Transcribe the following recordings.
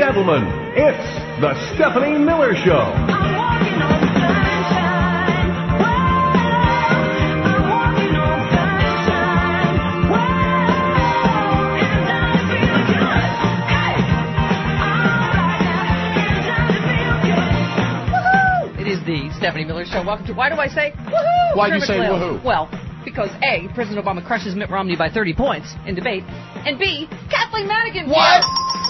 gentlemen, it's the Stephanie Miller Show. It is the Stephanie Miller Show. Welcome to... Why do I say woohoo? Why do you say woohoo? Well, because A, President Obama crushes Mitt Romney by 30 points in debate, and B, Kathleen Madigan... What?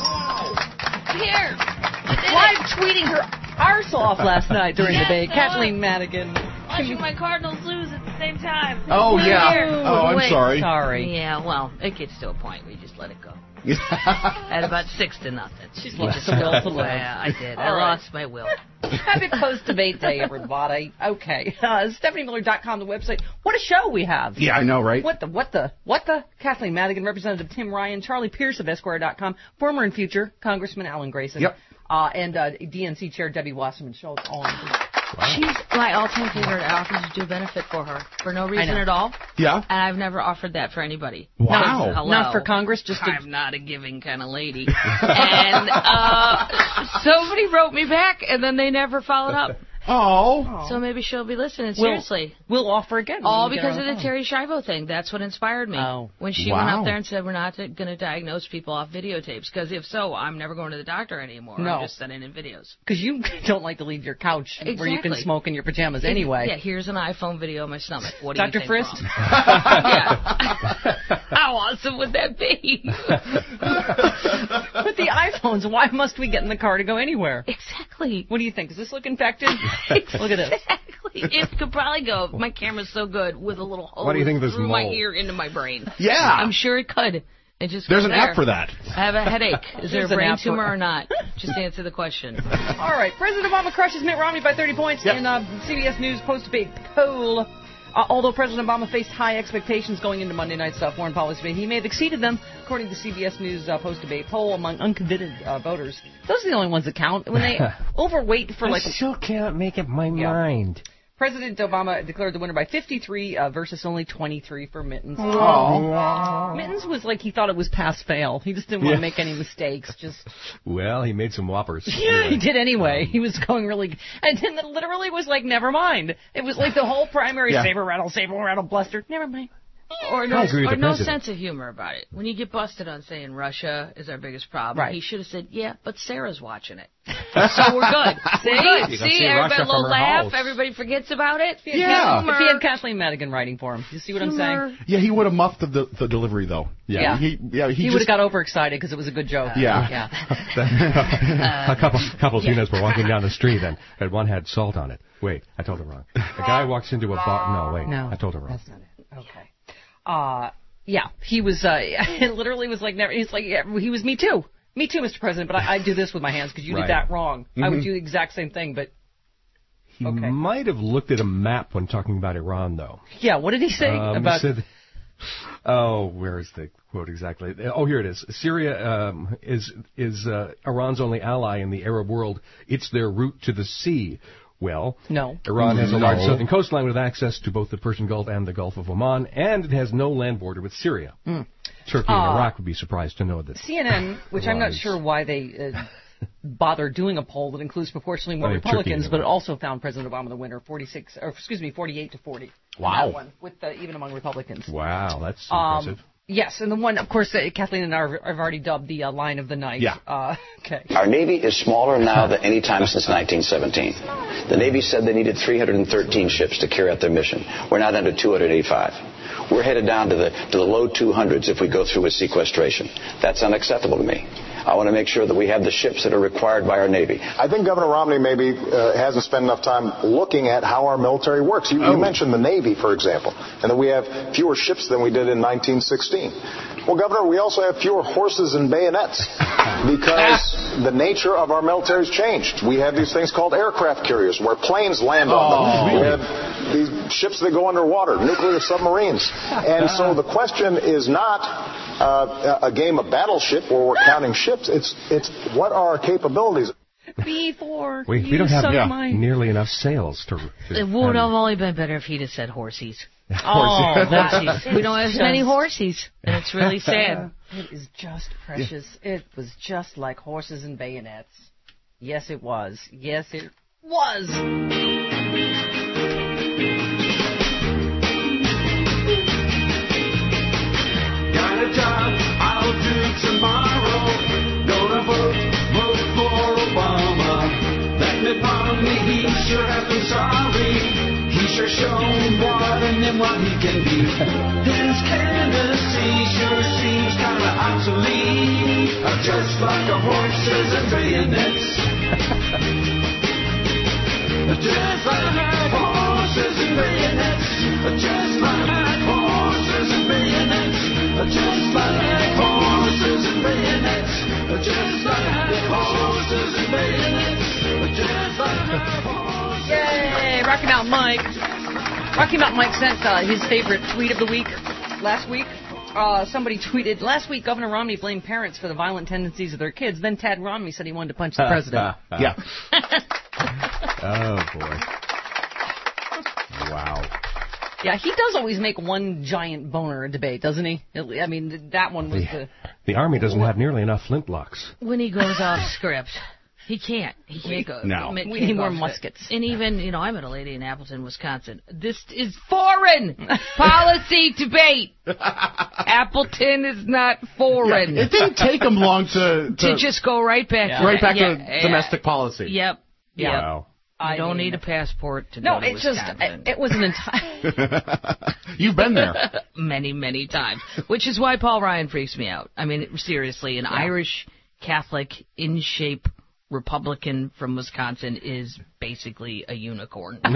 Here. Live tweeting her arse off last night during debate. Kathleen Madigan. Watching my Cardinals lose at the same time. Oh, yeah. Oh, I'm sorry. Sorry. Yeah, well, it gets to a point where you just let it go. At about 6-0. She's lost the will to live. Yeah, I did. I lost my will. Happy post-debate day, everybody. Okay. StephanieMiller.com, the website. What a show we have. Yeah, I know, right? What the? Kathleen Madigan, Representative Tim Ryan, Charlie Pierce of Esquire.com, former and future Congressman Alan Grayson. Yep. And DNC Chair Debbie Wasserman Schultz. Wow. She's my all-time favorite. I offered to do a benefit for her for no reason at all. Yeah. And I've never offered that for anybody. Wow. Hello. Not for Congress, just I'm not a giving kind of lady. And somebody wrote me back, and then they never followed up. Oh. So maybe she'll be listening. Seriously. We'll offer again. All because of the Terry Schiavo thing. That's what inspired me. Oh. When she went up there and said, we're not going to diagnose people off videotapes. Because if so, I'm never going to the doctor anymore. No. I'm just sending in videos. Because you don't like to leave your couch where you can smoke in your pajamas anyway. Yeah, here's an iPhone video of my stomach. What do Dr. you think, Frist? Yeah. How awesome would that be? With the iPhones, why must we get in the car to go anywhere? Exactly. What do you think? Does this look infected? Look at this. Exactly. It could probably go. My camera's so good with a little hole through my ear into my brain. Yeah. I'm sure it could. It just There's an app for that. I have a headache. Is there a There's an brain app for tumor it. or not? Just answer the question. All right. President Obama crushes Mitt Romney by 30 points in CBS News post-debate poll. Although President Obama faced high expectations going into Monday night's foreign policy debate, he may have exceeded them, according to CBS News post-debate poll among unconvinced voters. Those are the only ones that count. When they overweight for I still can't make up my mind. President Obama declared the winner by 53 versus only 23 for Mittens. Oh. Mittens was like he thought it was pass-fail. He just didn't want to make any mistakes. Well, he made some whoppers. Yeah, he did anyway. He was going really... And then it literally was like, never mind. It was like the whole primary saber rattle, bluster. Never mind. Or no sense of humor about it. When you get busted on saying Russia is our biggest problem, he should have said, yeah, but Sarah's watching it. So we're good. See, everybody, a little laugh. Everybody forgets about it. If he had Kathleen Madigan writing for him. You see what I'm saying? Yeah, he would have muffed the delivery, though. Yeah. He would have got overexcited because it was a good joke. Yeah. A couple of peanuts were walking down the street, and one had salt on it. Wait, I told her wrong. A guy walks into a bar. No, wait. No, I told her wrong. That's not it. Okay. He was, it literally was like, never. He's like, he was me too. Me too, Mr. President, but I do this with my hands because you did that wrong. I would do the exact same thing, but... He might have looked at a map when talking about Iran, though. Yeah, what did he say about... He said, where is the quote exactly? Oh, here it is. Syria is Iran's only ally in the Arab world. It's their route to the sea. Well, no. Iran has a large southern coastline with access to both the Persian Gulf and the Gulf of Oman, and it has no land border with Syria. Turkey and Iraq would be surprised to know that. CNN, which I'm not sure why they bother doing a poll that includes proportionally more Republicans, but it also found President Obama the winner, 48 to 40. Wow. That one, with even among Republicans. Wow, that's impressive. Yes, and the one, of course, Kathleen and I have already dubbed the line of the night. Yeah. Okay. Our Navy is smaller now than any time since 1917. The Navy said they needed 313 ships to carry out their mission. We're now down to 285. We're headed down to the low 200s if we go through with sequestration. That's unacceptable to me. I want to make sure that we have the ships that are required by our Navy. I think Governor Romney maybe hasn't spent enough time looking at how our military works. You mentioned the Navy, for example, and that we have fewer ships than we did in 1916. Well, Governor, we also have fewer horses and bayonets because the nature of our military has changed. We have these things called aircraft carriers where planes land on them. We have these ships that go underwater, nuclear submarines. And so the question is not a game of battleship where we're counting ships. It's what are our capabilities. Before we don't have nearly enough sales to. It would have only been better if he'd have said horsies. Oh, horsies. We don't have as many horsies, and it's really sad. It is just precious. Yeah. It was just like horses and bayonets. Yes, it was. Yes, it was. Got a job I'll do tomorrow. Gonna vote for Obama. Let me palm me, he sure has been sorry. He sure shown what and then what he can be. His candidacy sure seems kinda obsolete. Just like a horses and bayonets. Just like horses and bayonets. Just like horses and bayonets. Just like horses and bayonets. Just like horses and bayonets. Just like horses. Yay! Rocky Mountain Mike. Rocky Mountain Mike sent his favorite tweet of the week last week. Somebody tweeted, last week Governor Romney blamed parents for the violent tendencies of their kids. Then Tad Romney said he wanted to punch the president. Yeah. Oh, boy. Wow. Yeah, he does always make one giant boner debate, doesn't he? I mean, that one was the Army doesn't have nearly enough flintlocks. When he goes off script. He can't go. No. We need more muskets. And even, I met a lady in Appleton, Wisconsin. This is foreign policy debate. Appleton is not foreign. Yeah, it didn't take him long to just go right back to domestic policy. Yep. Wow. You don't need a passport to go to Wisconsin. It was an entire... You've been there. Many, many times. Which is why Paul Ryan freaks me out. I mean, seriously, an Irish Catholic in shape Republican from Wisconsin is basically a unicorn. You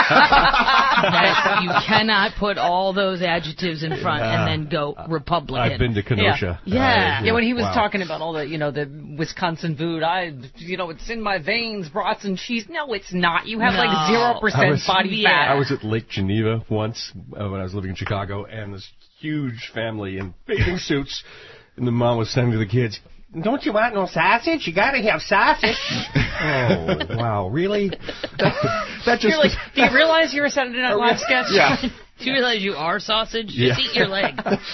cannot put all those adjectives in front and then go Republican. I've been to Kenosha. Yeah. When he was talking about all the, the Wisconsin food, it's in my veins, brats and cheese. No, it's not. You have like 0% body fat. I was at Lake Geneva once when I was living in Chicago, and this huge family in bathing suits, and the mom was saying to the kids, "Don't you want no sausage? You gotta have sausage." Oh, wow, really? That just... You're like, do you realize you're a Saturday Night Live sketch? Yeah. Do you realize you are sausage? Just eat your leg.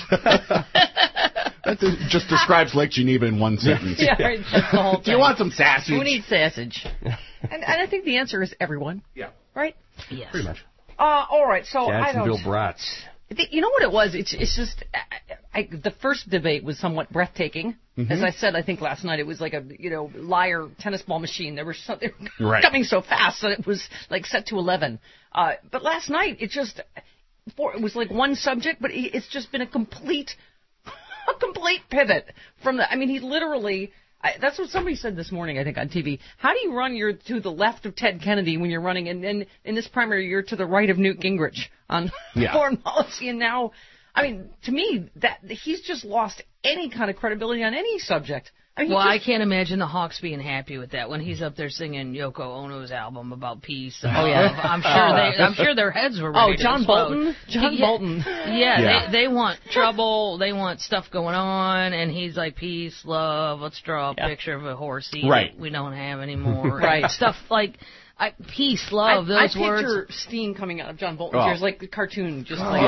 That just describes Lake Geneva in one sentence. Yeah, right. That's the whole thing. Do you want some sausage? Who needs sausage? And I think the answer is everyone. Yeah. Right? Yes. Pretty much. All right, so Jacksonville brats. You know what it was? It's just the first debate was somewhat breathtaking. Mm-hmm. As I said, I think last night it was like a liar tennis ball machine. They were coming so fast that it was like set to 11. But last night it was like one subject, but it's just been a complete pivot from the. I mean, he literally. That's what somebody said this morning, I think, on TV. How do you run to the left of Ted Kennedy when you're running, and then in this primary you're to the right of Newt Gingrich on foreign policy? And now, I mean, to me, that he's just lost any kind of credibility on any subject. I mean, I can't imagine the Hawks being happy with that when he's up there singing Yoko Ono's album about peace. I'm sure their heads were ready to explode. John Bolton. Yeah. They want trouble. They want stuff going on, and he's like, peace, love. Let's draw a picture of a horsey that we don't have anymore. Right. Stuff like peace, love. Those words. I picture steam coming out of John Bolton's ears like the cartoon, just like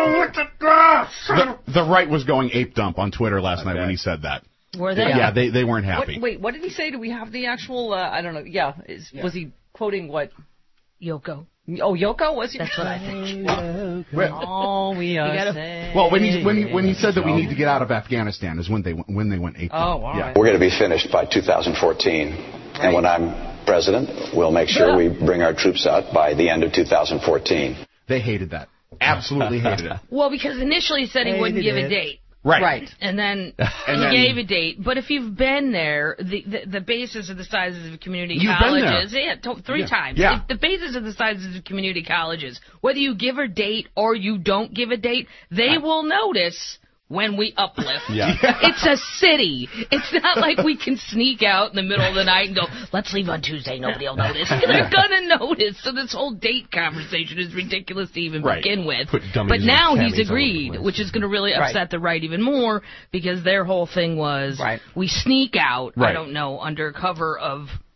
The right was going ape dump on Twitter last night when he said that. Were they? Yeah, they weren't happy. What did he say? Do we have the actual? I don't know. Yeah, was he quoting what? Yoko. Oh, Yoko? Was he? That's what I think. We are. Well, when he said that we need to get out of Afghanistan is when they went ape dump. Oh, all right. We're going to be finished by 2014, and when I'm president, we'll make sure we bring our troops out by the end of 2014. They hated that. Absolutely hated it. Well, because initially he said he wouldn't give a date. Right. And then he gave a date. But if you've been there, the bases are the sizes of community colleges. Three times. Yeah. The bases are the sizes of community colleges. Whether you give a date or you don't give a date, they will notice when we uplift. Yeah. It's a city. It's not like we can sneak out in the middle of the night and go, let's leave on Tuesday, nobody will notice. They're going to notice. So this whole date conversation is ridiculous to even begin with. But now he's agreed, which is going to really upset the right even more, because their whole thing was we sneak out, I don't know, under cover of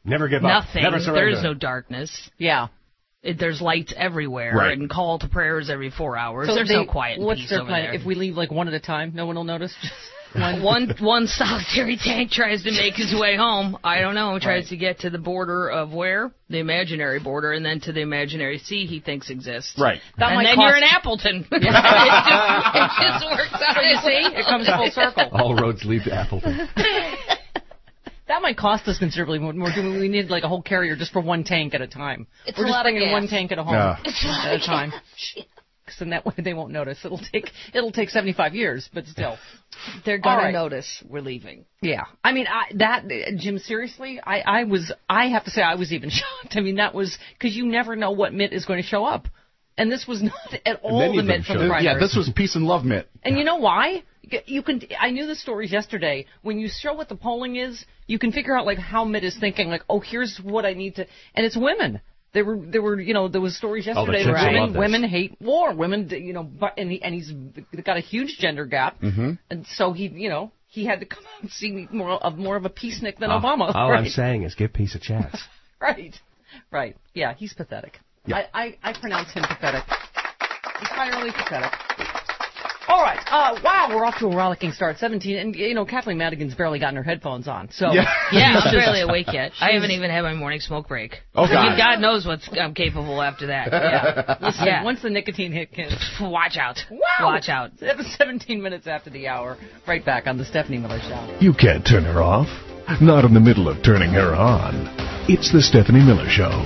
Never give up. Nothing. Never surrender. There is no darkness. Yeah. There's lights everywhere, Right. and call to prayers every 4 hours. So There's no quiet and what's peace their over plan? there. If we leave like one at a time, no one will notice? One solitary tank tries to make his way home. I don't know. Tries to get to the border of where? The imaginary border, and then to the imaginary sea he thinks exists. Right. And then you're in Appleton. it just works out. You see? It comes full circle. All roads lead to Appleton. That might cost us considerably more. We need like a whole carrier just for one tank at a time. It's We're a just lot of bringing gas. one tank at a home at a time. Because then that way they won't notice. It'll take 75 years, but still. They're going All to notice we're leaving. Yeah. I mean, Jim, seriously, I have to say I was even shocked. I mean, that was, because you never know what Mitt is going to show up. And this was not at all the Mitt from the primary. Yeah, this was peace and love Mitt. And you know why? I knew the stories yesterday. When you show what the polling is, you can figure out like how Mitt is thinking. Like, oh, here's what I need to. And it's women. There were, there was stories yesterday. Women hate war. Women, and he's got a huge gender gap. Mm-hmm. And so he had to come out and see more of a peacenik than Obama. All I'm saying is give peace a chance. Right. Yeah, he's pathetic. Yeah. I pronounce him pathetic. Entirely pathetic. All right. Wow, we're off to a rollicking start. 17, and Kathleen Madigan's barely gotten her headphones on. So yeah, I'm barely awake yet. I haven't even had my morning smoke break. Oh God! God knows what I'm capable after that. Yeah. Listen, once the nicotine hit kicks, watch out. Wow. Watch out. 17 minutes after the hour. Right back on the Stephanie Miller Show. You can't turn her off. Not in the middle of turning her on. It's the Stephanie Miller Show.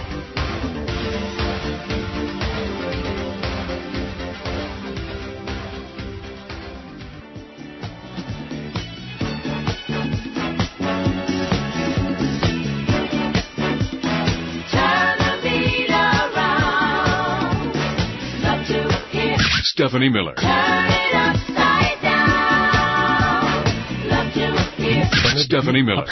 Stephanie Miller. Stephanie Miller.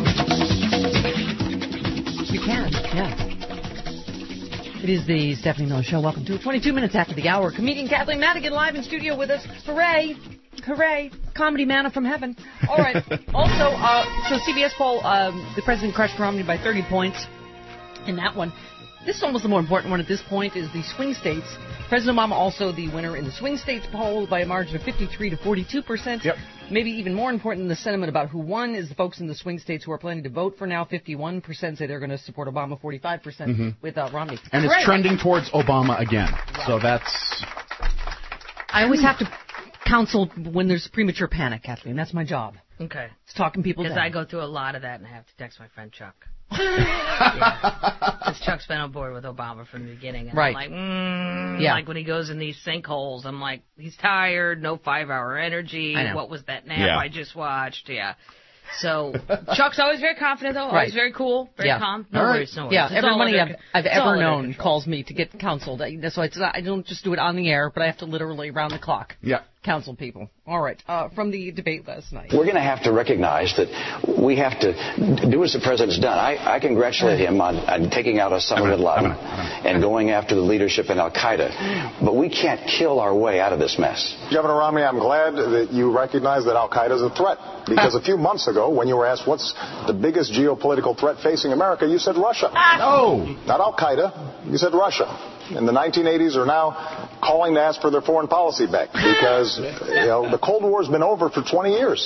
You can, yeah. It is the Stephanie Miller Show. Welcome to it. 22 minutes after the hour. Comedian Kathleen Madigan live in studio with us. Hooray! Hooray! Comedy manna from heaven. All right. Also, so CBS poll, the president crushed Romney by 30 points in that one. This is almost the more important one at this point, is the swing states. President Obama also the winner in the swing states poll by a margin of 53 to 42%. Yep. Maybe even more important than the sentiment about who won is the folks in the swing states who are planning to vote for now. 51% say they're going to support Obama, 45% with Romney. And it's trending towards Obama again. Wow. So that's... I always have to counsel when there's premature panic, Kathleen. That's my job. Okay. It's talking people down. Because I go through a lot of that and I have to text my friend Chuck. Because Chuck's been on board with Obama from the beginning. And I'm like, like when he goes in these sinkholes, I'm like, he's tired, no 5-hour energy. What was that nap I just watched? Yeah. So Chuck's always very confident, though. Always very cool, very calm. No worries, no worries. Yeah, everybody I've ever known calls me to get counseled. That's why I don't just do it on the air, but I have to literally round the clock. Yeah. Counsel people. All right. From the debate last night. We're going to have to recognize that we have to do as the president's done. I congratulate him on taking out Osama bin Laden and going after the leadership in Al-Qaeda. But we can't kill our way out of this mess. Governor Romney, I'm glad that you recognize that Al-Qaeda is a threat. Because a few months ago, when you were asked what's the biggest geopolitical threat facing America, you said Russia. No. Not Al-Qaeda. You said Russia. In the 1980s are now calling to ask for their foreign policy back because the Cold War's been over for 20 years.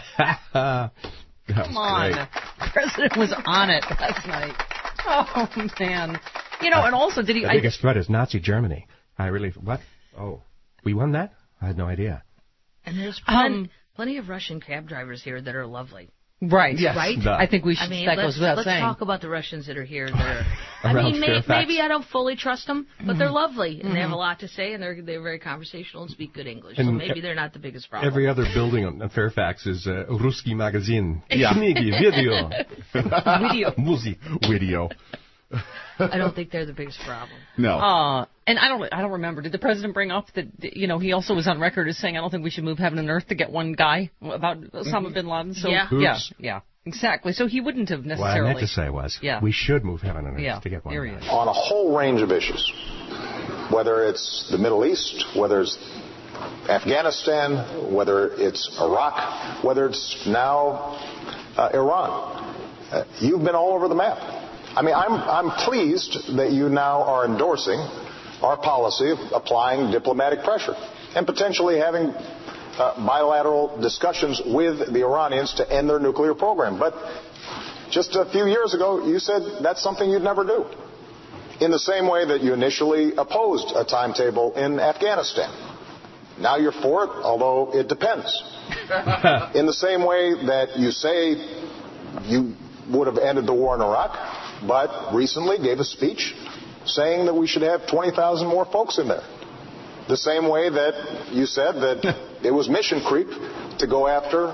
Come on. Great. The president was on it last night. Oh, man. And also, did he... The biggest threat is Nazi Germany. What? Oh, we won that? I had no idea. And there's plenty of Russian cab drivers here that are lovely. Right. Yes. Right? I think we should. That goes without saying. Let's talk about the Russians that are here. That are, maybe I don't fully trust them, but they're lovely and they have a lot to say and they're very conversational and speak good English. So maybe they're not the biggest problem. Every other building on Fairfax is Ruski magazine. Kniги, video, music, video. I don't think they're the biggest problem. No. And I don't remember. Did the president bring up that he also was on record as saying I don't think we should move heaven and earth to get one guy about Osama bin Laden? So yeah, exactly. So he wouldn't have necessarily. What I meant to say was we should move heaven and earth to get one guy. On a whole range of issues, whether it's the Middle East, whether it's Afghanistan, whether it's Iraq, whether it's now Iran, you've been all over the map. I mean, I'm pleased that you now are endorsing our policy of applying diplomatic pressure and potentially having bilateral discussions with the Iranians to end their nuclear program. But just a few years ago, you said that's something you'd never do. In the same way that you initially opposed a timetable in Afghanistan. Now you're for it, although it depends. In the same way that you say you would have ended the war in Iraq, but recently gave a speech saying that we should have 20,000 more folks in there. The same way that you said that it was mission creep to go after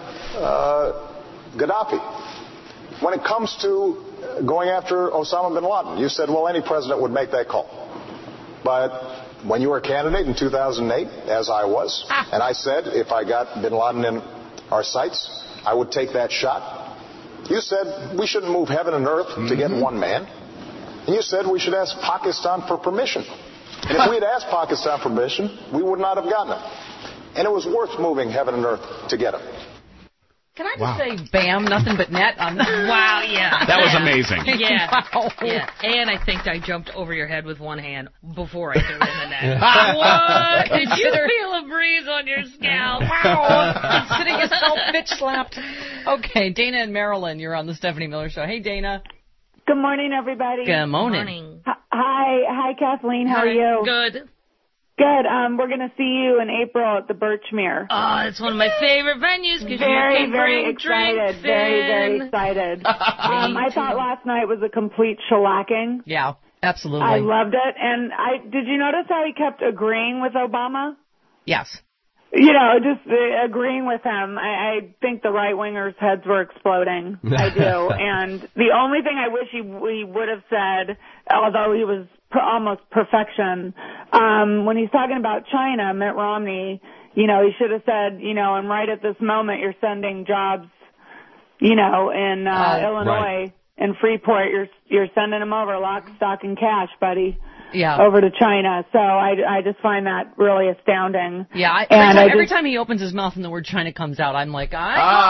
Gaddafi. When it comes to going after Osama bin Laden, you said, well, any president would make that call. But when you were a candidate in 2008, as I was, and I said if I got bin Laden in our sights, I would take that shot, you said we shouldn't move heaven and earth to get one man. And you said we should ask Pakistan for permission. And if we had asked Pakistan for permission, we would not have gotten it. And it was worth moving heaven and earth to get him. Can I just say, bam, nothing but net on that? Wow, yeah. That was amazing. Yeah. Wow. Yeah. And I think I jumped over your head with one hand before I threw it in the net. What? Did you feel a breeze on your scalp? Wow. Considering yourself bitch slapped. Okay, Dana in Maryland, you're on the Stephanie Miller Show. Hey, Dana. Good morning, everybody. Good morning. Hi, Kathleen. How are you? Good. Good. We're going to see you in April at the Birchmere. Oh, it's one of my favorite venues. Very excited. Very excited. I thought last night was a complete shellacking. Yeah, absolutely. I loved it. And did you notice how he kept agreeing with Obama? Yes. You know, just agreeing with him. I think the right-wingers' heads were exploding. I do. And the only thing I wish he would have said, although he was almost perfection, when he's talking about China, Mitt Romney, you know, he should have said, you know, and right at this moment you're sending jobs, you know, in Illinois, in Freeport, you're sending them over lock, stock, and cash, buddy. Yeah. Over to China. So I just find that really astounding. Yeah. Every time he opens his mouth and the word China comes out, I'm like,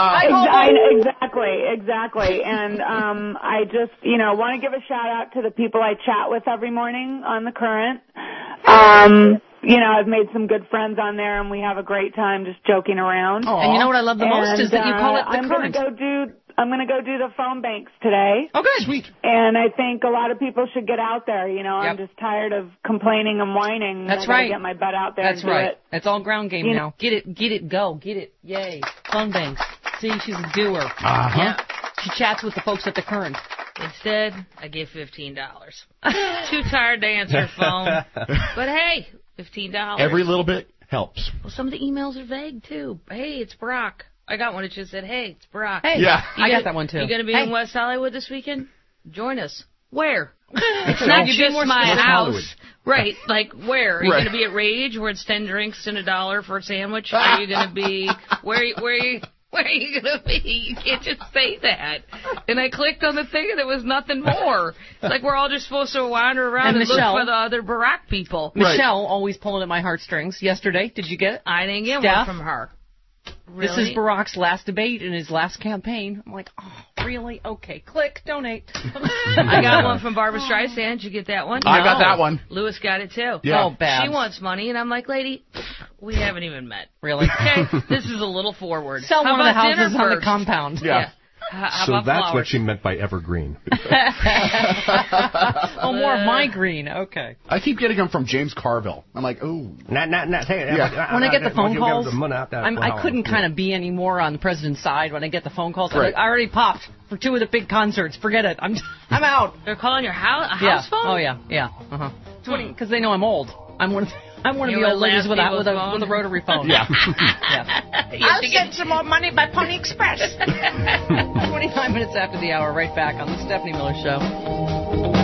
Exactly. And I just, you know, want to give a shout out to the people I chat with every morning on The Current. You know, I've made some good friends on there, and we have a great time just joking around. Aww. And you know what I love the most is that you call it The Current. I'm going to go do the phone banks today. Oh, good. Sweet. And I think a lot of people should get out there. You know, I'm just tired of complaining and whining. That's right. I gotta get my butt out there That's and do right. it. It's all ground game now. Get it, go. Get it. Yay. Phone banks. See, she's a doer. Uh-huh. Yeah. She chats with the folks at The Current. Instead, I give $15. Too tired to answer phone. But hey, $15. Every little bit helps. Well, some of the emails are vague, too. Hey, it's Brock. I got one that just said, hey, it's Brock. Hey, yeah. I got that one, too. You going to be in West Hollywood this weekend? Join us. Where? It's not just my house. Right, like where? Are you going to be at Rage where it's 10 drinks and $1 for a sandwich? Are you going to be, where are you going to be? You can't just say that. And I clicked on the thing and there was nothing more. It's like we're all just supposed to wander around and look for the other Barack people. Michelle always pulling at my heartstrings. Yesterday, did you get it? I didn't get one from her. Really? This is Barack's last debate in his last campaign. I'm like, oh, really? Okay, click, donate. I got one from Barbara Streisand. Did you get that one? I got that one. Lewis got it, too. Yeah. Oh, bad. She wants money, and I'm like, lady, we haven't even met. Really? Okay, this is a little forward. Sell How one of the about houses dinner on the first? compound. Yeah. How So about that's flowers? what she meant by evergreen. Oh, more of my green. Okay. I keep getting them from James Carville. I'm like, ooh. When I get the phone calls, I couldn't kind of be any more on the president's side when I get the phone calls. Right. I already popped for 2 of the big concerts. Forget it. I'm out. They're calling your house phone? Oh, yeah. Uh-huh. Because they know I'm old. I'm one of the old ladies with a rotary phone. Yeah. I'll send some more money by Pony Express. 25 minutes after the hour, right back on the Stephanie Miller Show.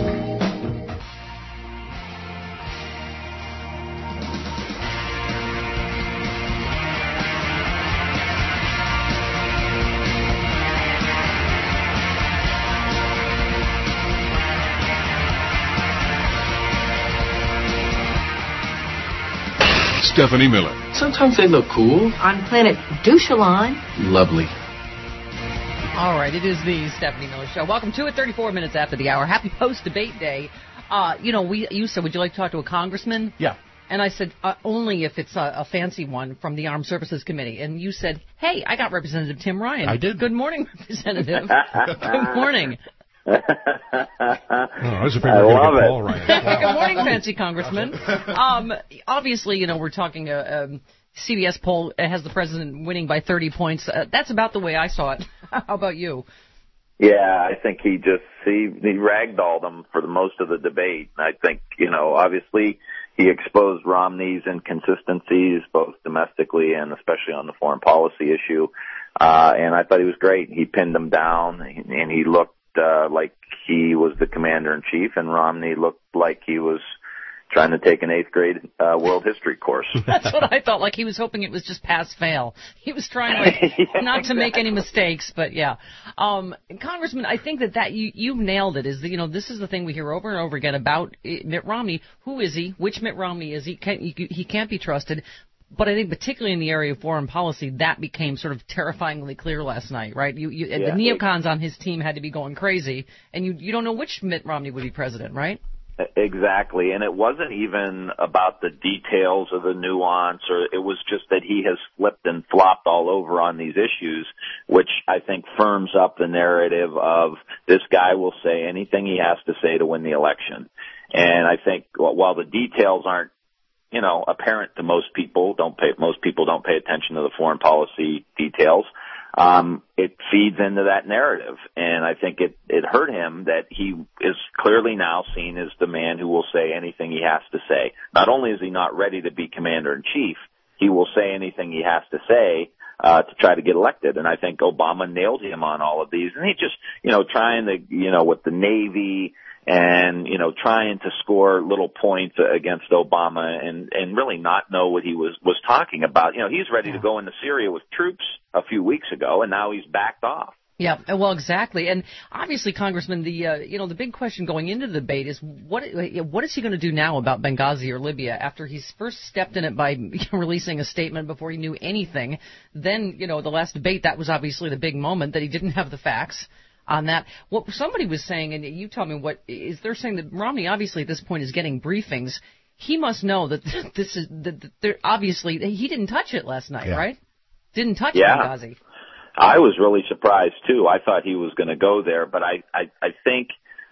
Stephanie Miller. Sometimes they look cool. On planet Dushalon. Lovely. All right, it is the Stephanie Miller Show. Welcome to it, 34 minutes after the hour. Happy post-debate day. You said, would you like to talk to a congressman? Yeah. And I said, only if it's a fancy one from the Armed Services Committee. And you said, hey, I got Representative Tim Ryan. I did. Good morning, Representative. Good morning. Oh, I was afraid we were going to get Paul Ryan. Good morning, fancy congressman. Obviously, we're talking CBS poll has the president winning by 30 points. That's about the way I saw it. How about you? Yeah, I think he ragdolled him for the most of the debate. I think, obviously he exposed Romney's inconsistencies, both domestically and especially on the foreign policy issue. And I thought he was great. He pinned him down, and he looked like he was the commander-in-chief, and Romney looked like he was trying to take an 8th grade world history course. That's what I thought. Like he was hoping it was just pass-fail. He was trying not to make any mistakes, but yeah. Congressman, I think that you've nailed it. This is the thing we hear over and over again about Mitt Romney. Who is he? Which Mitt Romney is he? He can't be trusted. But I think particularly in the area of foreign policy, that became sort of terrifyingly clear last night, right? The neocons on his team had to be going crazy, and you don't know which Mitt Romney would be president, right? Exactly, and it wasn't even about the details of the nuance, or it was just that he has flipped and flopped all over on these issues, which I think firms up the narrative of this guy will say anything he has to say to win the election. And I think while the details aren't, apparent to most people don't pay attention to the foreign policy details. It feeds into that narrative, and I think it hurt him that he is clearly now seen as the man who will say anything he has to say. Not only is he not ready to be commander-in-chief, he will say anything he has to say to try to get elected. And I think Obama nailed him on all of these, and he just, trying to, with the Navy and, trying to score little points against Obama and really not know what he was talking about. He's ready to go into Syria with troops a few weeks ago, and now he's backed off. Yeah, well, exactly. And obviously, Congressman, the big question going into the debate is what is he going to do now about Benghazi or Libya after he's first stepped in it by releasing a statement before he knew anything. Then, the last debate, that was obviously the big moment that he didn't have the facts on that. What somebody was saying, and you tell me they're saying that Romney obviously at this point is getting briefings. He must know that obviously he didn't touch it last night, right? Didn't touch Benghazi. I was really surprised too. I thought he was going to go there, but I think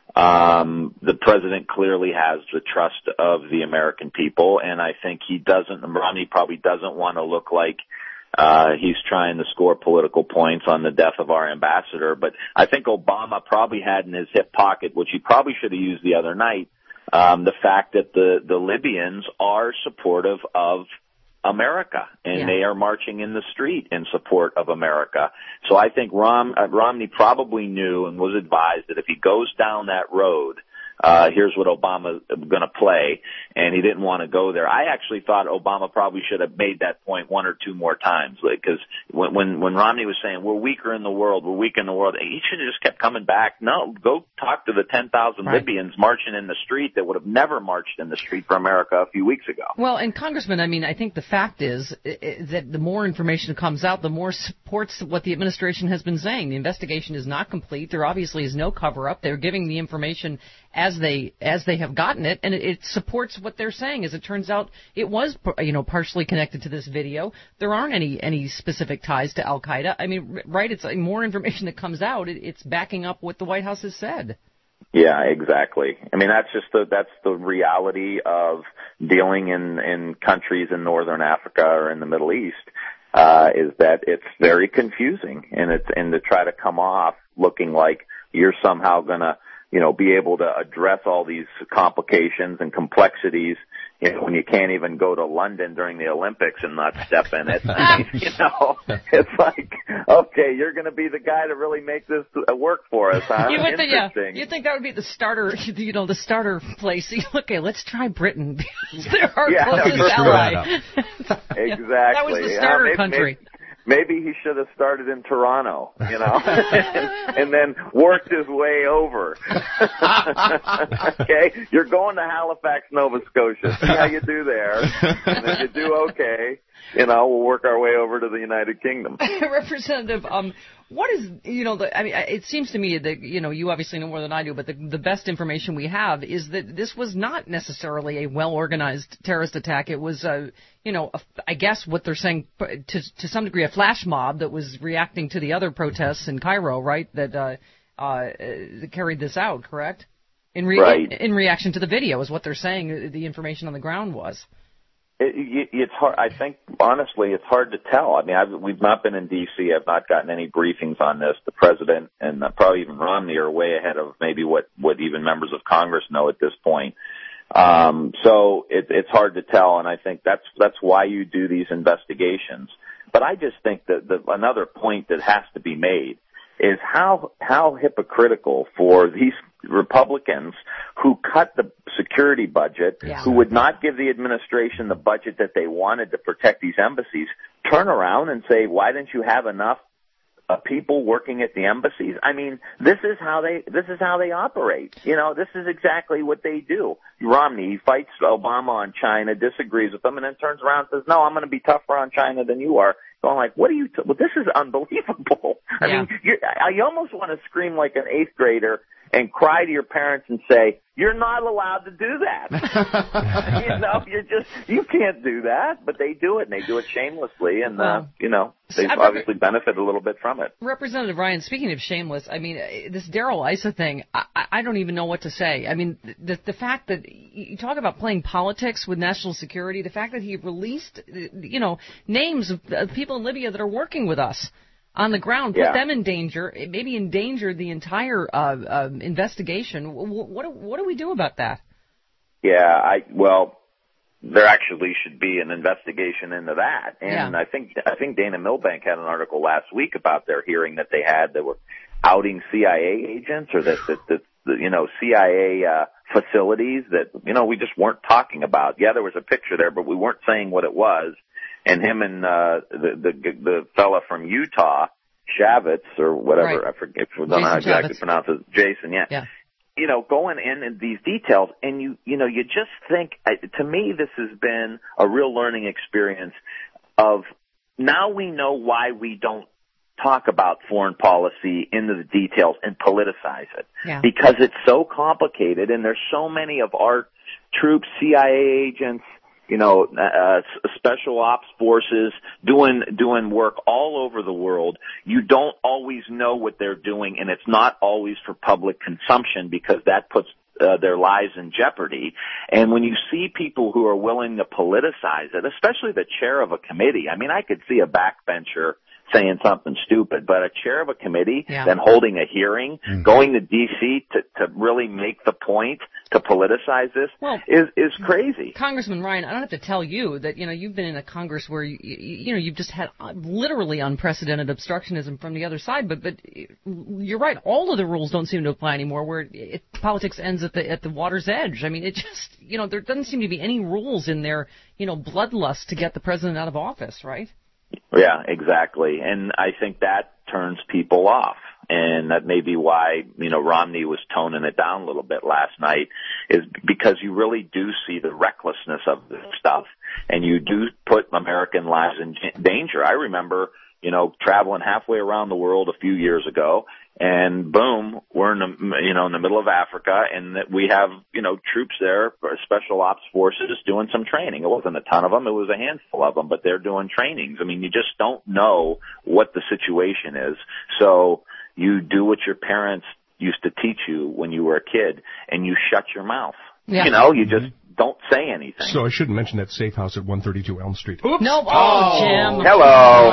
the president clearly has the trust of the American people, and I think Romney probably doesn't want to look like he's trying to score political points on the death of our ambassador. But I think Obama probably had in his hip pocket, which he probably should have used the other night, the fact that the Libyans are supportive of America, and they are marching in the street in support of America. So I think Romney probably knew and was advised that if he goes down that road, here's what Obama's going to play, and he didn't want to go there. I actually thought Obama probably should have made that point one or two more times, because when Romney was saying we're weaker in the world, he should have just kept coming back. No, go talk to the 10,000 Libyans marching in the street that would have never marched in the street for America a few weeks ago. Well, and Congressman, I think the fact is that the more information comes out, the more supports what the administration has been saying. The investigation is not complete. There obviously is no cover-up. They're giving the information as they have gotten it, and it supports what they're saying. As it turns out, it was partially connected to this video. There aren't any specific ties to Al Qaeda. It's more information that comes out. It's backing up what the White House has said. Yeah, exactly. That's the reality of dealing in countries in Northern Africa or in the Middle East. Is that it's very confusing, and to try to come off looking like you're somehow gonna be able to address all these complications and complexities, when you can't even go to London during the Olympics and not step in it. It's like, okay, you're going to be the guy to really make this work work for us, huh? Interesting. You think that would be the starter, the starter place. Okay, let's try Britain. They're our closest ally. Exactly. That was the starter country. Maybe he should have started in Toronto, and then worked his way over. Okay? You're going to Halifax, Nova Scotia. See how you do there. And then you do okay. we'll work our way over to the United Kingdom. Representative, what is, it seems to me that, you obviously know more than I do, but the best information we have is that this was not necessarily a well-organized terrorist attack. It was, I guess what they're saying, to some degree, a flash mob that was reacting to the other protests in Cairo, right, that carried this out, correct? In reaction to the video is what they're saying the information on the ground was. It's hard. I think, honestly, it's hard to tell. I mean, we've not been in D.C. I've not gotten any briefings on this. The president and probably even Romney are way ahead of maybe what even members of Congress know at this point. So it's hard to tell, and I think that's why you do these investigations. But I just think that another point that has to be made is how hypocritical for these Republicans who cut the security budget, who would not give the administration the budget that they wanted to protect these embassies, turn around and say, why didn't you have enough people working at the embassies? I mean, this is how they operate. This is exactly what they do. Romney, he fights Obama on China, disagrees with him, and then turns around and says, no, I'm going to be tougher on China than you are. So I'm like, what are you, well, this is unbelievable. I mean, I almost want to scream like an 8th grader and cry to your parents and say, you're not allowed to do that. You can't do that, but they do it, and they do it shamelessly, and, they obviously benefit a little bit from it. Representative Ryan, speaking of shameless, I mean, this Darrell Issa thing, I don't even know what to say. I mean, the fact that you talk about playing politics with national security, the fact that he released, names of people in Libya that are working with us on the ground, put them in danger, maybe endanger the entire investigation. What do we do about that? There actually should be an investigation into that. And I think Dana Milbank had an article last week about their hearing that they had that were outing CIA agents or that CIA facilities that, we just weren't talking about. Yeah, there was a picture there, but we weren't saying what it was. And him and the fella from Utah, Shavitz or whatever, I forget, I don't know how exactly to pronounce it, Jason, going in these details, and you just think, to me, this has been a real learning experience of now we know why we don't talk about foreign policy into the details and politicize it. Because it's so complicated, and there's so many of our troops, CIA agents, special ops forces doing work all over the world. You don't always know what they're doing, and it's not always for public consumption because that puts their lives in jeopardy. And when you see people who are willing to politicize it, especially the chair of a committee, I mean, I could see a backbencher saying something stupid, but a chair of a committee, then holding a hearing, going to D.C. to really make the point, to politicize this, is crazy. Congressman Ryan, I don't have to tell you that, you've been in a Congress where, you've just had literally unprecedented obstructionism from the other side, but you're right, all of the rules don't seem to apply anymore, where politics ends at the water's edge. I mean, it just, there doesn't seem to be any rules in there, bloodlust to get the president out of office, right? Yeah, exactly. And I think that turns people off. And that may be why, Romney was toning it down a little bit last night, is because you really do see the recklessness of this stuff. And you do put American lives in danger. I remember, traveling halfway around the world a few years ago, and boom, we're in the middle of Africa, and we have, troops there, special ops forces doing some training. It wasn't a ton of them, it was a handful of them, but they're doing trainings. I mean, you just don't know what the situation is. So you do what your parents used to teach you when you were a kid, and you shut your mouth. You just don't say anything. So I shouldn't mention that safe house at 132 Elm Street. Oops. No. Jim. Hello.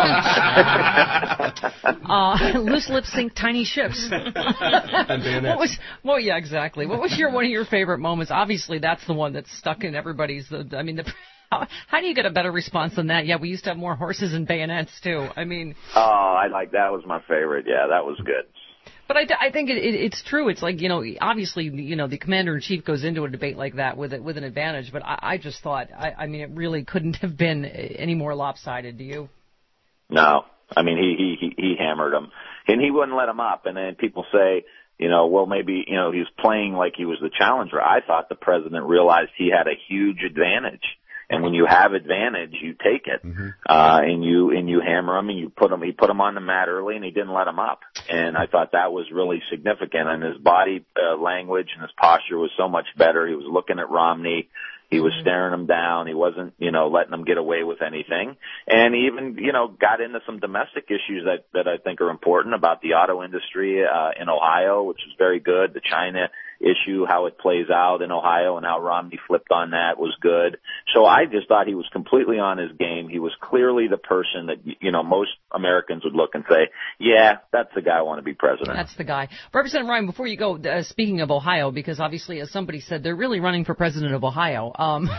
Loose lip sync tiny ships. And bayonets. Exactly. What was one of your favorite moments? Obviously, that's the one that's stuck in everybody's. How do you get a better response than that? Yeah, we used to have more horses and bayonets too. I mean. That was my favorite. Yeah, that was good. But I think it's true. It's like, obviously, the commander-in-chief goes into a debate like that with an advantage. But I just thought, it really couldn't have been any more lopsided. Do you? No. I mean, he hammered him. And he wouldn't let him up. And then people say, maybe, he was playing like he was the challenger. I thought the president realized he had a huge advantage. And when you have advantage, you take it, and you hammer him, and you put him. He put him on the mat early, and he didn't let him up. And I thought that was really significant. And his body language and his posture was so much better. He was looking at Romney. He was staring him down. He wasn't, letting him get away with anything. And he even, got into some domestic issues that I think are important about the auto industry in Ohio, which is very good. The China issue, how it plays out in Ohio and how Romney flipped on that was good. So I just thought he was completely on his game. He was clearly the person that, most Americans would look and say, yeah, that's the guy I want to be president. That's the guy. Representative Ryan, before you go, speaking of Ohio, because obviously, as somebody said, they're really running for president of Ohio.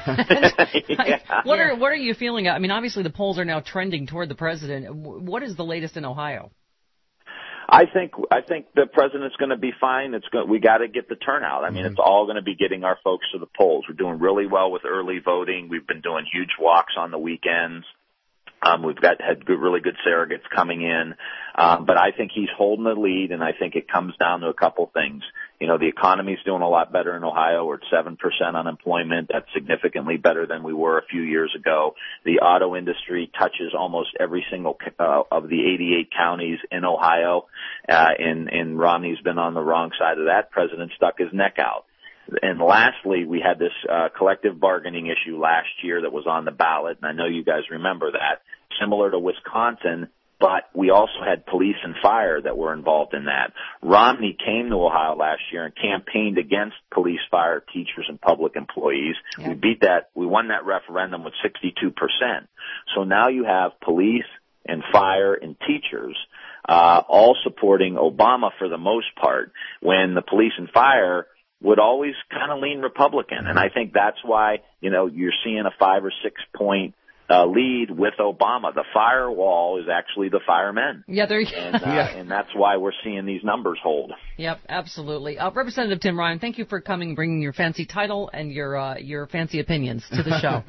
What are you feeling? I mean, obviously the polls are now trending toward the president. What is the latest in Ohio? I think the president's going to be fine. We got to get the turnout. I mean, it's all going to be getting our folks to the polls. We're doing really well with early voting. We've been doing huge walks on the weekends. We've had really good surrogates coming in. But I think he's holding the lead, and I think it comes down to a couple things. The economy's doing a lot better in Ohio. We're at 7% unemployment. That's significantly better than we were a few years ago. The auto industry touches almost every single of the 88 counties in Ohio. And Romney's been on the wrong side of that. President stuck his neck out. And lastly, we had this collective bargaining issue last year that was on the ballot, and I know you guys remember that, similar to Wisconsin, but we also had police and fire that were involved in that. Romney came to Ohio last year and campaigned against police, fire, teachers, and public employees. Yeah. We won that referendum with 62%. So now you have police and fire and teachers all supporting Obama for the most part, when the police and fire would always kind of lean Republican. And I think that's why, you're seeing a 5 or 6 point lead with Obama. The firewall is actually the firemen. Yeah, there you go. And that's why we're seeing these numbers hold. Yep, absolutely. Representative Tim Ryan, thank you for coming, bringing your fancy title and your fancy opinions to the show.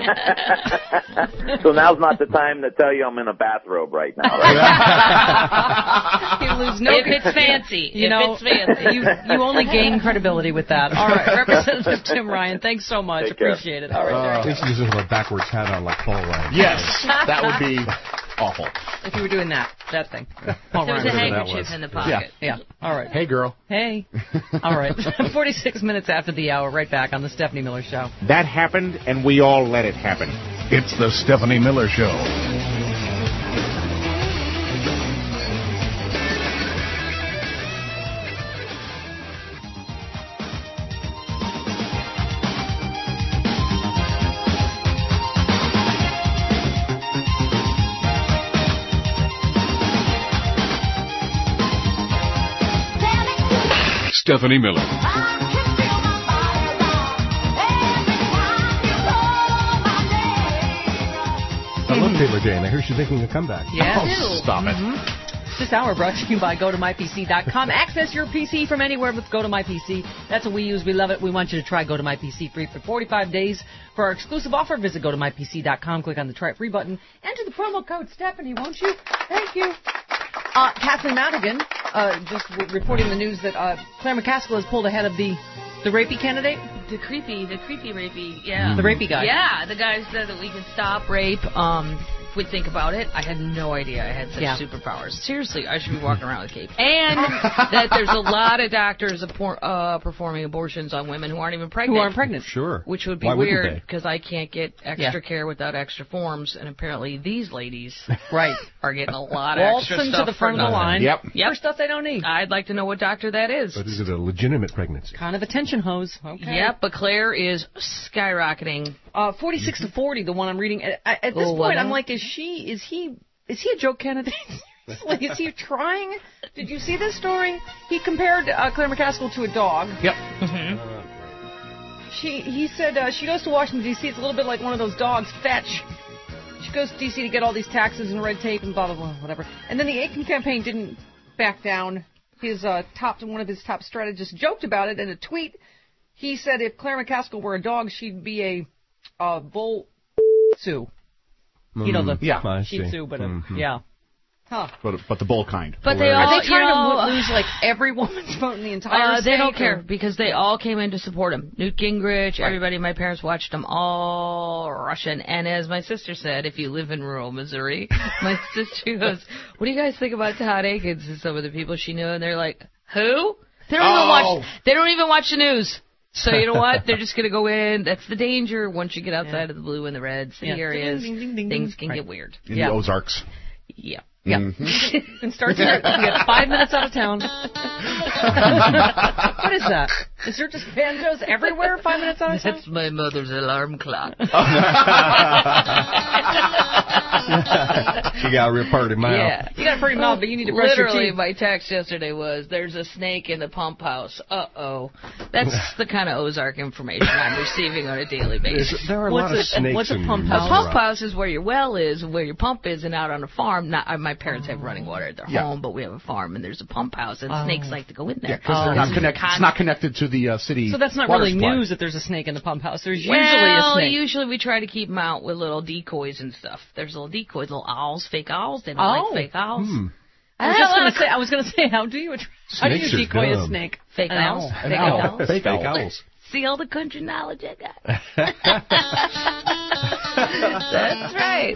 So now's not the time to tell you I'm in a bathrobe right now. Right? You lose no. If it's fancy, it's fancy. You only gain credibility with that. All right, Representative Tim Ryan, thanks so much. Take care. Appreciate it. All right, at least he doesn't have a backwards hat on like Paul Ryan. Yes, that would be awful. If you were doing that thing. Paul Ryan. There's a handkerchief in the pocket. Yeah. All right. Hey, girl. Hey. All right. 46 minutes after the hour, right back on the Stephanie Miller Show. That happened, and we all let it happen. It's the Stephanie Miller Show. Stephanie Miller. I love Taylor Dayne. I hear she's making a comeback. Yeah. Stop it. This hour brought to you by GoToMyPC.com. Access your PC from anywhere with GoToMyPC. That's what we use. We love it. We want you to try GoToMyPC free for 45 days. For our exclusive offer, visit GoToMyPC.com. Click on the Try It Free button. Enter the promo code Stephanie, won't you? Thank you. Kathleen Madigan just reporting the news that Claire McCaskill has pulled ahead of the rapey candidate. The creepy rapey, yeah. The rapey guy. Yeah, the guy said that we can stop rape. If we think about it, I had no idea I had such superpowers. Seriously, I should be walking around with a cape. And that there's a lot of doctors performing abortions on women who aren't even pregnant. Who aren't pregnant. Sure. Which would be weird, because I can't get extra care without extra forms, and apparently these ladies are getting a lot of extra stuff. To the front of the line. Yep. For stuff they don't need. I'd like to know what doctor that is. But is it a legitimate pregnancy? Kind of a tension hose. Okay. Yep, but Claire is skyrocketing. 46 to 40, the one I'm reading. At this point, I'm like, is he a joke candidate? Is he trying? Did you see this story? He compared Claire McCaskill to a dog. Yep. Mm-hmm. He said she goes to Washington, D.C. It's a little bit like one of those dogs, Fetch. She goes to D.C. to get all these taxes and red tape and blah, blah, blah, whatever. And then the Aiken campaign didn't back down. One of his top strategists joked about it in a tweet. He said if Claire McCaskill were a dog, she'd be a bull Sue. You know, the Shih Tzu, but yeah. Huh. But the bull kind. But they all, are they trying to lose like every woman's vote in the entire state? They don't care because they all came in to support him. Newt Gingrich, everybody. My parents watched them all Russian. And as my sister said, if you live in rural Missouri, my sister goes, "What do you guys think about Todd Akins?" And some of the people she knew, and they're like, "Who?" They don't even watch the news. So you know what? They're just gonna go in. That's the danger. Once you get outside of the blue and the red city areas, things can get weird. In the Ozarks. Yeah. Yeah. And start to get 5 minutes out of town. What is that? Is there just banjos everywhere 5 minutes out of town? That's my mother's alarm clock. She got a real pretty mouth. Yeah. You got a pretty mouth, but you need to brush your teeth. Literally, my text yesterday was, "There's a snake in the pump house." Uh-oh. That's the kind of Ozark information I'm receiving on a daily basis. There are a lot of snakes. What's a pump house? A pump house is where your well is, where your pump is, and out on a farm. My parents have running water at their home, but we have a farm, and there's a pump house, and snakes like to go in there. Yeah, because they're not connected. It's not connected to the city. So that's not really news that there's a snake in the pump house. There's usually a snake. Usually we try to keep them out with little decoys and stuff. There's little decoys, little owls, fake owls. They don't like fake owls. I was going to say, how do you decoy a snake? Fake owls. Fake owls. See all the country knowledge I got. That's right.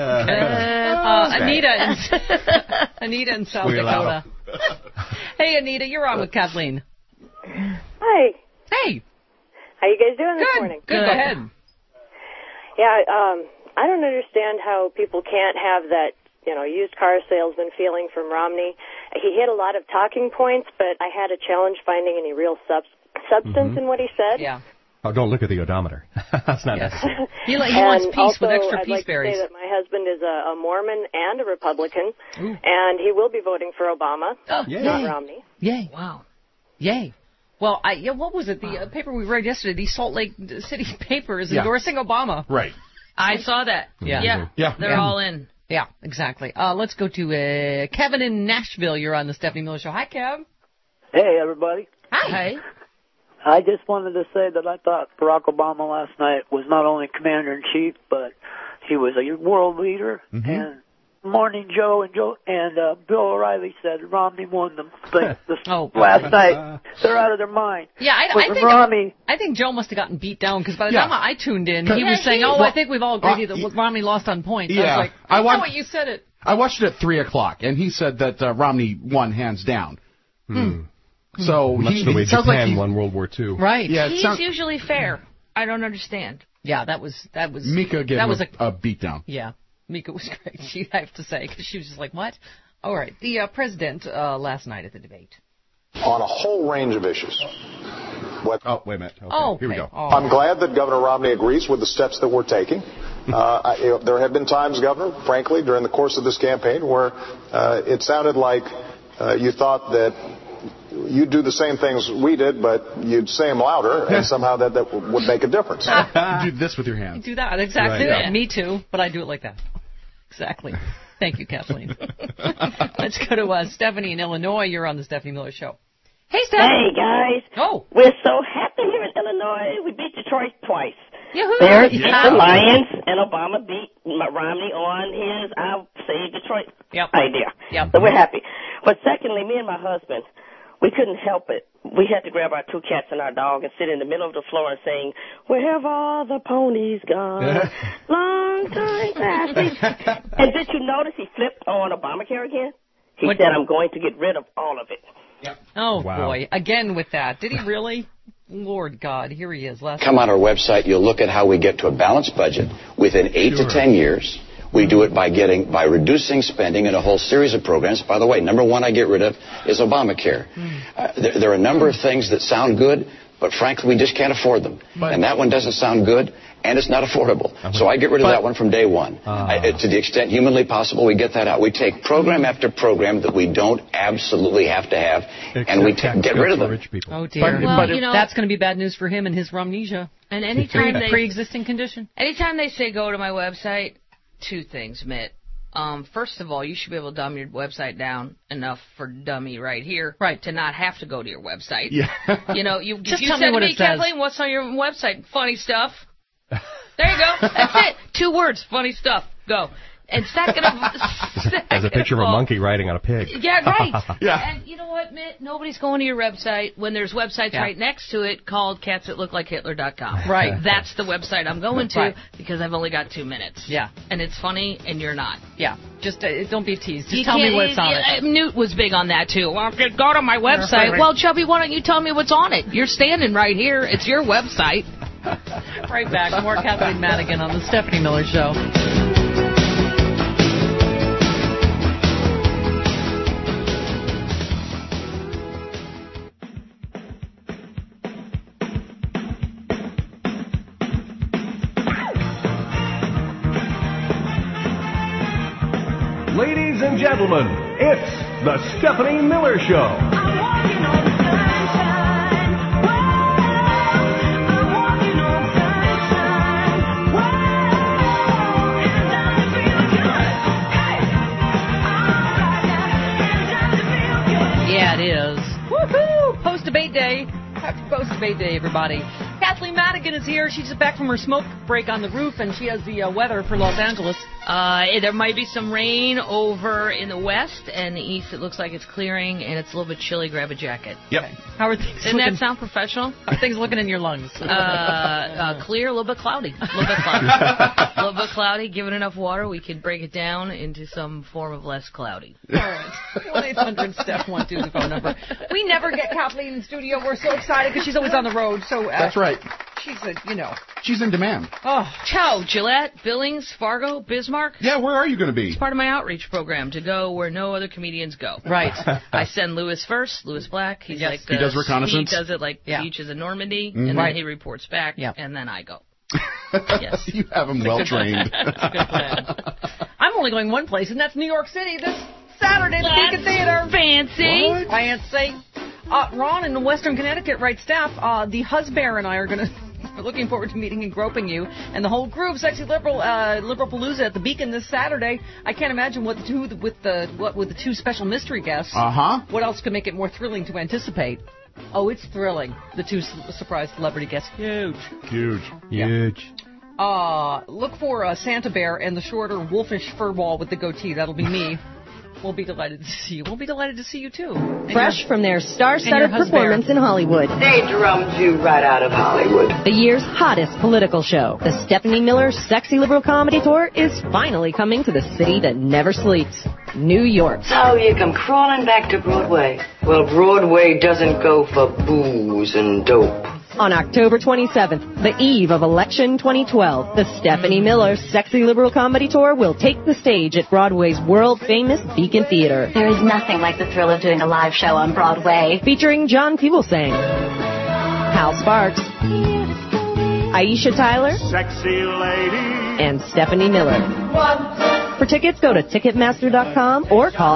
Anita in South Dakota. Hey, Anita, you're on with Kathleen. Hi. Hey. How you guys doing this morning? Good. Go ahead. Yeah, I don't understand how people can't have that, used car salesman feeling from Romney. He hit a lot of talking points, but I had a challenge finding any real substance in what he said. Yeah. Oh, don't look at the odometer. That's not necessary. He wants peace with extra I'd peace berries. I'd like to say that my husband is a Mormon and a Republican, and he will be voting for Obama, not Romney. Yay. Wow. Yay. Well, what was it? The paper we read yesterday, the Salt Lake City paper is endorsing Obama. Right. I saw that. Yeah. They're all in. Yeah, exactly. Let's go to Kevin in Nashville. You're on the Stephanie Miller Show. Hi, Kev. Hey, everybody. Hi. I just wanted to say that I thought Barack Obama last night was not only commander-in-chief, but he was a world leader. And Morning Joe and Bill O'Reilly said Romney won them last night. They're out of their mind. Yeah, I think Joe must have gotten beat down because by the time I tuned in, he was saying, I think we've all agreed that Romney lost on points. Yeah. I was like, I know what you said it. I watched it at 3 o'clock, and he said that Romney won hands down. So much the way Japan won World War II. Right. Yeah, he's usually fair. I don't understand. Yeah, that was Mika gave him a beatdown. Yeah, Mika was great. I have to say, because she was just like, what? All right. The president last night at the debate. On a whole range of issues. Oh, wait a minute. Okay. Here we go. I'm glad that Governor Romney agrees with the steps that we're taking. There have been times, Governor, frankly, during the course of this campaign where it sounded like you thought that you'd do the same things we did, but you'd say them louder, and somehow that would make a difference. You do this with your hands. You do that, exactly. Right. Me too, but I do it like that. Exactly. Thank you, Kathleen. Let's go to Stephanie in Illinois. You're on the Stephanie Miller Show. Hey, Stephanie. Hey, guys. Oh. We're so happy here in Illinois. We beat Detroit twice. Yahoo! Bears beat the Lions, and Obama beat Romney on his I'll Save Detroit idea. Yep. So we're happy. But secondly, me and my husband, we couldn't help it. We had to grab our 2 cats and our dog and sit in the middle of the floor and sing, "Where have all the ponies gone? Long time passing." And did you notice he flipped on Obamacare again? He said, "I'm going to get rid of all of it." Yep. Oh, boy. Again with that. Did he really? Lord God, here he is. Come on our website. You'll look at how we get to a balanced budget within 8 to 10 years. We do it by reducing spending in a whole series of programs. By the way, number one I get rid of is Obamacare. There are a number of things that sound good, but frankly, we just can't afford them. And that one doesn't sound good, and it's not affordable. So I get rid of that one from day one. To the extent humanly possible, we get that out. We take program after program that we don't absolutely have to have, and we get rid of them. Rich people. Oh, dear. But that's going to be bad news for him and his Romnesia. And anytime pre-existing condition. Anytime they say go to my website, 2 things, Mitt. First of all, you should be able to dumb your website down enough for dummy right here to not have to go to your website. Yeah. You just you tell said me what to me, it says. Kathleen, what's on your website? Funny stuff. There you go. That's it. 2 words. Funny stuff. Go. And second of There's a picture of a monkey riding on a pig. Yeah, right. Yeah. And you know what, Mitt? Nobody's going to your website when there's websites right next to it called catsthatlooklikehitler.com. Right. That's the website I'm going to because I've only got 2 minutes. Yeah. And it's funny, and you're not. Yeah. Just don't be teased. Just tell me what's on it. Newt was big on that, too. Well, go to my website. Well, Chubby, why don't you tell me what's on it? You're standing right here. It's your website. Right back. More Kathleen Madigan on the Stephanie Miller Show. Ladies and gentlemen, it's the Stephanie Miller Show. Yeah, it is. Woohoo! Post-debate day. Happy post-debate day, everybody. Kathleen Madigan is here. She's back from her smoke break on the roof, and she has the weather for Los Angeles. There might be some rain over in the west, and the east it looks like it's clearing, and it's a little bit chilly. Grab a jacket. Yep. Okay. How are things Doesn't looking? that sound professional? How are things looking in your lungs? Clear, a little bit cloudy. A little bit cloudy. Given enough water, we could break it down into some form of less cloudy. All right. 1-800-STEPH-12 is the phone number. We never get Kathleen in studio. We're so excited because she's always on the road. So That's right. She's She's in demand. Oh, Chow, Gillette, Billings, Fargo, Bismarck. Yeah, where are you going to be? It's part of my outreach program to go where no other comedians go. Right. I send Lewis first, Lewis Black. He's like he does reconnaissance. He does it like beaches in Normandy, and then he reports back, and then I go. Yes. You have him well trained. That's a good plan. I'm only going one place, and that's New York City this Saturday at the Beacon Theater. Fancy. What? Fancy. Ron in Western Connecticut writes staff, the husbear and I are going to... We're looking forward to meeting and groping you and the whole group. Sexy Liberal Palooza at the Beacon this Saturday. I can't imagine what with the two special mystery guests. What else could make it more thrilling to anticipate? Oh, it's thrilling. The two surprise celebrity guests. Huge. Look for Santa Bear and the shorter wolfish furball with the goatee. That'll be me. We'll be delighted to see you. We'll be delighted to see you, too. Fresh from their star-studded performance in Hollywood. They drummed you right out of Hollywood. The year's hottest political show, the Stephanie Miller Sexy Liberal Comedy Tour, is finally coming to the city that never sleeps, New York. So you come crawling back to Broadway. Well, Broadway doesn't go for booze and dope. On October 27th, the eve of Election 2012, the Stephanie Miller Sexy Liberal Comedy Tour will take the stage at Broadway's world-famous Beacon Theater. There is nothing like the thrill of doing a live show on Broadway. Featuring John Fugelsang, Hal Sparks, Aisha Tyler, Sexy lady, and Stephanie Miller. For tickets, go to Ticketmaster.com or call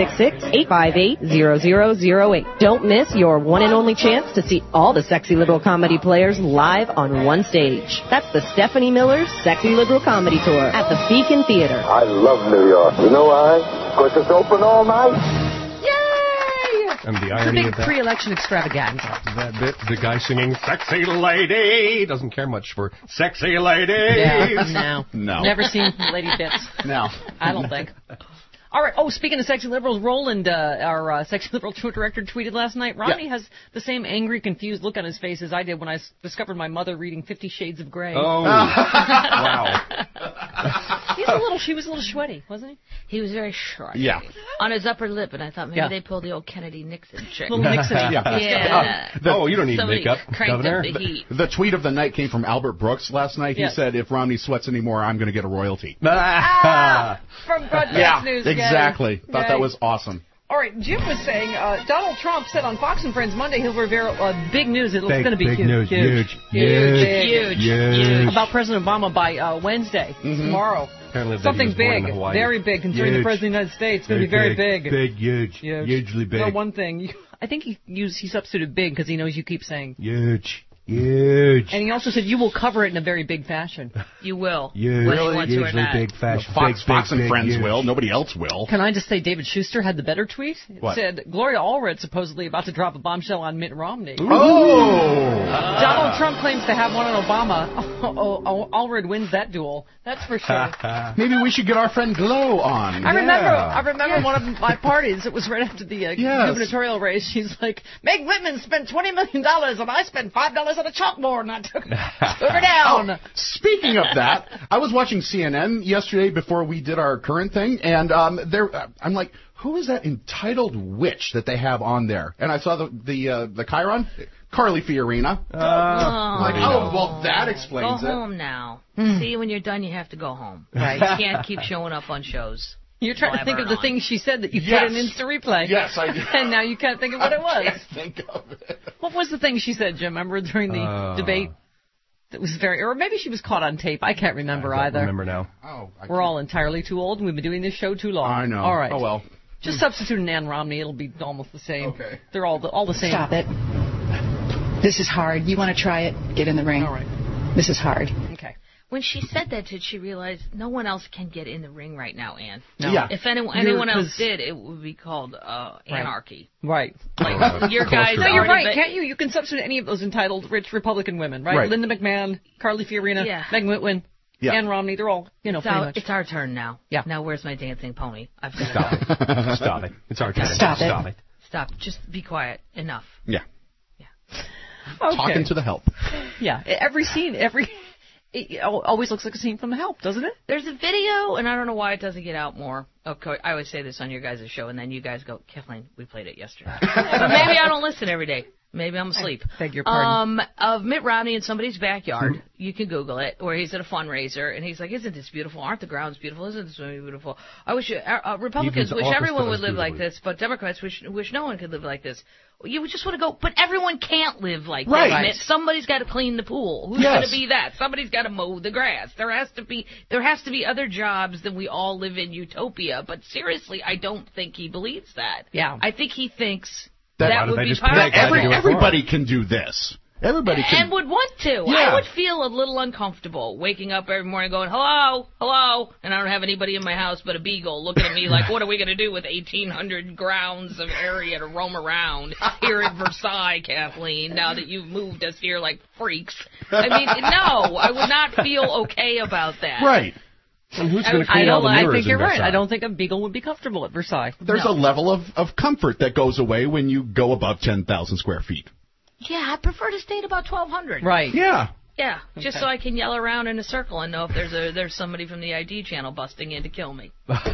866-858-0008. Don't miss your one and only chance to see all the Sexy Liberal Comedy players live on one stage. That's the Stephanie Miller Sexy Liberal Comedy Tour at the Beacon Theater. I love New York. You know why? Because it's open all night. And the It's a irony big of that, pre-election extravaganza. that bit, the guy singing "Sexy Lady" doesn't care much for "Sexy Lady." Yeah, No. Never seen Lady Bits. No. I don't think. All right. Oh, speaking of sexy liberals, Roland, our sexy liberal tour director, tweeted last night. Ronnie has the same angry, confused look on his face as I did when I discovered my mother reading 50 Shades of Grey. Oh, wow. He was a little sweaty, wasn't he? He was very sharp. Yeah. On his upper lip, and I thought maybe Yeah. they pulled the old Kennedy-Nixon trick. Little Nixon. Yeah. Oh, you don't need Somebody makeup, cranked Governor. up the heat. The tweet of the night came from Albert Brooks last night. He Yes. said, if Romney sweats anymore, I'm going to get a royalty. From Broadcast News. Exactly. Yay. Thought that was awesome. All right, Jim was saying Donald Trump said on Fox and Friends Monday he'll reveal big news. It's going to be big huge, news, huge, huge. about President Obama by Wednesday, tomorrow. Apparently Something he was born big, in Hawaii. very big concerning the President of the United States. It's going to be very big. Big, huge, hugely big. Well, one thing, I think he substituted big because he knows you keep saying Huge. And he also said you will cover it in a really big fashion. You will. Huge, whether you want to or hugely not. big fashion. Fox and big, Friends huge. will. Nobody else will. Can I just say David Schuster had the better tweet? It What? said Gloria Allred supposedly about to drop a bombshell on Mitt Romney. Oh! Donald Trump claims to have one on Obama, Allred wins that duel. That's for sure. Maybe we should get our friend Glow on. I remember one of my parties. It was right after the gubernatorial race. She's like, make women spend $20 million, and I spend $5 on a chalkboard, and I took her down. Oh, speaking of that, I was watching CNN yesterday before we did our current thing, and I'm like, who is that entitled witch that they have on there? And I saw the Chiron, Carly Fiorina. I'm like, well, that explains it. Go home now. See, when you're done, you have to go home. Right? You can't keep showing up on shows. You're trying to think of the things she said that you put in instant replay. Yes, I did. And now you can't think of what it was. I can't think of it. What was the thing she said, Jim? Remember during the debate? That was or maybe she was caught on tape. I can't remember either. I remember now. We're all entirely too old, and we've been doing this show too long. I know. All right. Oh, well. Just substitute an Ann Romney. It'll be almost the same. Okay. They're all the same. Stop it. This is hard. You want to try it? Get in the ring. All right. This is hard. Okay. When she said that, did she realize no one else can get in the ring right now, Ann? No. Yeah. If anyone else did, it would be called anarchy. Right. Like your guys. No, you're right. Can't you? You can substitute any of those entitled rich Republican women, right? Linda McMahon, Carly Fiorina, Megan Whitwin, Ann Romney. They're all, pretty much. It's our turn now. Yeah. Now where's my dancing pony? I've got Stop it. Stop it. It's our turn. Stop it. Stop it. Stop. Just be quiet. Enough. Yeah. Okay. Talking to the Help. Yeah. Every scene, it always looks like a scene from The Help, doesn't it? There's a video, and I don't know why it doesn't get out more. Okay, I always say this on your guys' show, and then you guys go, Kathleen, we played it yesterday. But maybe I don't listen every day. Maybe I'm asleep. I beg your pardon. Of Mitt Romney in somebody's backyard. You can Google it. Where he's at a fundraiser, and he's like, isn't this beautiful? Aren't the grounds beautiful? Isn't this really beautiful? I wish Republicans wish everyone would live like this, but Democrats wish no one could live like this. You just want to go, but everyone can't live like that. Mitt. Somebody's got to clean the pool. Who's going to be that? Somebody's got to mow the grass. There has to be other jobs than we all live in utopia. But seriously, I don't think he believes that. Yeah. I think he thinks that would be possible. Everybody can do this. Everybody can. And would want to. Yeah. I would feel a little uncomfortable waking up every morning going, hello, hello, and I don't have anybody in my house but a beagle looking at me like, what are we going to do with 1,800 grounds of area to roam around here at Versailles, Kathleen, now that you've moved us here like freaks? I mean, no, I would not feel okay about that. Right. And who's going to clean all the mirrors? I think you're right. Versailles? I don't think a beagle would be comfortable at Versailles. There's a level of comfort that goes away when you go above 10,000 square feet. Yeah, I prefer to stay at about 1,200. Right. Yeah. Yeah, just so I can yell around in a circle and know if there's somebody from the ID channel busting in to kill me.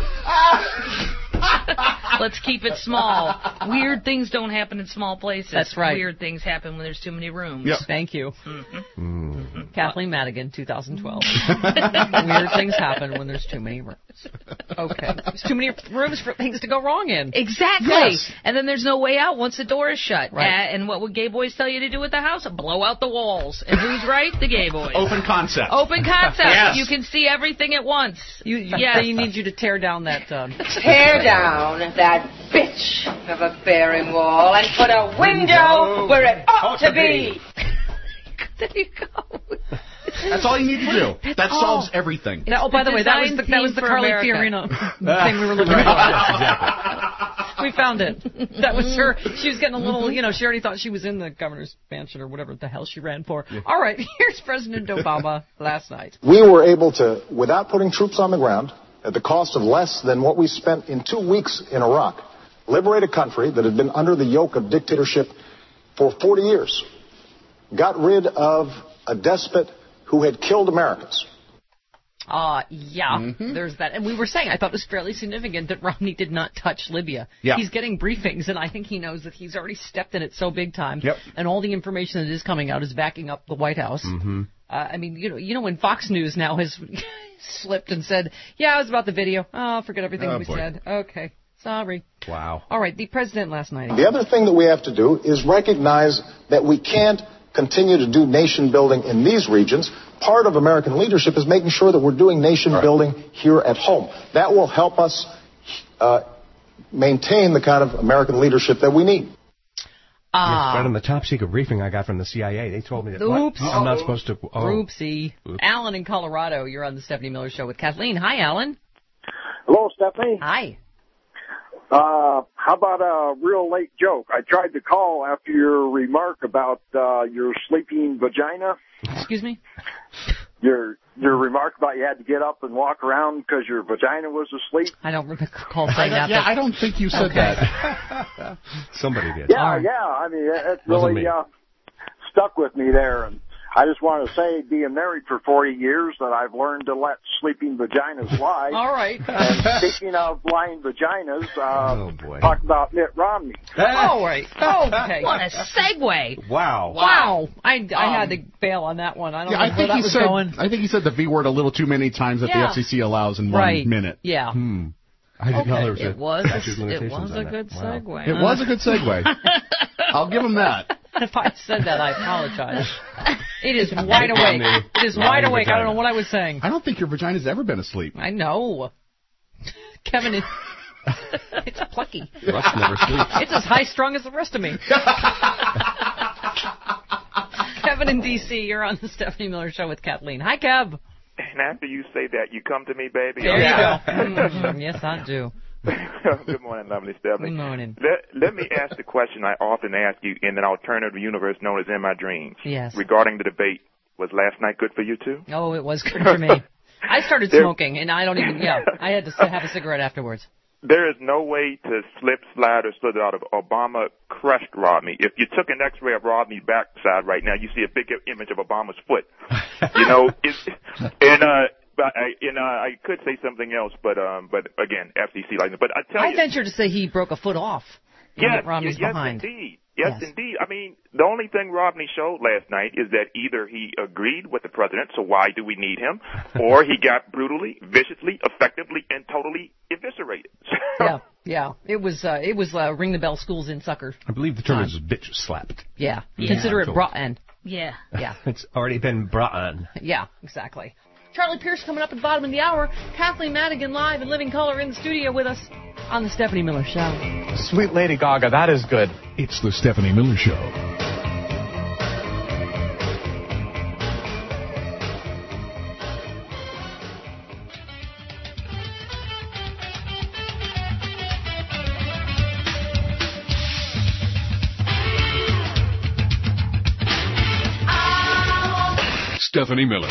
Let's keep it small. Weird things don't happen in small places. That's right. Weird things happen when there's too many rooms. Yep. Thank you. Mm-hmm. Kathleen Madigan, 2012. Weird things happen when there's too many rooms. Okay. There's too many rooms for things to go wrong in. Exactly. Yes. And then there's no way out once the door is shut. Right. And what would gay boys tell you to do at the house? Blow out the walls. And who's right? The gay boys. Open concept. Open concept. Yes. You can see everything at once. They need you to tear down that... Tear down that bitch of a bearing wall and put a window where it ought to be. There you go. That's all you need to do. That solves everything. By the way, that was the Carly Fiorina thing we were looking for. Exactly. We found it. That was her. She was getting a little, she already thought she was in the governor's mansion or whatever the hell she ran for. Yeah. All right, here's President Obama last night. We were able to, without putting troops on the ground, at the cost of less than what we spent in 2 weeks in Iraq, liberate a country that had been under the yoke of dictatorship for 40 years. Got rid of a despot who had killed Americans. There's that. And we were saying, I thought it was fairly significant that Romney did not touch Libya. Yeah. He's getting briefings, and I think he knows that he's already stepped in it so big time. Yep. And all the information that is coming out is backing up the White House. Mm-hmm. I mean, when Fox News now has slipped and said, yeah, it was about the video. Oh, forget everything we said. Okay. Sorry. Wow. All right, the president last night. The other thing that we have to do is recognize that we can't continue to do nation building in these regions. Part of American leadership is making sure that we're doing nation building here at home. That will help us maintain the kind of American leadership that we need. Right on the top secret briefing I got from the CIA, they told me that I'm not supposed to. Oopsie. Alan in Colorado, you're on the Stephanie Miller Show with Kathleen. Hi, Alan. Hello, Stephanie. Hi. How about a real late joke? I tried to call after your remark about your sleeping vagina. Excuse me? Your remark about you had to get up and walk around because your vagina was asleep. I don't recall saying that. Yeah, I don't think you said that. Somebody did. Yeah. I mean, it really stuck with me there. And I just want to say, being married for 40 years, that I've learned to let sleeping vaginas lie. All right. And speaking of lying vaginas, talk about Mitt Romney. All right. Okay. What a segue. Wow. I had to bail on that one. I don't know I where that was going. I think he said the V word a little too many times that the FCC allows in 1 minute. Yeah. I didn't know there was it was a good segue. It was a good segue. I'll give him that. If I said that, I apologize. It is wide awake. It is wide awake. I don't know what I was saying. I don't think your vagina's ever been asleep. I know. Kevin is... It's plucky. Russ never sleeps. It's as high strung as the rest of me. Kevin in D.C., you're on the Stephanie Miller Show with Kathleen. Hi, Kev. And after you say that, you come to me, baby. There you go. Yes, I do. Good morning, lovely Stephanie. Good morning. Let me ask the question I often ask you in an alternative universe known as In My Dreams. Yes. Regarding the debate, was last night good for you, too? Oh, it was good for me. I started smoking, and I don't even, I had to have a cigarette afterwards. There is no way to slip, slide, or slither out of Obama crushed Romney. If you took an X-ray of Romney's backside right now, you see a big image of Obama's foot. You know, I could say something else, but again, FCC like that. But I venture to say he broke a foot off. Romney's behind. Indeed. Yes, indeed. I mean, the only thing Romney showed last night is that either he agreed with the president, so why do we need him, or he got brutally, viciously, effectively, and totally eviscerated. Yeah. It was ring the bell, school's in sucker. I believe the term is bitch slapped. Yeah. Consider it brought in. Yeah. It's already been brought on. Yeah, exactly. Charlie Pierce coming up at the bottom of the hour. Kathleen Madigan live and living color in the studio with us on the Stephanie Miller Show. Sweet Lady Gaga, that is good. It's the Stephanie Miller Show. Stephanie Miller.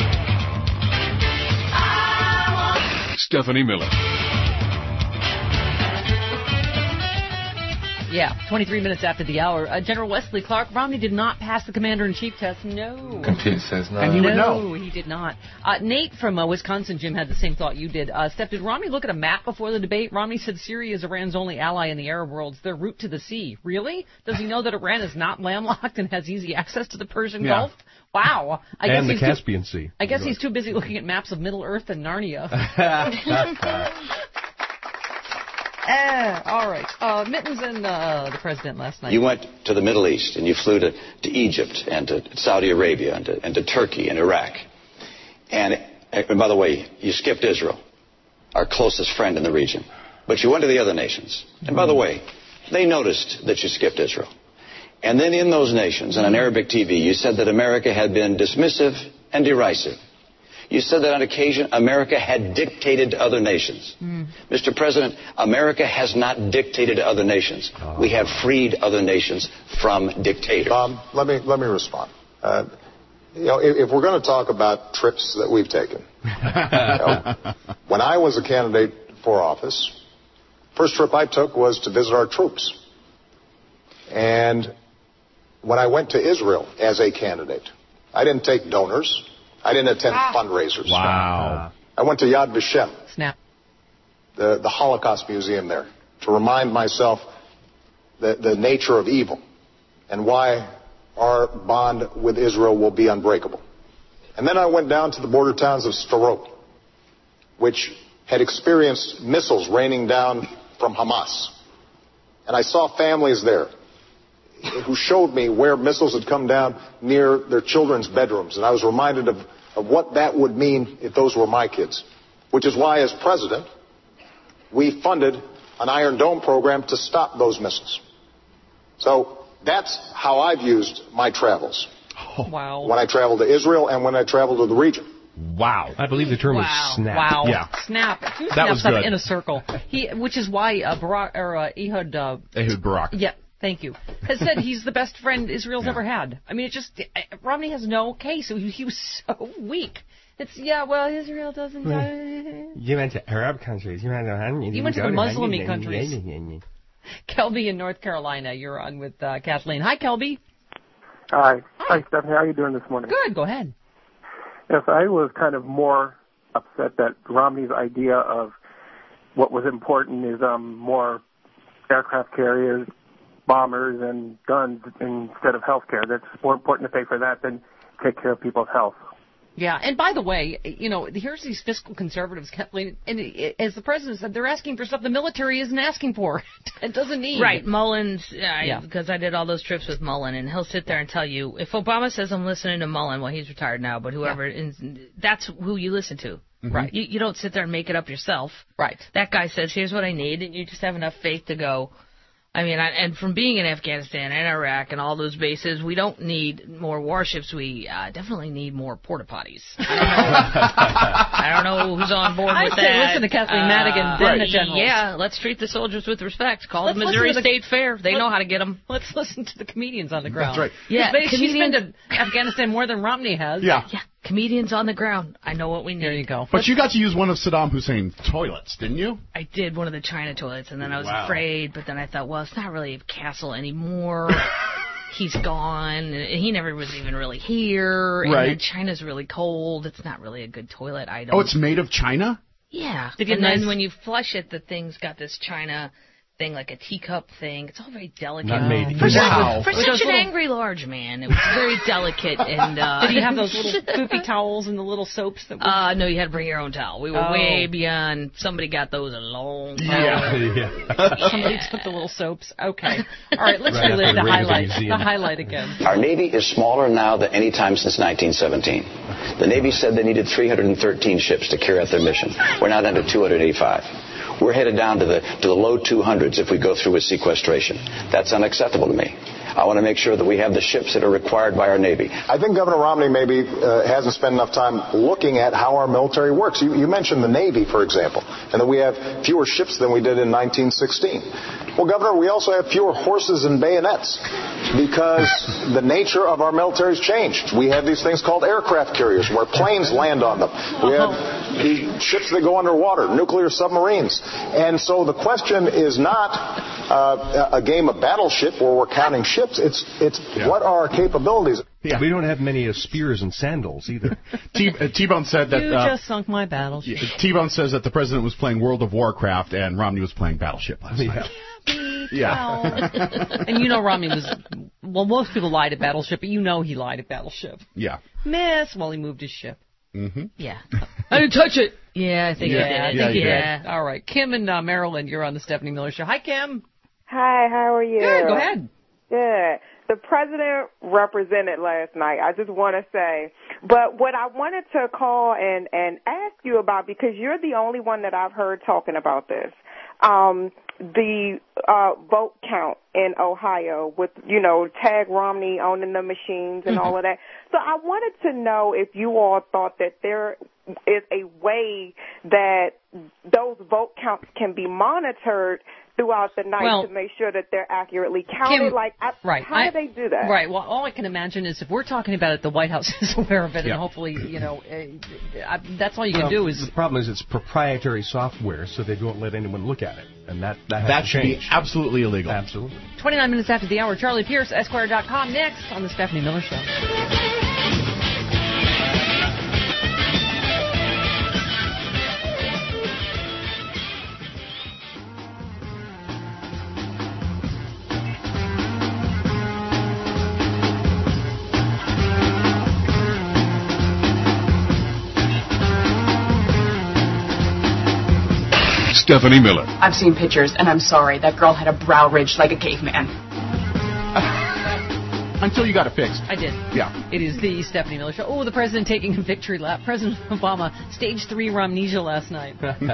Stephanie Miller. Yeah, 23 minutes after the hour. General Wesley Clark, Romney did not pass the commander-in-chief test. No. Computer says no. And he would know. No, he did not. Nate from Wisconsin, Jim, had the same thought you did. Steph, did Romney look at a map before the debate? Romney said Syria is Iran's only ally in the Arab world. It's their route to the sea. Really? Does he know that Iran is not landlocked and has easy access to the Persian Gulf? Wow. And the Caspian Sea. I guess he's too busy looking at maps of Middle Earth and Narnia. All right. Mittens and the president last night. You went to the Middle East, and you flew to Egypt and to Saudi Arabia and to Turkey and Iraq. And by the way, you skipped Israel, our closest friend in the region. But you went to the other nations. And by the way, they noticed that you skipped Israel. And then in those nations, on Arabic TV, you said that America had been dismissive and derisive. You said that on occasion America had dictated to other nations. Mr. President, America has not dictated to other nations. We have freed other nations from dictators. Let me respond. If we're going to talk about trips that we've taken, when I was a candidate for office, first trip I took was to visit our troops. And when I went to Israel as a candidate, I didn't take donors. I didn't attend fundraisers. Wow. I went to Yad Vashem, the Holocaust Museum there, to remind myself the nature of evil and why our bond with Israel will be unbreakable. And then I went down to the border towns of Sderot, which had experienced missiles raining down from Hamas. And I saw families there who showed me where missiles had come down near their children's bedrooms. And I was reminded of what that would mean if those were my kids. Which is why, as president, we funded an Iron Dome program to stop those missiles. So that's how I've used my travels. Wow. When I travel to Israel and when I travel to the region. Wow. I believe the term was snap. Wow. Yeah. Snap. Two That snaps was up good. in a circle. Which is why Ehud Barak. Yeah, thank you. Has said he's the best friend Israel's ever had. I mean, Romney has no case. He was so weak. Israel doesn't. You went to Arab countries. You went to the Muslim countries. Kelby in North Carolina, you're on with Kathleen. Hi, Kelby. Hi. Hi, Stephanie. How are you doing this morning? Good. Go ahead. Yes, I was kind of more upset that Romney's idea of what was important is more aircraft carriers, bombers, and guns instead of health care. That's more important to pay for that than take care of people's health. Yeah, and by the way, here's these fiscal conservatives, Kathleen, and as the president said, they're asking for stuff the military isn't asking for. It doesn't need. Right, Mullins, because I did all those trips with Mullen, and he'll sit there and tell you, if Obama says I'm listening to Mullen, well, he's retired now, but whoever, that's who you listen to. Mm-hmm. Right. You don't sit there and make it up yourself. Right. That guy says, here's what I need, and you just have enough faith to go. I mean, and from being in Afghanistan and Iraq and all those bases, we don't need more warships. We definitely need more porta potties. I don't know who's on board with that. I'd say listen to Kathleen Madigan, then the generals. Yeah, let's treat the soldiers with respect. Call the Missouri State Fair. They know how to get them. Let's listen to the comedians on the ground. That's right. Yeah, she's been to Afghanistan more than Romney has. Yeah. Comedians on the ground. I know what we need. There you go. But you got to use one of Saddam Hussein's toilets, didn't you? I did, one of the China toilets, and then I was afraid, but then I thought, well, it's not really a castle anymore. He's gone. And he never was even really here. And then China's really cold. It's not really a good toilet item. Oh, it's made of China? Yeah. And then when you flush it, the thing's got this China thing, like a teacup thing. It's all very delicate. Not made. For such an angry large man, it was very delicate. And did he have those little poopy towels and the little soaps? That no, you had to bring your own towel. We were way beyond. Somebody got those a long time ago. Somebody took the little soaps. Okay. All right, let's relive the highlight again. Our Navy is smaller now than any time since 1917. The Navy said they needed 313 ships to carry out their mission. We're now down to 285. We're headed down to the low 200s if we go through with sequestration. That's unacceptable to me. I want to make sure that we have the ships that are required by our Navy. I think Governor Romney maybe hasn't spent enough time looking at how our military works. You mentioned the Navy, for example, and that we have fewer ships than we did in 1916. Well, Governor, we also have fewer horses and bayonets because the nature of our military has changed. We have these things called aircraft carriers where planes land on them. We have the ships that go underwater, nuclear submarines. And so the question is not a game of battleship where we're counting ships. It's what are our capabilities? Yeah. We don't have many spears and sandals either. T-Bone said that... You just sunk my battleship. T-Bone says that the president was playing World of Warcraft and Romney was playing Battleship last night. Yeah. And Romney was... Well, most people lied at Battleship, but he lied at Battleship. Yeah. While he moved his ship. Mm-hmm. Yeah. I didn't touch it. Yeah, I think he did. Yeah. All right. Kim in Maryland, you're on the Stephanie Miller Show. Hi, Kim. Hi, how are you? Good, go ahead. Good. The president represented last night, I just want to say. But what I wanted to call and ask you about, because you're the only one that I've heard talking about this, the vote count in Ohio with, Tag Romney owning the machines and all of that. So I wanted to know if you all thought that there is a way that those vote counts can be monitored throughout the night to make sure that they're accurately counted. Kim, how do they do that? Right. Well, all I can imagine is if we're talking about it, the White House is aware of it, and hopefully, that's all you can do is... The problem is it's proprietary software, so they don't let anyone look at it, and that should be absolutely illegal. Absolutely. 29 minutes after the hour, Charlie Pierce, Esquire.com, next on the Stephanie Miller Show. Stephanie Miller. I've seen pictures, and I'm sorry. That girl had a brow ridge like a caveman. Until you got it fixed. I did. Yeah. It is the Stephanie Miller Show. Oh, the president taking a victory lap. President Obama, stage 3 Romnesia last night.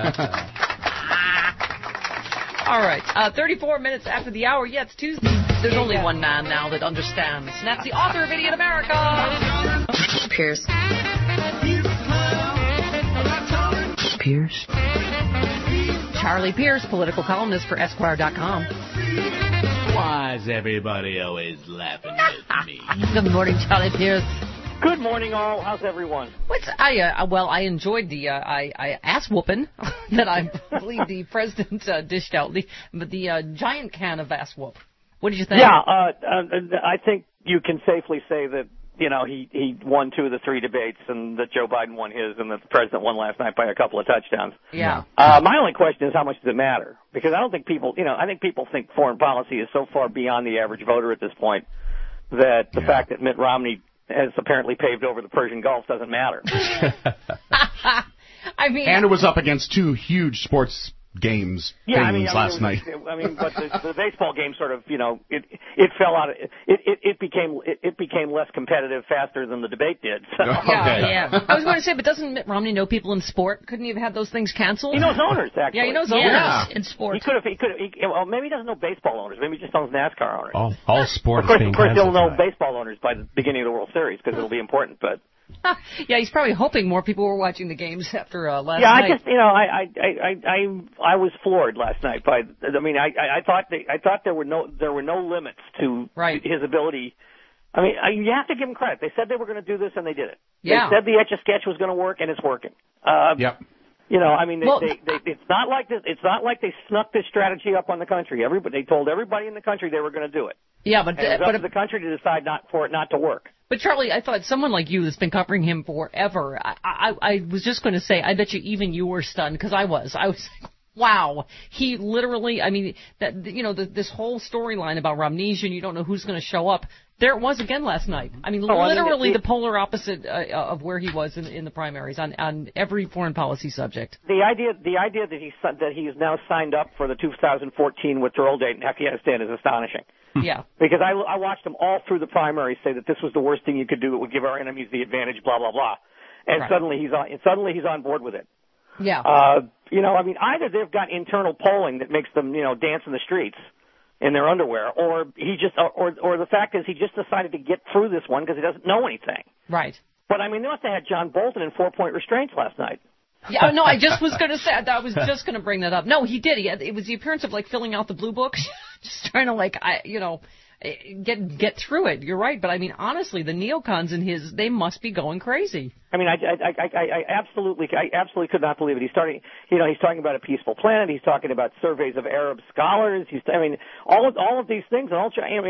All right. 34 minutes after the hour. Yeah, it's Tuesday. There's only one man now that understands, and that's the author of Idiot America. Pierce. Pierce? Charlie Pierce, political columnist for Esquire.com. Why is everybody always laughing at me? Good morning, Charlie Pierce. Good morning, all. How's everyone? I enjoyed the ass whooping that I believe the president dished out. The giant can of ass whoop. What did you think? Yeah, I think you can safely say that he won 2 of the 3 debates, and that Joe Biden won his, and that the president won last night by a couple of touchdowns. Yeah. My only question is, how much does it matter? Because I don't think people, I think people think foreign policy is so far beyond the average voter at this point that the fact that Mitt Romney has apparently paved over the Persian Gulf doesn't matter. I mean, and it was up against 2 huge sports games last night. But the baseball game sort of, it fell out. It became less competitive faster than the debate did. So. Yeah. I was going to say, but doesn't Mitt Romney know people in sport? Couldn't he have had those things canceled? He knows owners, actually. Yeah, he knows owners in sport. He could have. Well, maybe he doesn't know baseball owners. Maybe he just knows NASCAR owners. All sports. Of course, he'll know baseball owners by the beginning of the World Series because it'll be important. But yeah, he's probably hoping more people were watching the games after last night. Yeah, I was floored last night by. I thought there were no limits to his ability. I mean, you have to give him credit. They said they were going to do this, and they did it. Yeah. They said the Etch-a-Sketch was going to work, and it's working. Yep. It's not like this. It's not like they snuck this strategy up on the country. They told everybody in the country they were going to do it. Yeah, but it was up to the country to decide for it not to work. But Charlie, I thought someone like you that's been covering him forever. I was just going to say, I bet you even you were stunned because I was like, wow, he literally. I mean, this whole storyline about Romnesian, you don't know who's going to show up. There it was again last night. I mean, literally the polar opposite of where he was in the primaries on every foreign policy subject. The idea that he is now signed up for the 2014 withdrawal date in Afghanistan is astonishing. Yeah. Because I watched him all through the primaries say that this was the worst thing you could do. It would give our enemies the advantage. Blah blah blah. And suddenly he's on board with it. Yeah. Either they've got internal polling that makes them dance in the streets in their underwear, or he just, or the fact is he just decided to get through this one because he doesn't know anything. Right. But they must have had John Bolton in 4-point restraints last night. Yeah, no, I just was going to say, I was just going to bring that up. No, he did. It was the appearance of filling out the blue book, just trying to get through it. You're right, but I mean, honestly, the neocons in they must be going crazy. I mean, I absolutely could not believe it. He's talking about a peaceful planet. He's talking about surveys of Arab scholars. All of these things, and all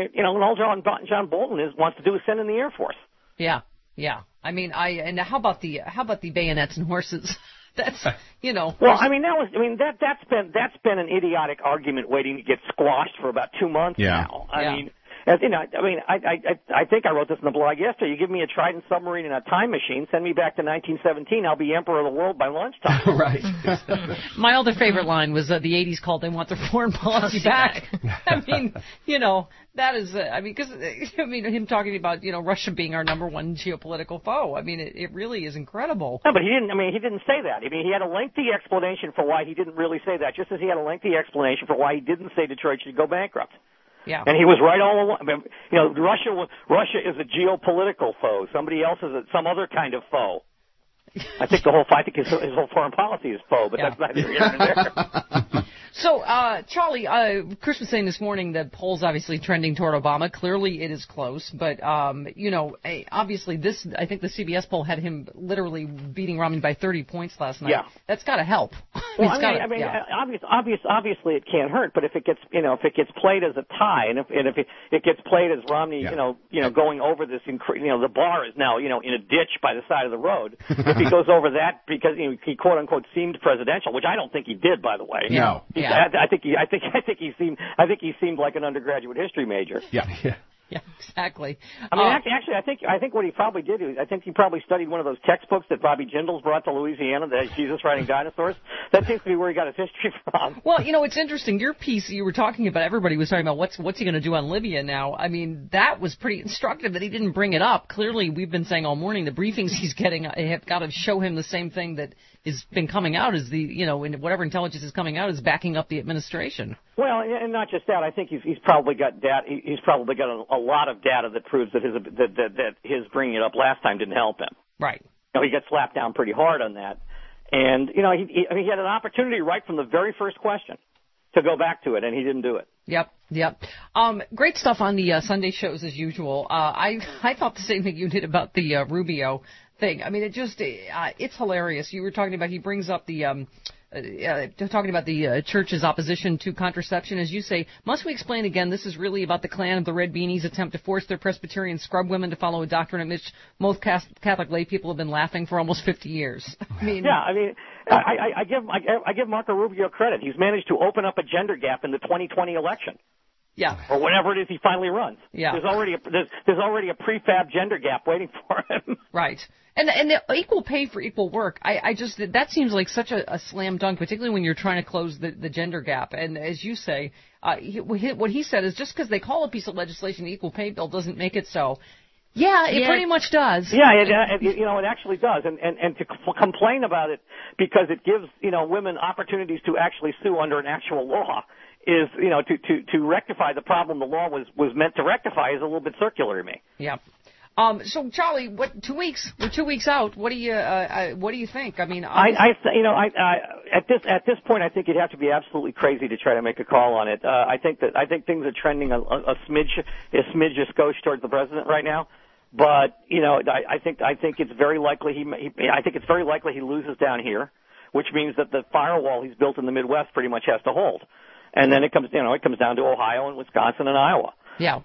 John Bolton wants to do is send in the Air Force. Yeah. I mean, and how about the bayonets and horses? That's Well, I mean, that's been an idiotic argument waiting to get squashed for about 2 months now. I mean, I think I wrote this in the blog yesterday. You give me a Trident submarine and a time machine, send me back to 1917, I'll be emperor of the world by lunchtime. Right. My other favorite line was the 80s called "They want their foreign policy back." I mean, that is, because him talking about Russia being our number one geopolitical foe. I mean, it really is incredible. No, but he didn't say that. I mean, he had a lengthy explanation for why he didn't really say that, just as he had a lengthy explanation for why he didn't say Detroit should go bankrupt. Yeah. And he was right all along. Russia is a geopolitical foe. Somebody else is some other kind of foe. I think his whole foreign policy is foe, but that's neither here nor there. So, Charlie, Chris was saying this morning that polls obviously trending toward Obama. Clearly, it is close, but obviously, I think the CBS poll had him literally beating Romney by 30 points last night. Yeah. That's got to help. Well, obviously it can't hurt, but if it gets played as a tie, and if it gets played as Romney, going over this, the bar is now, in a ditch by the side of the road. If he goes over that because he quote unquote seemed presidential, which I don't think he did, by the way. No. I think he seemed like an undergraduate history major. Yeah, exactly. I mean, actually, I think what he probably did is, I think he probably studied one of those textbooks that Bobby Jindals brought to Louisiana, the Jesus Riding Dinosaurs. That seems to be where he got his history from. Well, it's interesting. Your piece, you were talking about, everybody was talking about what's he going to do on Libya now. I mean, that was pretty instructive that he didn't bring it up. Clearly, we've been saying all morning the briefings he's getting have got to show him the same thing that has been coming out as whatever intelligence is coming out is backing up the administration. Well, and not just that. I think he's probably got data. He's probably got a lot of data that proves that his bringing it up last time didn't help him. Right. He got slapped down pretty hard on that. And, you know, he had an opportunity right from the very first question to go back to it, and he didn't do it. Yep. Great stuff on the Sunday shows as usual. I thought the same thing you did about the Rubio thing. I mean, it's hilarious. You were talking about, he brings up the talking about the church's opposition to contraception. As you say, must we explain again, this is really about the Klan of the Red Beanies' attempt to force their Presbyterian scrub women to follow a doctrine at which most Catholic lay people have been laughing for almost 50 years. I give Marco Rubio credit. He's managed to open up a gender gap in the 2020 election. Yeah. Or whenever it is he finally runs. Yeah. There's already a prefab gender gap waiting for him. Right. And the equal pay for equal work, that seems like such a slam dunk, particularly when you're trying to close the gender gap. And as you say, what he said is just because they call a piece of legislation an equal pay bill doesn't make it so. Yeah, it pretty much does. Yeah, it actually does. And to complain about it because it gives, women opportunities to actually sue under an actual law is, to rectify the problem the law was meant to rectify is a little bit circular to me. Yeah. So Charlie, 2 weeks? We're 2 weeks out. What do you think? I mean, at this point, I think you'd have to be absolutely crazy to try to make a call on it. I think things are trending a smidge a skosh towards the president right now. But I think it's very likely he loses down here, which means that the firewall he's built in the Midwest pretty much has to hold. And then it comes down to Ohio and Wisconsin and Iowa. Yeah.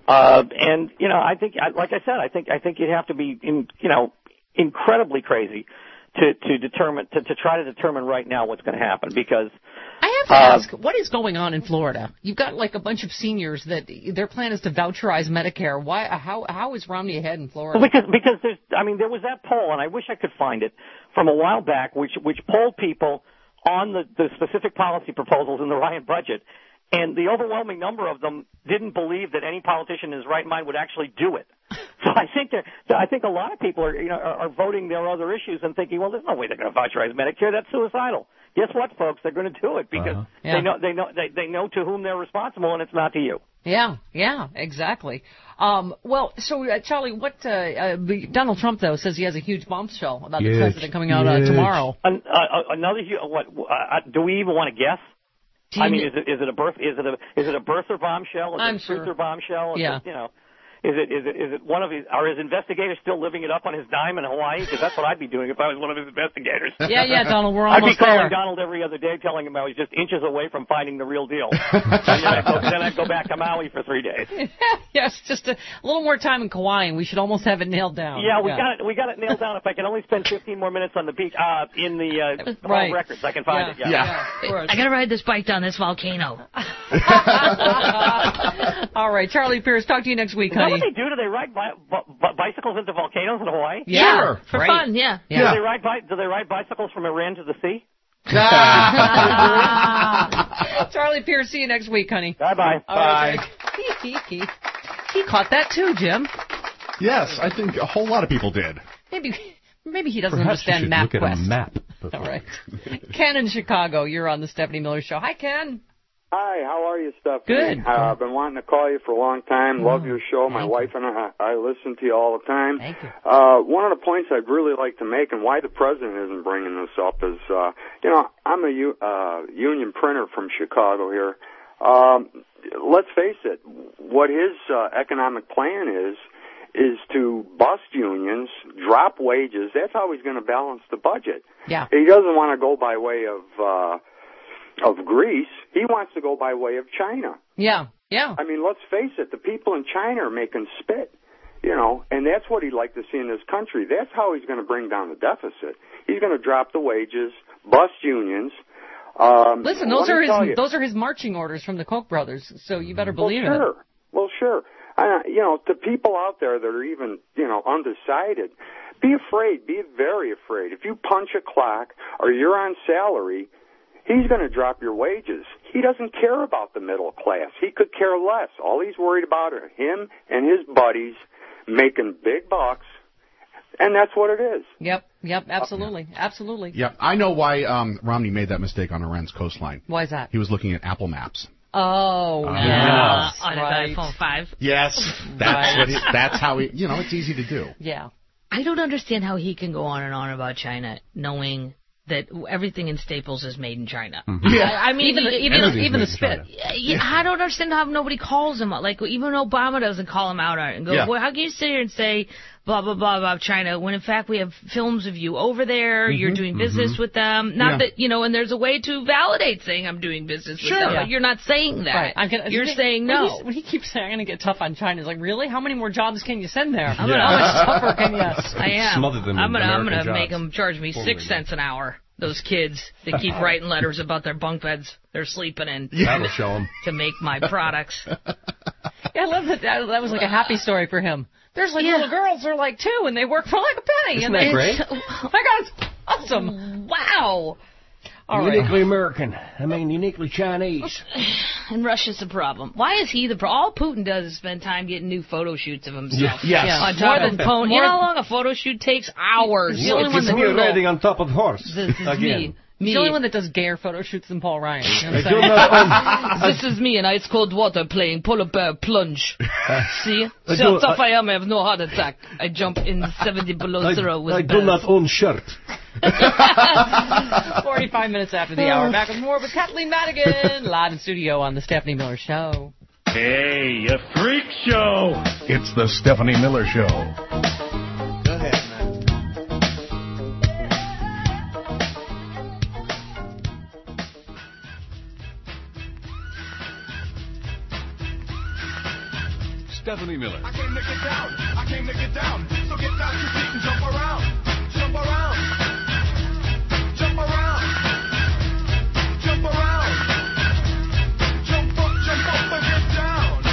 I think, like I said, I think you'd have to be, incredibly crazy to try to determine right now what's going to happen because. I have to ask, what is going on in Florida? You've got like a bunch of seniors that their plan is to voucherize Medicare. Why? How is Romney ahead in Florida? Well, because there was that poll, and I wish I could find it from a while back, which polled people on the specific policy proposals in the Ryan budget. And the overwhelming number of them didn't believe that any politician in his right mind would actually do it. So I think a lot of people are voting their other issues and thinking, well, there's no way they're going to voucherize Medicare. That's suicidal. Guess what, folks? They're going to do it because they know to whom they're responsible, and it's not to you. Yeah, exactly. So Charlie, what Donald Trump though says he has a huge bombshell about the president coming out tomorrow. Do we even want to guess? I mean, is it a birther bombshell? Is it a truther bombshell? Is it one of his? Are his investigators still living it up on his dime in Hawaii? Because that's what I'd be doing if I was one of his investigators. Yeah, Donald, we're almost there. I'd be calling Donald every other day, telling him I was just inches away from finding the real deal. then I'd go back to Maui for 3 days. Yes, just a little more time in Kauai, and we should almost have it nailed down. Yeah, we got it nailed down. If I can only spend 15 more minutes on the beach, in the home records, I can find it. Yeah. I got to ride this bike down this volcano. All right, Charlie Pierce, talk to you next week, honey. What they do? Do they ride bicycles into volcanoes in Hawaii? Yeah, for fun. Yeah. Do they ride bicycles from Iran to the sea? Charlie Pierce, see you next week, honey. Bye. Bye. He caught that too, Jim. Yes, I think a whole lot of people did. Maybe he doesn't Perhaps understand MapQuest. Look at a map. All right. Ken in Chicago, you're on the Stephanie Miller Show. Hi, Ken. Hi, how are you, Stephanie? Good. I've been wanting to call you for a long time. Love your show. My wife and I listen to you all the time. Thank you. One of the points I'd really like to make, and why the president isn't bringing this up, is, I'm a union printer from Chicago here. Let's face it, what his economic plan is to bust unions, drop wages. That's how he's going to balance the budget. Yeah. He doesn't want to go by way of Greece. He wants to go by way of China. Yeah. I mean, let's face it, the people in China are making spit, and that's what he'd like to see in this country. That's how he's going to bring down the deficit. He's going to drop the wages, bust unions. Listen, those are his marching orders from the Koch brothers, so you better believe it. Well, sure. To people out there that are even, undecided, be afraid, be very afraid. If you punch a clock or you're on salary, he's going to drop your wages. He doesn't care about the middle class. He could care less. All he's worried about are him and his buddies making big bucks, and that's what it is. Yep, absolutely. Yep, I know why Romney made that mistake on Iran's coastline. Why is that? He was looking at Apple Maps. Oh, yeah. On his iPhone 5. Yes, that's how he, it's easy to do. Yeah. I don't understand how he can go on and on about China knowing that everything in Staples is made in China. Mm-hmm. Yeah. I mean, even the spit. I don't understand how nobody calls him out. Like, even Obama doesn't call him out on it and go, well, how can you sit here and say blah, blah, blah about China when, in fact, we have films of you over there, you're doing business with them. Not that, and there's a way to validate saying I'm doing business with them, but you're not saying that. Right. You're saying no. When he keeps saying, I'm going to get tough on China, it's like, really? How many more jobs can you send there? How much tougher can you? I am. Smother them I'm going to make them charge me 6 cents an hour. Those kids that keep writing letters about their bunk beds they're sleeping in. That'll show them. To make my products. I love that. That was like a happy story for him. There's like little girls, they're like 2, and they work for like a penny. Isn't that great? Oh my God, it's awesome. Wow. Uniquely American. I mean, uniquely Chinese. And Russia's the problem. Why is he the problem? All Putin does is spend time getting new photo shoots of himself. Yes. On top of the phone. You know how long a photo shoot takes? Hours. The only one riding on top of the horse. This is me. He's the only one that does gayer photo shoots than Paul Ryan. You know this is me in ice cold water playing polar bear plunge. See? So tough I am, I have no heart attack. I jump in 70 below zero with I do not own shirt. 45 minutes after the hour. Back with more with Kathleen Madigan, live in studio on the Stephanie Miller Show. Hey, a freak show! It's the Stephanie Miller Show. Go ahead, man. Stephanie Miller. I came to get down. I came to get down. So get down your feet and jump around. Jump around. Jump around. Jump around. Jump up and get down.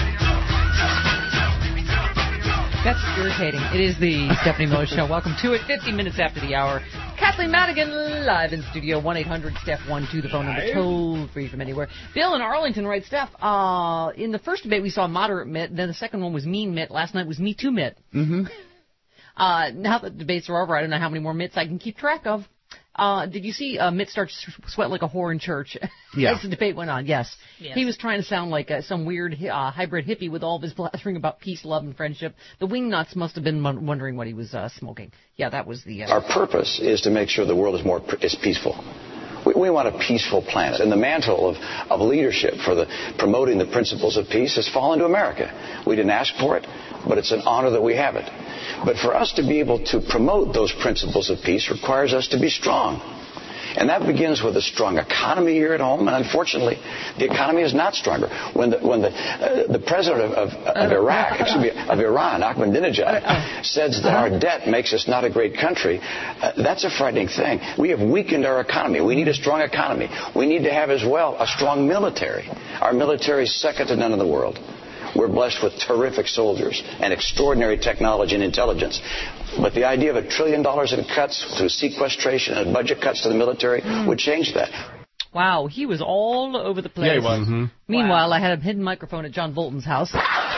That's irritating. It is the Stephanie Miller Show. Welcome to it. 50 minutes after the hour. Kathleen Madigan live in studio. 1-800-STEPH-12, the phone number, toll free from anywhere. Bill in Arlington writes, Steph, in the first debate we saw moderate Mitt, then the second one was mean Mitt. Last night was Me Too Mitt. Mm-hmm. Now that the debates are over, I don't know how many more Mitts I can keep track of. Did you see Mitt start to sweat like a whore in church as the debate went on? Yes. He was trying to sound like some weird hybrid hippie with all of his blathering about peace, love, and friendship. The wingnuts must have been wondering what he was smoking. Yeah, that was the... Our purpose is to make sure the world is peaceful. We want a peaceful planet. And the mantle of leadership for promoting the principles of peace has fallen to America. We didn't ask for it, but it's an honor that we have it. But for us to be able to promote those principles of peace requires us to be strong. And that begins with a strong economy here at home. And unfortunately, the economy is not stronger. When the president of Iran, Ahmadinejad, says that our debt makes us not a great country, that's a frightening thing. We have weakened our economy. We need a strong economy. We need to have as well a strong military. Our military is second to none in the world. We're blessed with terrific soldiers and extraordinary technology and intelligence. But the idea of $1 trillion in cuts through sequestration and budget cuts to the military would change that. Wow, he was all over the place. Yeah, he was. Mm-hmm. Meanwhile, I had a hidden microphone at John Bolton's house.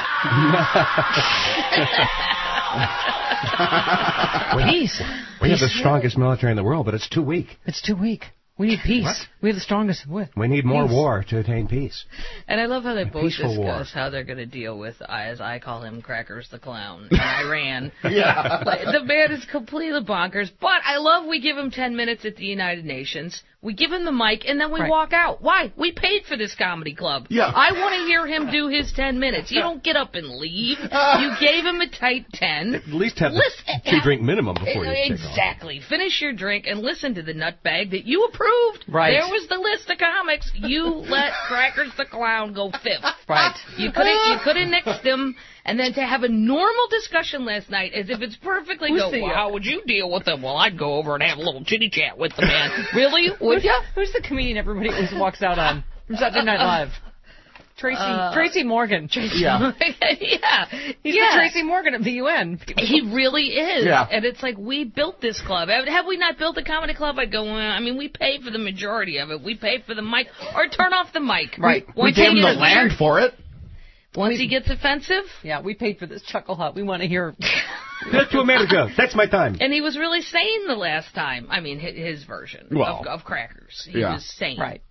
Peace. We have the strongest military in the world, but it's too weak. It's too weak. We need peace. What? We have the strongest. We need more war to attain peace. And I love how they both discuss how they're going to deal with, as I call him, Crackers the Clown in Iran. The man is completely bonkers. But I love we give him 10 minutes at the United Nations. We give him the mic, and then we walk out. Why? We paid for this comedy club. Yeah. I want to hear him do his 10 minutes. You don't get up and leave. You gave him a tight 10. At least have the 2-drink minimum before you take off. Exactly. Finish your drink and listen to the nutbag that you approved. Right. There was the list of comics. You let Crackers the Clown go fifth. Right. You could have nixed him. And then to have a normal discussion last night as if it's perfectly well, how would you deal with him? Well, I'd go over and have a little chitty chat with the man. Really? Would you? Who's the comedian everybody always walks out on from Saturday Night Live? Tracy Morgan. Yeah. He's the Tracy Morgan of the UN. He really is. Yeah. And it's like, we built this club. Have we not built a comedy club? I'd go, we pay for the majority of it. We pay for the mic. Or turn off the mic. Right. We gave him the land for it. Once he gets offensive? Yeah, we paid for this Chuckle Hut. We want to hear... Go to America. That's my time. And he was really sane the last time. I mean, his version of Crackers. He was sane. Right.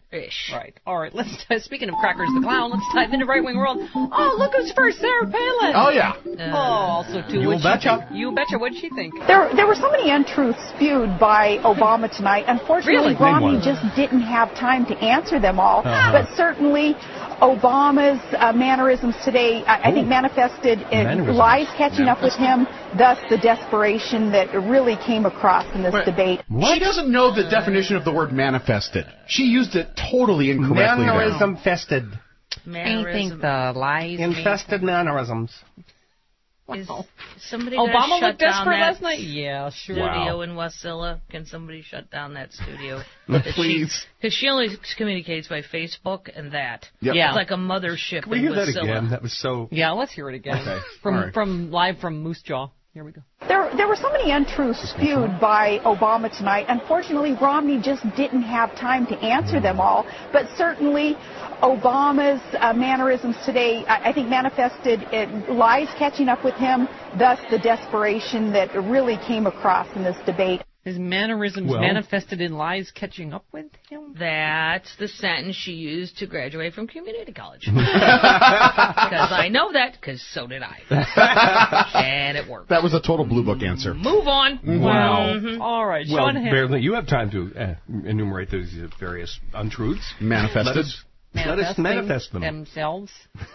Ish. Right. All right. Speaking of Crackers the Clown, let's dive into Right Wing World. Oh, look who's first, Sarah Palin. Oh, yeah. Also, too. You betcha. You betcha. What did she think? There were so many untruths spewed by Obama tonight. Unfortunately, Romney just didn't have time to answer them all. But certainly, Obama's mannerisms today, I think, manifested in lies catching up with him, thus the desperation that really came across in this debate. What? She doesn't know the definition of the word manifested. She used it totally incorrectly. Mannerism-fested. I think the lies... Infested mannerisms. Wow. Somebody Obama shut looked desperate down last night? Yeah, sure. Studio in Wasilla. Can somebody shut down that studio? Please. Because she only communicates by Facebook and that. Yep. Yeah. It's like a mothership Can we in hear that Wasilla. again? That was so... Yeah, let's hear it again. Okay. From live from Moose Jaw. Here we go. There were so many untruths spewed by Obama tonight. Unfortunately, Romney just didn't have time to answer them all. But certainly, Obama's mannerisms today, I think, manifested in lies catching up with him, thus the desperation that really came across in this debate. His mannerisms manifested in lies catching up with him? That's the sentence she used to graduate from community college. Because I know that, because so did I. And it worked. That was a total Blue Book answer. Move on. Wow. Mm-hmm. All right, Well, Sean Barely, you have time to enumerate those various untruths. Manifested. Let us manifest them. Themselves.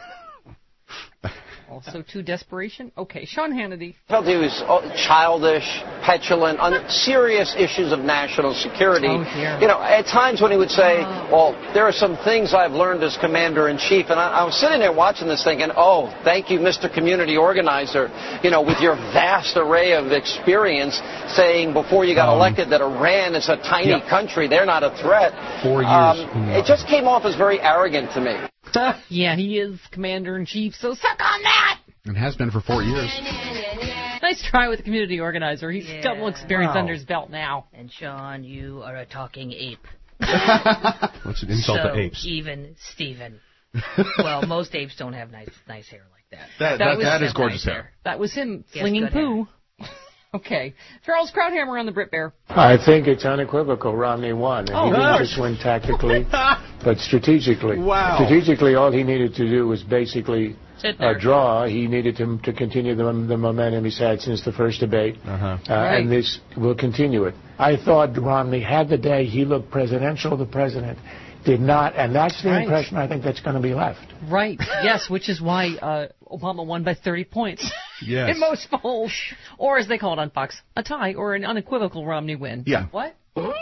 Also, to desperation. Okay, Sean Hannity. I felt he was childish, petulant, on serious issues of national security. Oh, dear. You know, at times when he would say, well, there are some things I've learned as commander-in-chief, and I was sitting there watching this thinking, oh, thank you, Mr. Community Organizer, you know, with your vast array of experience, saying before you got elected that Iran is a tiny country, they're not a threat. 4 years. It just came off as very arrogant to me. Yeah, he is commander-in-chief, so suck on that! And has been for 4 years. Nice try with the community organizer. He's got a little experience under his belt now. And Sean, you are a talking ape. What's an insult to apes? Even Stephen. Well, most apes don't have nice hair like that. That is gorgeous hair. That was him flinging poo. Okay. Charles Krauthammer on the Brit Bear. I think it's unequivocal. Romney won. And he didn't just win tactically, but strategically. Wow. Strategically, all he needed to do was basically draw. He needed to continue the momentum he's had since the first debate. And this will continue it. I thought Romney had the day. He looked presidential. The president did not. And that's the impression I think that's going to be left. Right. Yes, which is why Obama won by 30 points. Yes. In most polls. Or as they call it on Fox, a tie or an unequivocal Romney win. Yeah. What?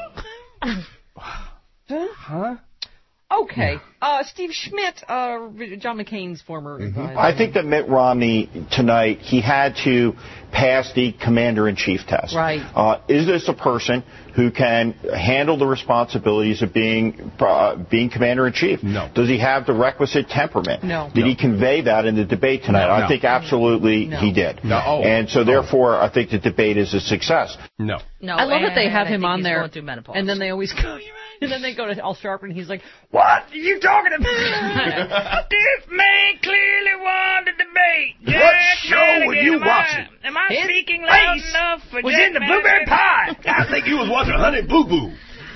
Huh? Okay. Steve Schmidt, John McCain's former advisor. I think that Mitt Romney tonight, he had to pass the commander-in-chief test. Right. Is this a person who can handle the responsibilities of being commander-in-chief? No. Does he have the requisite temperament? No. Did he convey that in the debate tonight? No. I think absolutely he did. No. And so therefore, I think the debate is a success. No. I love that they have him on there, and then they always go, and then they go to Al Sharpton, and he's like, "What are you talking about?" This man clearly won the debate. What show were you watching? Am I speaking loud enough for was in the blueberry pie. I think you was watching Honey Boo Boo.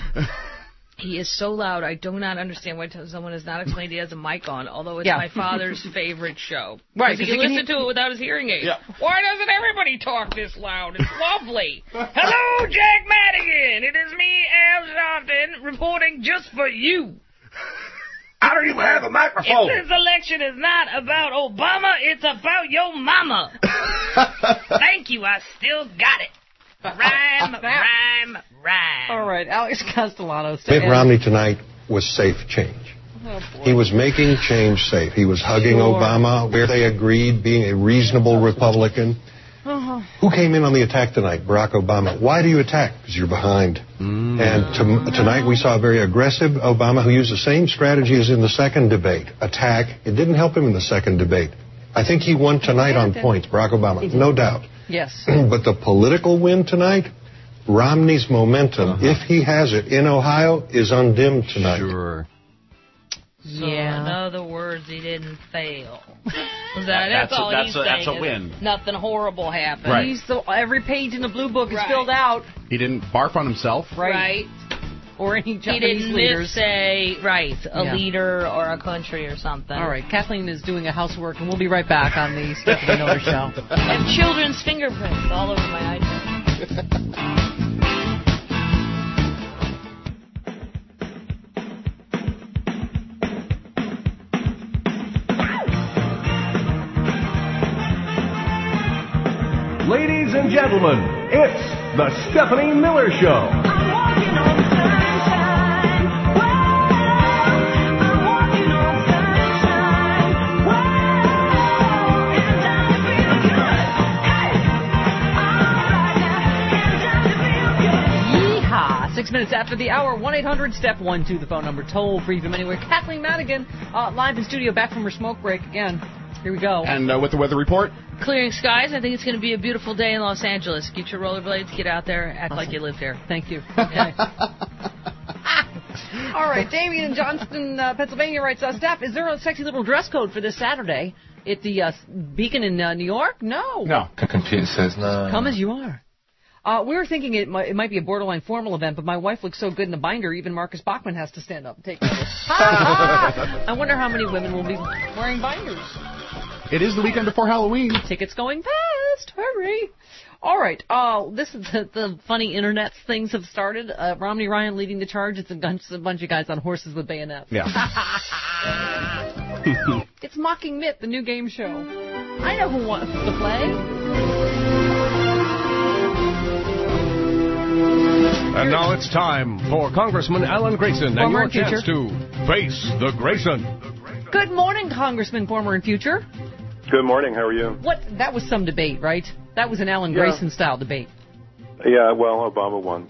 He is so loud, I do not understand why someone has not explained he has a mic on, although it's my father's favorite show. Right. Because he can listen to it without his hearing aid. Yeah. Why doesn't everybody talk this loud? It's lovely. Hello, Jack Madigan. It is me, Al Sharpton, reporting just for you. I don't even have a microphone. If this election is not about Obama, it's about your mama. Thank you. I still got it. Rhyme, rhyme, rhyme. All right, Alex Castellanos. Mitt Romney tonight was safe change. Oh, he was making change safe. He was hugging Obama where they agreed, being a reasonable Republican. Who came in on the attack tonight? Barack Obama. Why do you attack? Because you're behind. And tonight we saw a very aggressive Obama who used the same strategy as in the second debate. Attack. It didn't help him in the second debate. I think he won tonight on points, Barack Obama, no doubt. Yes. But the political win tonight, Romney's momentum, if he has it in Ohio, is undimmed tonight. Sure. So in other words, he didn't fail. That's all he's saying. That's a win. Nothing horrible happened. Right. Every page in the blue book is filled out. He didn't barf on himself. Right. or any Japanese he leaders. Say a leader or a country or something. All right, Kathleen is doing a housework, and we'll be right back on the Stephanie Miller Show. I have children's fingerprints all over my iPad. Ladies and gentlemen, it's the Stephanie Miller Show. Yeehaw! 6 minutes after the hour, 1-800-STEP-1-2, the phone number, toll free from anywhere. Kathleen Madigan, live in studio, back from her smoke break again. Here we go. And with the weather report? Clearing skies. I think it's going to be a beautiful day in Los Angeles. Get your rollerblades, get out there, act like you live here. Thank you. Okay. All right, Damien in Johnston, Pennsylvania writes, Steph, is there a sexy little dress code for this Saturday at the Beacon in New York? No. No. Computer says no. Come as you are. We were thinking it might be a borderline formal event, but my wife looks so good in a binder, even Marcus Bachman has to stand up and take notice. I wonder how many women will be wearing binders. It is the weekend before Halloween. Tickets going fast. Hurry. All right. This is the funny internet things have started. Romney Ryan leading the charge. It's a bunch of guys on horses with bayonets. Yeah. It's Mocking Mitt, the new game show. I know who wants to play. And now it's time for Congressman Alan Grayson and your chance to face the Grayson. Good morning, Congressman, former and future. Good morning. How are you? That was some debate, right? That was an Alan Grayson-style debate. Yeah, well, Obama won.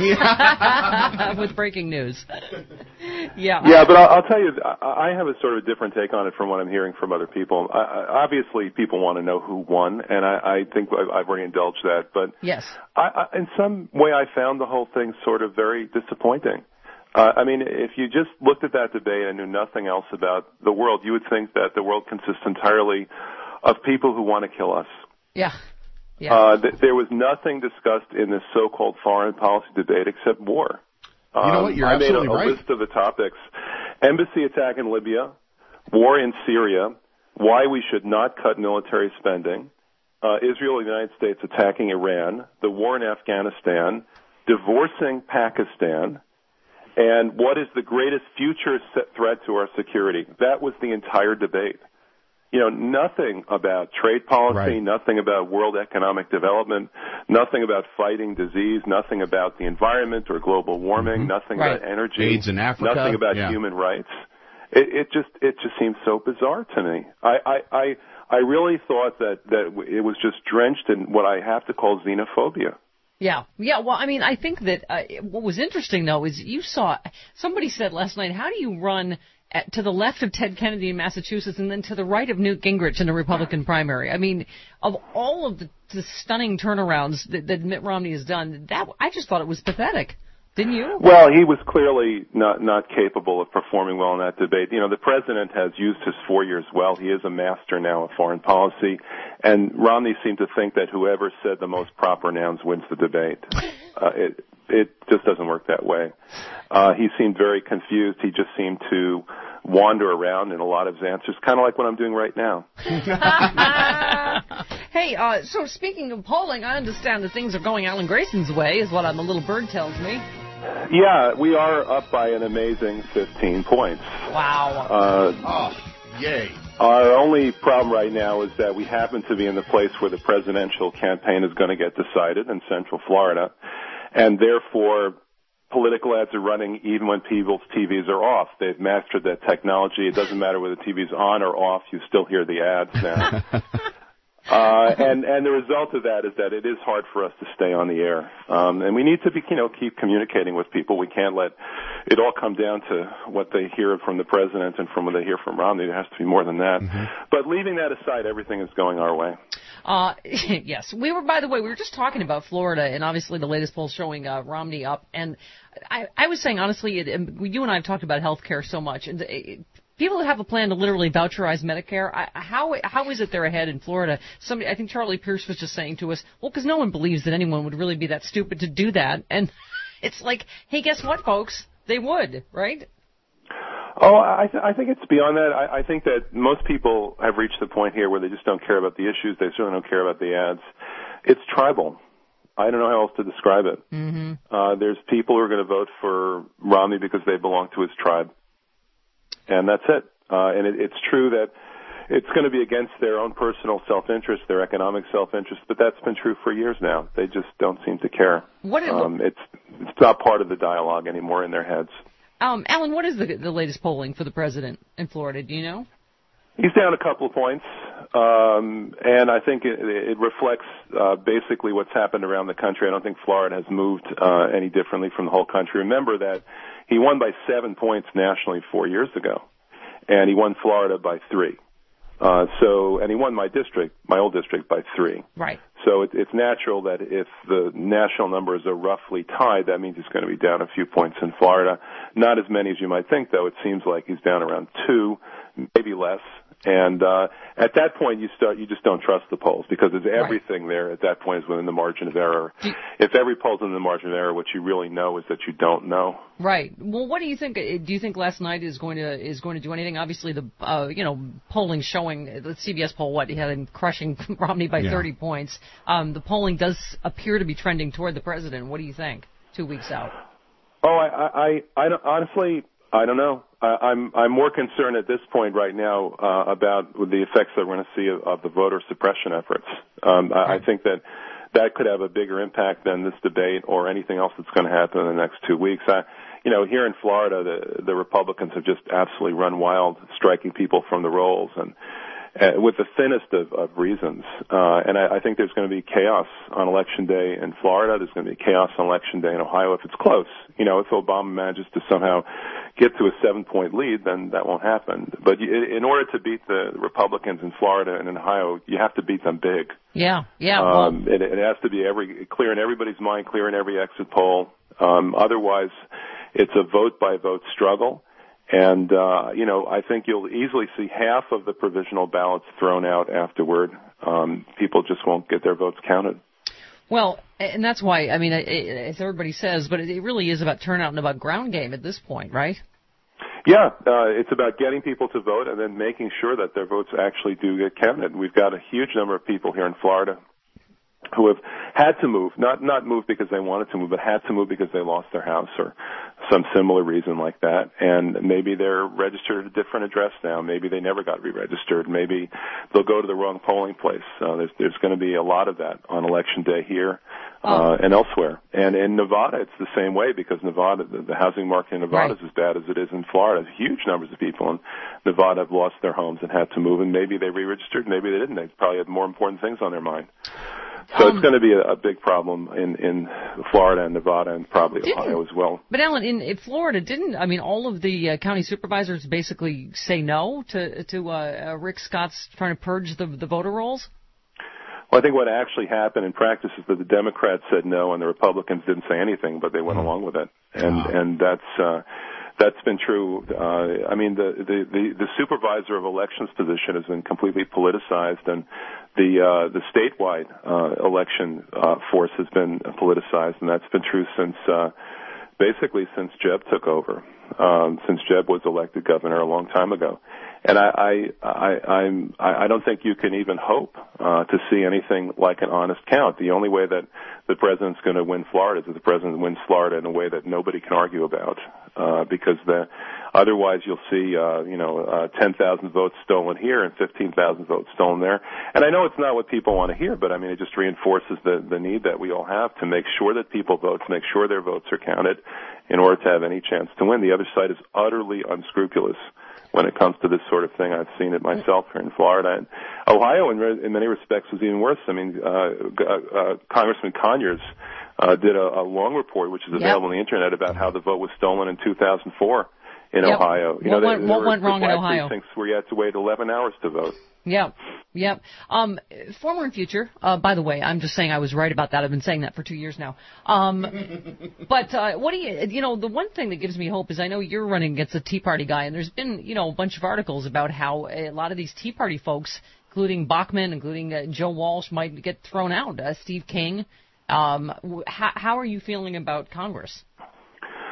With breaking news. Yeah. Yeah, but I'll tell you, I have a sort of a different take on it from what I'm hearing from other people. Obviously, people want to know who won, and I think I've already indulged that. But yes, in some way, I found the whole thing sort of very disappointing. I mean, if you just looked at that debate and knew nothing else about the world, you would think that the world consists entirely of people who want to kill us. Yeah. There was nothing discussed in this so-called foreign policy debate except war. You know what? You're absolutely right. I made a list of the topics. Embassy attack in Libya, war in Syria, why we should not cut military spending, Israel and the United States attacking Iran, the war in Afghanistan, divorcing Pakistan, and what is the greatest future threat to our security. That was the entire debate. You know, nothing about trade policy, nothing about world economic development, nothing about fighting disease, nothing about the environment or global warming, nothing about energy, AIDS in Africa, nothing about human rights. It just seems so bizarre to me. I really thought that it was just drenched in what I have to call xenophobia. Yeah. Well, I mean, I think that what was interesting though is you saw somebody said last night, how do you run to the left of Ted Kennedy in Massachusetts and then to the right of Newt Gingrich in a Republican primary? I mean, of all of the stunning turnarounds that Mitt Romney has done, I just thought it was pathetic. Didn't you? Well, he was clearly not capable of performing well in that debate. You know, the president has used his 4 years well. He is a master now of foreign policy. And Romney seemed to think that whoever said the most proper nouns wins the debate. It just doesn't work that way. He seemed very confused. He just seemed to wander around in a lot of his answers, kind of like what I'm doing right now. Hey, so speaking of polling, I understand that things are going Alan Grayson's way, is what a little bird tells me. Yeah, we are up by an amazing 15 points. Wow. Yay. Our only problem right now is that we happen to be in the place where the presidential campaign is going to get decided in Central Florida, and therefore political ads are running even when people's TVs are off. They've mastered that technology. It doesn't matter whether the TV's on or off, you still hear the ads now. And the result of that is that it is hard for us to stay on the air. And we need to keep communicating with people. We can't let it all come down to what they hear from the president and from what they hear from Romney. There has to be more than that. Mm-hmm. But leaving that aside, everything is going our way. Yes. By the way, we were just talking about Florida and obviously the latest poll showing Romney up. And I was saying, honestly, you and I have talked about health care so much. And people that have a plan to literally voucherize Medicare, how is it they're ahead in Florida? I think Charlie Pierce was just saying to us, well, because no one believes that anyone would really be that stupid to do that. And It's like, hey, guess what, folks? They would, right? Oh, I think it's beyond that. I think that most people have reached the point here where they just don't care about the issues. They certainly don't care about the ads. It's tribal. I don't know how else to describe it. Mm-hmm. There's people who are going to vote for Romney because they belong to his tribe. And that's it. And it's true that it's going to be against their own personal self-interest, their economic self-interest, but that's been true for years now. They just don't seem to care. It's not part of the dialogue anymore in their heads. Alan, what is the latest polling for the president in Florida? Do you know? He's down a couple of points, and I think it reflects basically what's happened around the country. I don't think Florida has moved any differently from the whole country. Remember that he won by 7 points nationally 4 years ago, and he won Florida by 3. And he won my old district, by 3. Right. So it's natural that if the national numbers are roughly tied, that means he's going to be down a few points in Florida. Not as many as you might think, though. It seems like he's down around 2, maybe less. And at that point, you just don't trust the polls because there's everything there at that point is within the margin of error. If every poll's in the margin of error, what you really know is that you don't know. Right. Well, what do you think? Do you think last night is going to do anything? Obviously, the polling showing the CBS poll he had him crushing Romney by 30 points. The polling does appear to be trending toward the president. What do you think? 2 weeks out. Oh, I honestly, I don't know. I'm more concerned at this point right now about the effects that we're going to see of the voter suppression efforts. I think that could have a bigger impact than this debate or anything else that's going to happen in the next 2 weeks. Here in Florida, the Republicans have just absolutely run wild, striking people from the rolls and with the thinnest of reasons. And I think there's going to be chaos on Election Day in Florida. There's going to be chaos on Election Day in Ohio if it's close. If Obama manages to somehow get to a 7-point lead, then that won't happen. But in order to beat the Republicans in Florida and in Ohio, you have to beat them big. Yeah. It has to be clear in everybody's mind, clear in every exit poll. Otherwise, it's a vote-by-vote struggle. And, I think you'll easily see half of the provisional ballots thrown out afterward. People just won't get their votes counted. Well, and that's why, as everybody says, but it really is about turnout and about ground game at this point, right? Yeah, it's about getting people to vote and then making sure that their votes actually do get counted. We've got a huge number of people here in Florida who have had to move, not move because they wanted to move, but had to move because they lost their house or some similar reason like that. And maybe they're registered at a different address now. Maybe they never got re-registered. Maybe they'll go to the wrong polling place. There's going to be a lot of that on Election Day here and elsewhere. And in Nevada, it's the same way because Nevada, the housing market in Nevada is as bad as it is in Florida. Huge numbers of people in Nevada have lost their homes and had to move, and maybe they re-registered, maybe they didn't. They probably had more important things on their mind. So it's going to be a big problem in Florida and Nevada and probably Ohio as well. But Alan, in Florida, all of the county supervisors basically say no to Rick Scott's trying to purge the voter rolls? Well, I think what actually happened in practice is that the Democrats said no and the Republicans didn't say anything, but they went along with it. And that's been true. The supervisor of elections position has been completely politicized, and the statewide election force has been politicized, and that's been true since Jeb took over, since Jeb was elected governor a long time ago. And I don't think you can even hope to see anything like an honest count. The only way that the president's going to win Florida is if the president wins Florida in a way that nobody can argue about, because otherwise you'll see 10,000 votes stolen here and 15,000 votes stolen there. And I know it's not what people want to hear, but it just reinforces the need that we all have to make sure that people vote, to make sure their votes are counted in order to have any chance to win. The other side is utterly unscrupulous when it comes to this sort of thing. I've seen it myself here in Florida. And Ohio, in many respects, was even worse. Congressman Conyers did a long report, which is available on the Internet, about how the vote was stolen in 2004 in Ohio. What went wrong in Ohio? Precincts where you had to wait 11 hours to vote. Yep. Former and future. By the way, I'm just saying I was right about that. I've been saying that for 2 years now. But what do you the one thing that gives me hope is I know you're running against a Tea Party guy, and there's been, a bunch of articles about how a lot of these Tea Party folks, including Bachmann, including Joe Walsh, might get thrown out. Steve King. How are you feeling about Congress?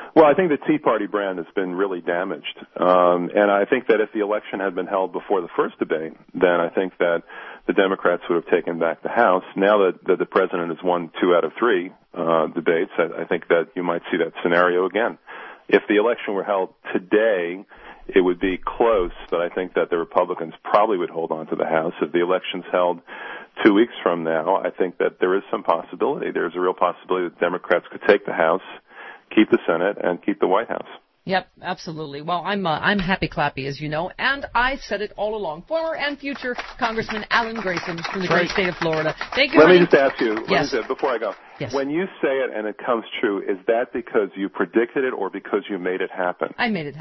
Well, I think the Tea Party brand has been really damaged. And I think that if the election had been held before the first debate, then I think that the Democrats would have taken back the House. Now that the president has won 2 out of 3 debates, I think that you might see that scenario again. If the election were held today, it would be close, but I think that the Republicans probably would hold on to the House. If the election's held 2 weeks from now, I think that there is some possibility. There's a real possibility that Democrats could take the House, keep the Senate, and keep the White House. Yep, absolutely. Well, I'm happy clappy, as you know, and I said it all along. Former and future Congressman Alan Grayson from the great state of Florida. Thank you. Let me just ask you, yes. Before I go, yes. When you say it and it comes true, is that because you predicted it or because you made it happen? I made it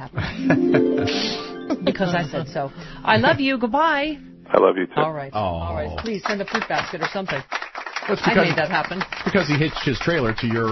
happen. Because I said so. I love you. Goodbye. I love you, too. All right. All right. Please send a fruit basket or something. I made that happen. Because he hitched his trailer to your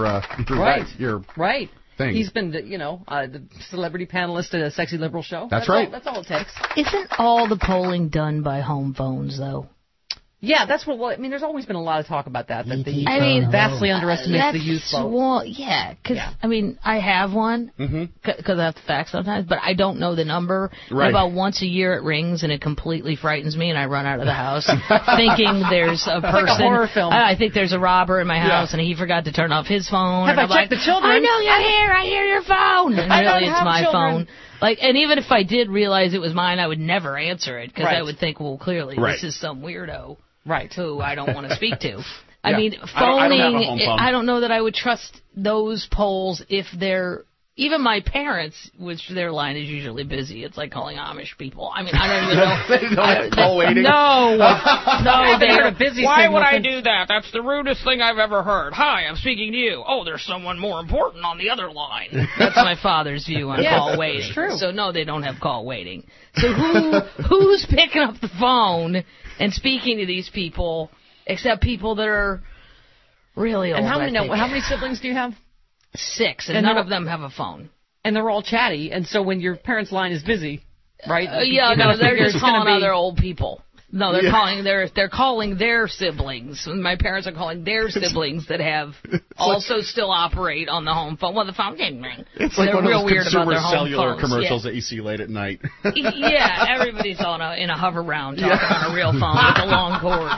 right. thing. He's been, the celebrity panelist at a Sexy Liberal show. That's right. That's all it takes. Isn't all the polling done by home phones, though? Yeah, that's what. Well, I mean, there's always been a lot of talk about that. That the vastly underestimates the youth vote. Well, yeah, because I mean, I have one because I have to fax sometimes, but I don't know the number. Right. And about once a year it rings and it completely frightens me, and I run out of the house thinking there's a person. Like a horror film. I think there's a robber in my house, and he forgot to turn off his phone. Have and I checked the children? I know you're here. I hear your phone. And really, it's my phone. Like, and even if I did realize it was mine, I would never answer it because I would think, well, clearly this is some weirdo. Right. Who I don't want to speak to. I mean, phoning, I don't know that I would trust those polls if they're, even my parents, which their line is usually busy. It's like calling Amish people. I mean, I don't even know. They don't have call waiting. No, they're busy. Why would I do that? That's the rudest thing I've ever heard. Hi, I'm speaking to you. Oh, there's someone more important on the other line. That's my father's view on call waiting. It's true. So no, they don't have call waiting. So who's picking up the phone and speaking to these people, except people that are really old? And how many siblings do you have? 6, and none of them have a phone. And they're all chatty, and so when your parents' line is busy, right? They're just calling other old people. No, they're calling their siblings. My parents are calling their siblings that have also still operate on the home phone. Well, the phone didn't ring. It's like they're one of those consumer cellular phones. commercials that you see late at night. Yeah, everybody's in a hover round talking on a real phone with a long cord.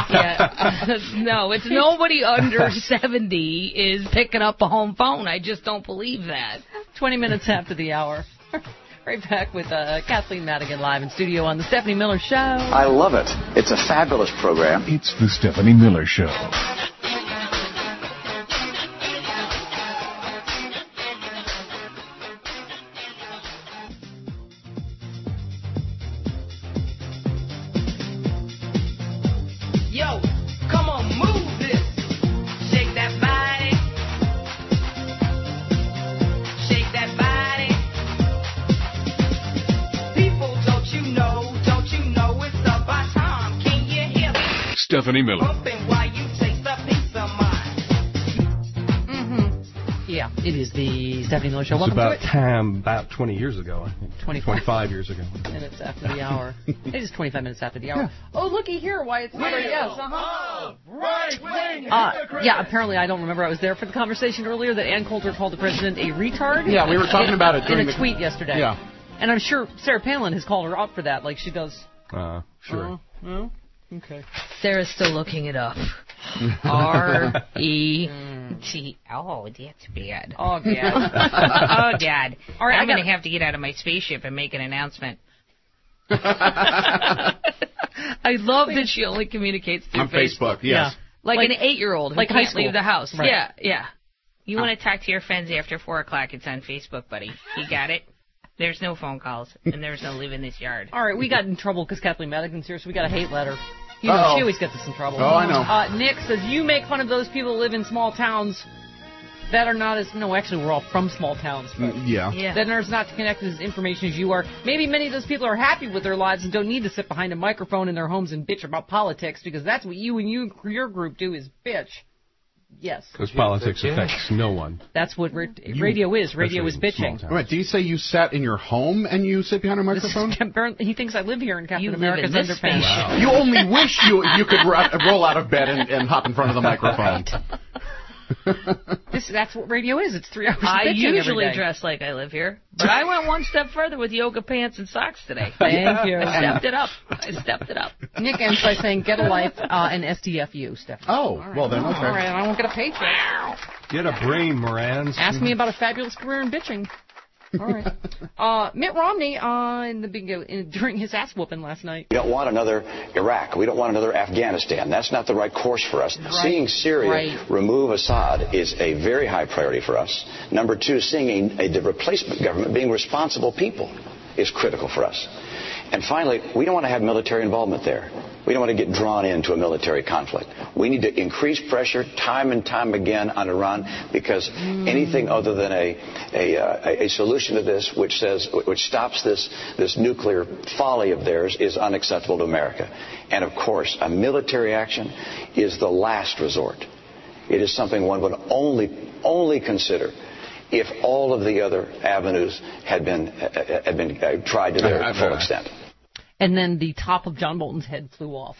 Yeah, no, it's nobody under 70 is picking up a home phone. I just don't believe that. 20 minutes after the hour. Right back with Kathleen Madigan live in studio on The Stephanie Miller Show. I love it. It's a fabulous program. It's The Stephanie Miller Show. Yo, come on, move this. Shake that body. Shake that body. Stephanie Miller. Yeah, it is the Stephanie Miller Show. It's Welcome about to it. time, about 20 years ago, I think. 25 years ago. Minutes after the hour. It is 25 minutes after the hour. Yeah. Oh, looky here, why it's yes. Right wing. Yeah, apparently I don't remember. I was there for the conversation earlier that Ann Coulter called the president a retard. Yeah, we were talking about it during in a tweet yesterday. Yeah. And I'm sure Sarah Palin has called her up for that, like she does. Sure. Okay. Sarah's still looking it up. R-E-T. Oh, that's bad. Oh, God. Oh, God. All right, I'm going to have to get out of my spaceship and make an announcement. I love that she only communicates through on Facebook. Yes. Yeah. Like an 8-year-old who can't leave the house. Right. Yeah. You want to talk to your friends after 4 o'clock, it's on Facebook, buddy. You got it? There's no phone calls, and there's no leaving this yard. All right, we got in trouble because Kathleen Madigan's here, so we got a hate letter. You know, she always gets us in trouble. Oh, I know. Nick says, you make fun of those people who live in small towns that are not as... No, actually, we're all from small towns. Yeah. That are not connected as information as you are. Maybe many of those people are happy with their lives and don't need to sit behind a microphone in their homes and bitch about politics, because that's what you and your group do is bitch. Yes. Because politics affects no one. That's what radio is. Radio is bitching. Wait, do you say you sat in your home and you sit behind a microphone? He thinks I live here in Captain America's underpants. Wow. You only wish you could roll out of bed and hop in front of the microphone. That's what radio is. It's 3 hours of I bitching usually every day. dress like I live here, but I went one step further with yoga pants and socks today. Thank you. I stepped it up. Nick ends by saying, get a life and STFU, Stephanie. Oh, right. well then, okay. All right, I won't get a paycheck. Get a brain, Morans. Ask me about a fabulous career in bitching. All right. Mitt Romney during his ass whooping last night. We don't want another Iraq. We don't want another Afghanistan. That's not the right course for us. Right. Seeing Syria remove Assad is a very high priority for us. Number two, seeing a replacement government being responsible people is critical for us. And finally, we don't want to have military involvement there. We don't want to get drawn into a military conflict. We need to increase pressure time and time again on Iran, because anything other than a solution to this which stops this nuclear folly of theirs is unacceptable to America. And of course, a military action is the last resort. It is something one would only consider if all of the other avenues had been tried to their full extent. And then the top of John Bolton's head flew off.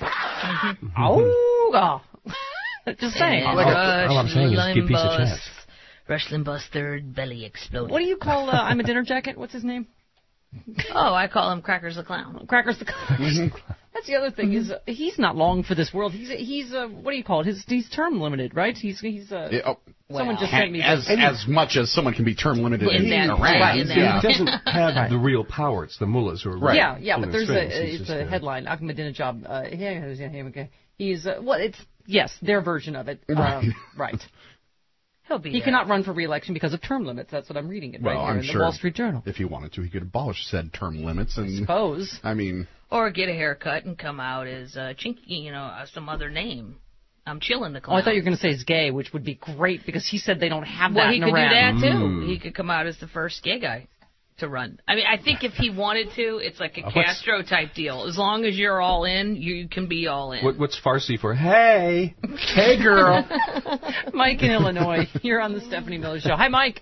Oh, just saying. All I'm saying is give peace a chance. Rush Limbaugh's third belly exploded. What do you call I'm a dinner jacket? What's his name? Oh, I call him Crackers the Clown. Crackers the Clown. That's the other thing is he's not long for this world. He's what do you call it? He's term limited, right? Someone just sent me as much as someone can be term limited in Iran. Right, he doesn't have the real power. It's the mullahs who are right. Yeah, but there's a headline. Ahmadinejad. He's their version of it. Right. He cannot run for re-election because of term limits. That's what I'm reading here in the Wall Street Journal. If he wanted to, he could abolish said term limits. And, I suppose. I mean, or get a haircut and come out as Chinky, some other name. I'm chilling the Clown. Oh, I thought you were going to say he's gay, which would be great because he said they don't have that in Iran. Well, he could do that too. He could come out as the first gay guy to run. I mean, I think if he wanted to, it's like a Castro type deal. As long as you're all in, you can be all in. What's Farsi for hey? Hey, girl. Mike in Illinois. You're on the Stephanie Miller Show. Hi, Mike.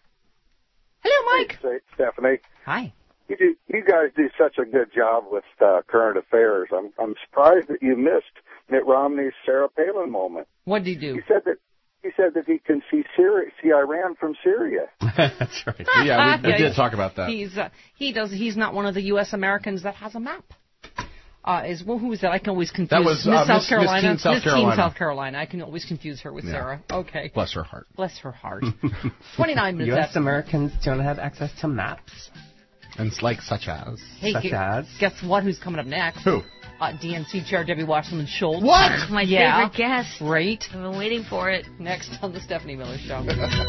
Hello, Mike. Hey, Stephanie. Hi. You guys do such a good job with current affairs. I'm surprised that you missed Mitt Romney's Sarah Palin moment. What did he do? He said that he can see Iran from Syria. That's right. Yeah, we did talk about that. He's not one of the U.S. Americans that has a map. Who was that? I can always confuse. That was Miss South Carolina. Miss Teen South Carolina. I can always confuse her with Sarah. Okay. Bless her heart. Bless her heart. 29 minutes. U.S. Americans don't have access to maps. And it's like such as. Hey, guess what? Who's coming up next? Who? DNC Chair Debbie Wasserman Schultz. What? My favorite guest. Right. I've been waiting for it. Next on the Stephanie Miller Show.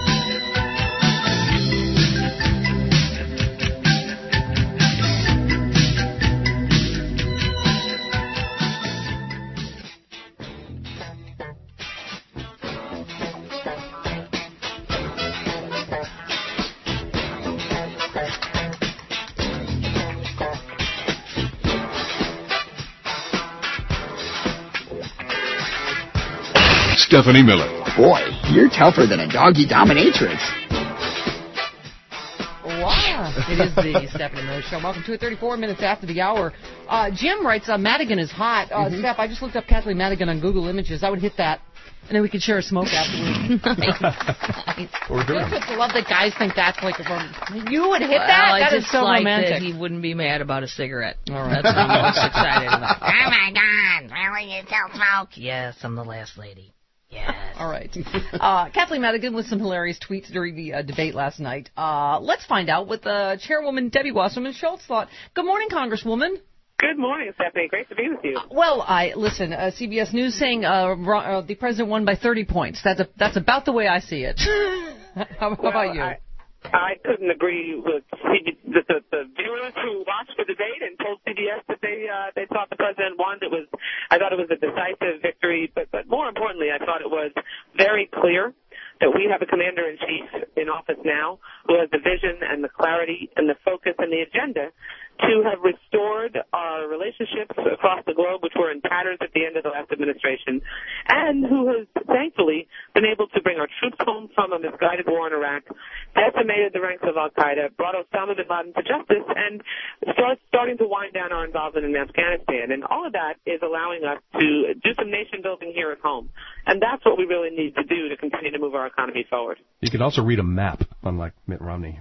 Stephanie Miller. Boy, you're tougher than a doggy dominatrix. Wow. It is the Stephanie Miller Show. Welcome to it, 34 minutes after the hour. Jim writes, Madigan is hot. Steph, I just looked up Kathleen Madigan on Google Images. I would hit that, and then we could share a smoke afterwards. Nice. Or doing. I love that guys think that's like you would hit that? That is so romantic. That he wouldn't be mad about a cigarette. All right. That's what I'm most excited about. Oh, my God. Really, you sell smoke? Yes, I'm the last lady. Yes. All right. Kathleen Madigan with some hilarious tweets during the debate last night. Let's find out what the chairwoman Debbie Wasserman Schultz thought. Good morning, Congresswoman. Good morning, Stephanie. Great to be with you. Well, listen, CBS News saying the president won by 30 points. That's about the way I see it. How about you? I couldn't agree with the viewers who watched the debate and told CBS that they thought the president won. I thought it was a decisive victory, but more importantly, I thought it was very clear that we have a commander-in-chief in office now who has the vision and the clarity and the focus and the agenda to have restored our relationships across the globe, which were in tatters at the end of the last administration, and who has thankfully been able to bring our troops home from a misguided war in Iraq, decimated the ranks of al-Qaeda, brought Osama bin Laden to justice, and starting to wind down our involvement in Afghanistan. And all of that is allowing us to do some nation building here at home. And that's what we really need to do to continue to move our economy forward. You can also read a map, unlike Mitt Romney.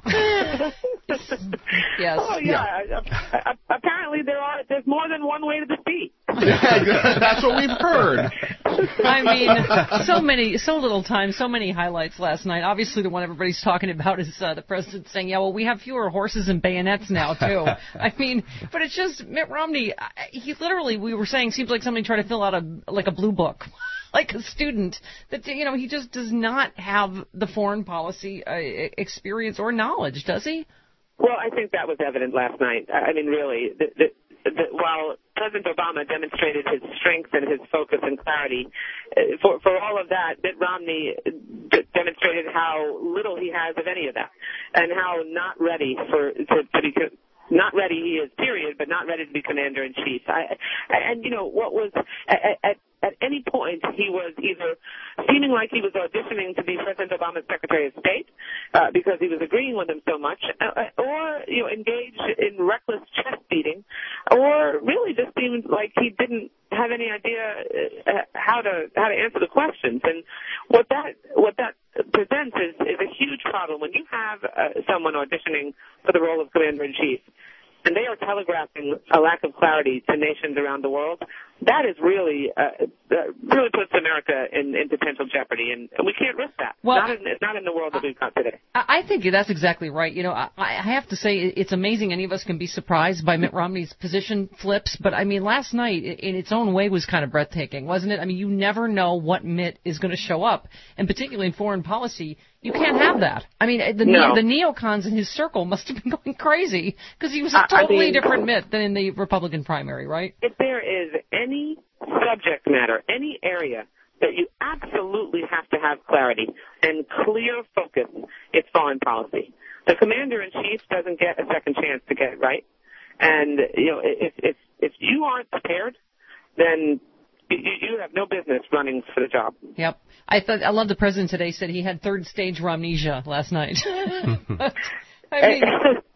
Yes. Oh, yeah. Apparently there's more than one way to the sea. That's what we've heard. I mean, so little time, so many highlights last night. Obviously, the one everybody's talking about is the president saying, yeah, well, we have fewer horses and bayonets now, too. I mean, but it's just Mitt Romney, he literally, we were saying, seems like somebody trying to fill out a blue book. Like a student, that he just does not have the foreign policy experience or knowledge, does he? Well, I think that was evident last night. I mean, really, while President Obama demonstrated his strength and his focus and clarity, for all of that, Mitt Romney demonstrated how little he has of any of that, and how not ready not ready he is, period, but not ready to be commander-in-chief. What was at any point he was either seeming like he was auditioning to be President Obama's Secretary of State because he was agreeing with him so much, or engaged in reckless chest beating, or really just seemed like he didn't have any idea how to answer the questions. And what that presents is a huge problem when you have someone auditioning for the role of Commander-in-Chief, and they are telegraphing a lack of clarity to nations around the world. That is really puts America in potential jeopardy, and we can't risk that. Well, not in the world that we've got today. I think that's exactly right. I have to say it's amazing any of us can be surprised by Mitt Romney's position flips, but I mean, last night in its own way was kind of breathtaking, wasn't it? I mean, you never know what Mitt is going to show up, and particularly in foreign policy, you can't have that. I mean, the neocons in his circle must have been going crazy because he was a totally different Mitt than in the Republican primary, right? If there is any subject matter, any area that you absolutely have to have clarity and clear focus, it's foreign policy. The commander-in-chief doesn't get a second chance to get it right. And, if you aren't prepared, then you have no business running for the job. Yep. I love the president today said he had third stage Romnesia last night. I mean,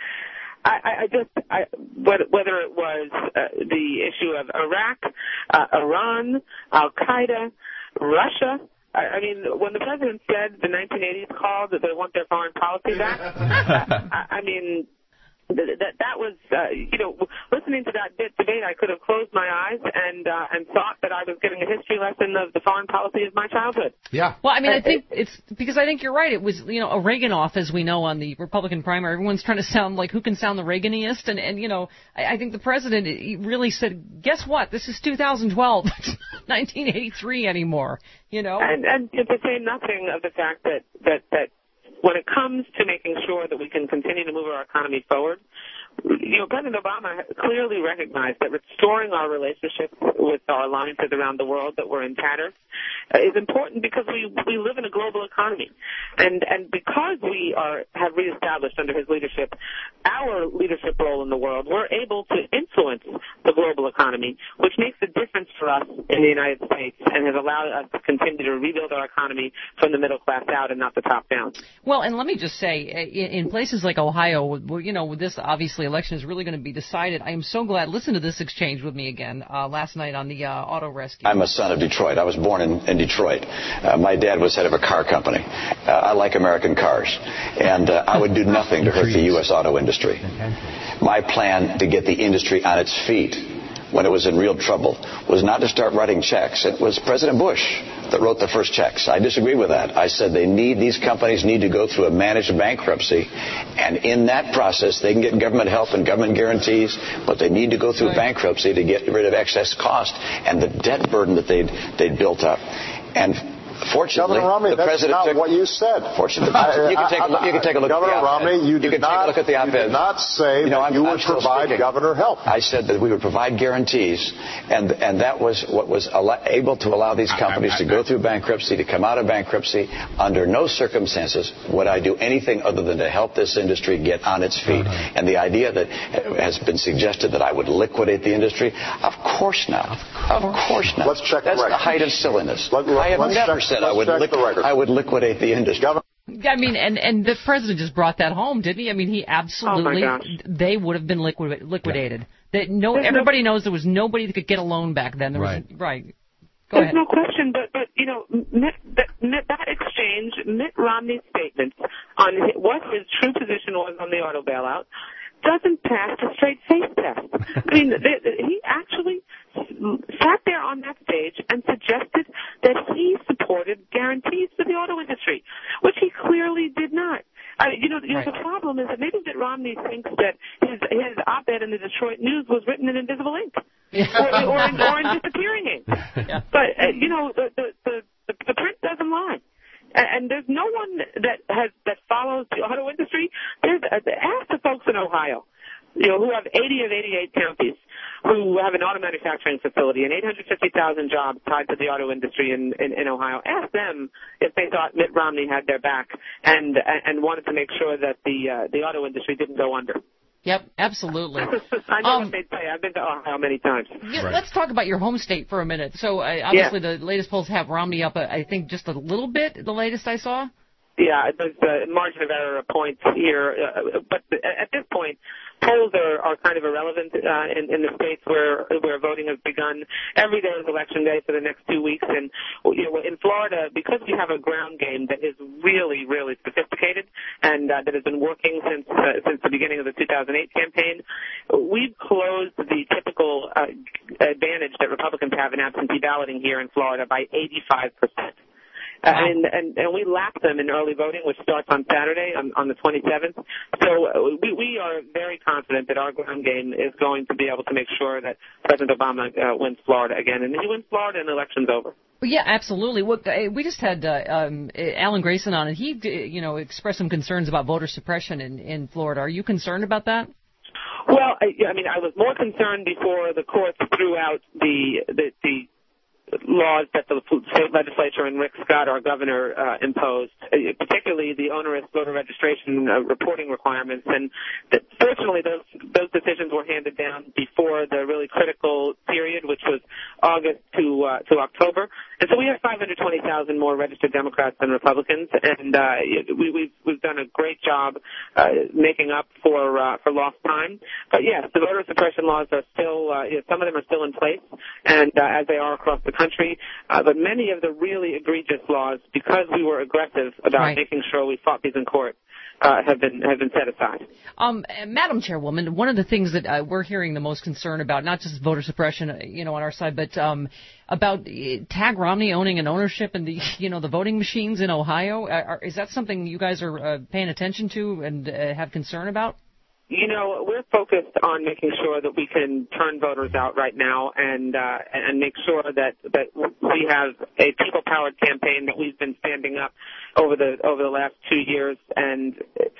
whether it was the issue of Iraq, Iran, Al-Qaeda, Russia. I mean, when the president said the 1980s called that they want their foreign policy back, I mean, that was, listening to that debate, I could have closed my eyes and thought that I was getting a history lesson of the foreign policy of my childhood. Yeah. Well, I mean, I think it's because I think you're right. It was, a Reagan-off, as we know, on the Republican primary. Everyone's trying to sound like who can sound the Reaganiest. And I think the president he really said, guess what? This is 2012. It's not 1983 anymore, And to say nothing of the fact that when it comes to making sure that we can continue to move our economy forward, President Obama clearly recognized that restoring our relationships with our alliances around the world that were in tatters is important because we live in a global economy. And because we have reestablished under his leadership our leadership role in the world, we're able to influence the global economy, which makes a difference for us in the United States and has allowed us to continue to rebuild our economy from the middle class out and not the top down. Well, and let me just say, in places like Ohio, where, this obviously election is really going to be decided, I am so glad. Listen to this exchange with me again last night on the auto rescue. I'm a son of Detroit. I was born in Detroit. My dad was head of a car company. I like American cars, and I would do nothing to hurt the U.S. auto industry. My plan to get the industry on its feet when it was in real trouble was not to start writing checks. It was President Bush that wrote the first checks. I disagree with that. I said these companies need to go through a managed bankruptcy, and in that process they can get government help and government guarantees, but they need to go through bankruptcy to get rid of excess cost and the debt burden that they'd built up. And Fortunately, Governor Romney, the that's president not took, what you said. Fortunately, you can take a look Governor at the op-ed. Romney, you did not say that you would provide governor help. I said that we would provide guarantees, and that was what was able to allow these companies to go through bankruptcy, to come out of bankruptcy. Under no circumstances would I do anything other than to help this industry get on its feet. And the idea that has been suggested that I would liquidate the industry, of course not. Of course not. Let's check That's the record. The height of silliness. I have never said I would liquidate the industry. I mean, and the president just brought that home, didn't he? I mean, he absolutely, they would have been liquidated. Yeah. Everybody knows there was nobody that could get a loan back then. There was, right. Go ahead. There's no question, but that exchange, Mitt Romney's statements on what his true position was on the auto bailout, doesn't pass the straight face test. I mean, he actually sat there on that stage and suggested that he supported guarantees for the auto industry, which he clearly did not. The problem is that maybe Mitt Romney thinks that his op-ed in the Detroit News was written in invisible ink, or in disappearing ink. Yeah. But the print doesn't lie. And there's no one that follows the auto industry. Ask the folks in Ohio, who have 80 of 88 counties, who have an auto manufacturing facility and 850,000 jobs tied to the auto industry in Ohio. Ask them if they thought Mitt Romney had their back and wanted to make sure that the auto industry didn't go under. Yep, absolutely. I know what they'd say. I've been to Ohio many times. Let's talk about your home state for a minute. So obviously the latest polls have Romney up, I think, just a little bit, the latest I saw. Yeah, there's a margin of error points here. But at this point, polls are kind of irrelevant in the states where voting has begun. Every day is election day for the next 2 weeks. And in Florida, because we have a ground game that is really, really sophisticated and that has been working since the beginning of the 2008 campaign, we've closed the typical advantage that Republicans have in absentee balloting here in Florida by 85%. And we lap them in early voting, which starts on Saturday, on the 27th. So we are very confident that our ground game is going to be able to make sure that President Obama wins Florida again. And he wins Florida and the election's over. Well, yeah, absolutely. We just had Alan Grayson on, and he expressed some concerns about voter suppression in Florida. Are you concerned about that? Well, I was more concerned before the courts threw out the laws that the state legislature and Rick Scott, our governor, imposed, particularly the onerous voter registration reporting requirements. And fortunately, those decisions were handed down before the really critical period, which was August to October. And so we have 520,000 more registered Democrats than Republicans, and we've done a great job making up for lost time. But yes, the voter suppression laws are still some of them are still in place, and as they are across the country. But many of the really egregious laws, because we were aggressive about making sure we fought these in court, have been set aside. Madam Chairwoman, one of the things that we're hearing the most concern about, not just voter suppression, on our side, but about Tag Romney owning an ownership in the voting machines in Ohio. Is that something you guys are paying attention to and have concern about? We're focused on making sure that we can turn voters out right now and make sure that we have a people-powered campaign that we've been standing up over the last 2 years. And,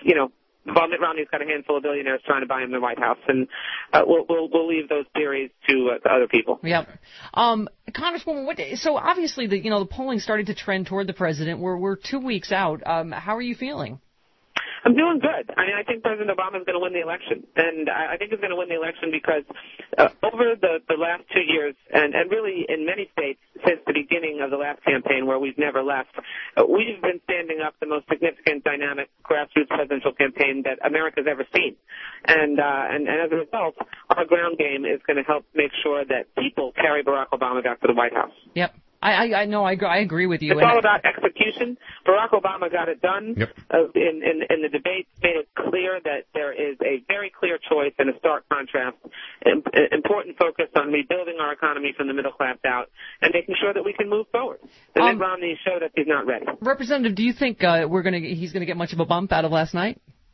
Mitt Romney's got a handful of billionaires trying to buy him the White House, and we'll leave those theories to other people. Yep. Congresswoman, so obviously the polling started to trend toward the president. We're 2 weeks out. How are you feeling? I'm doing good. I think President Obama is going to win the election, and I think he's going to win the election because over the last 2 years, and really in many states since the beginning of the last campaign where we've never left, we've been standing up the most significant, dynamic grassroots presidential campaign that America's ever seen. And as a result, our ground game is going to help make sure that people carry Barack Obama back to the White House. Yep. I know. I agree with you. It's all about execution. Barack Obama got it done. Yep. In the debate, made it clear that there is a very clear choice and a stark contrast. Important focus on rebuilding our economy from the middle class out and making sure that we can move forward. Mitt Romney showed us he's not ready. Representative, do you think he's going to get much of a bump out of last night?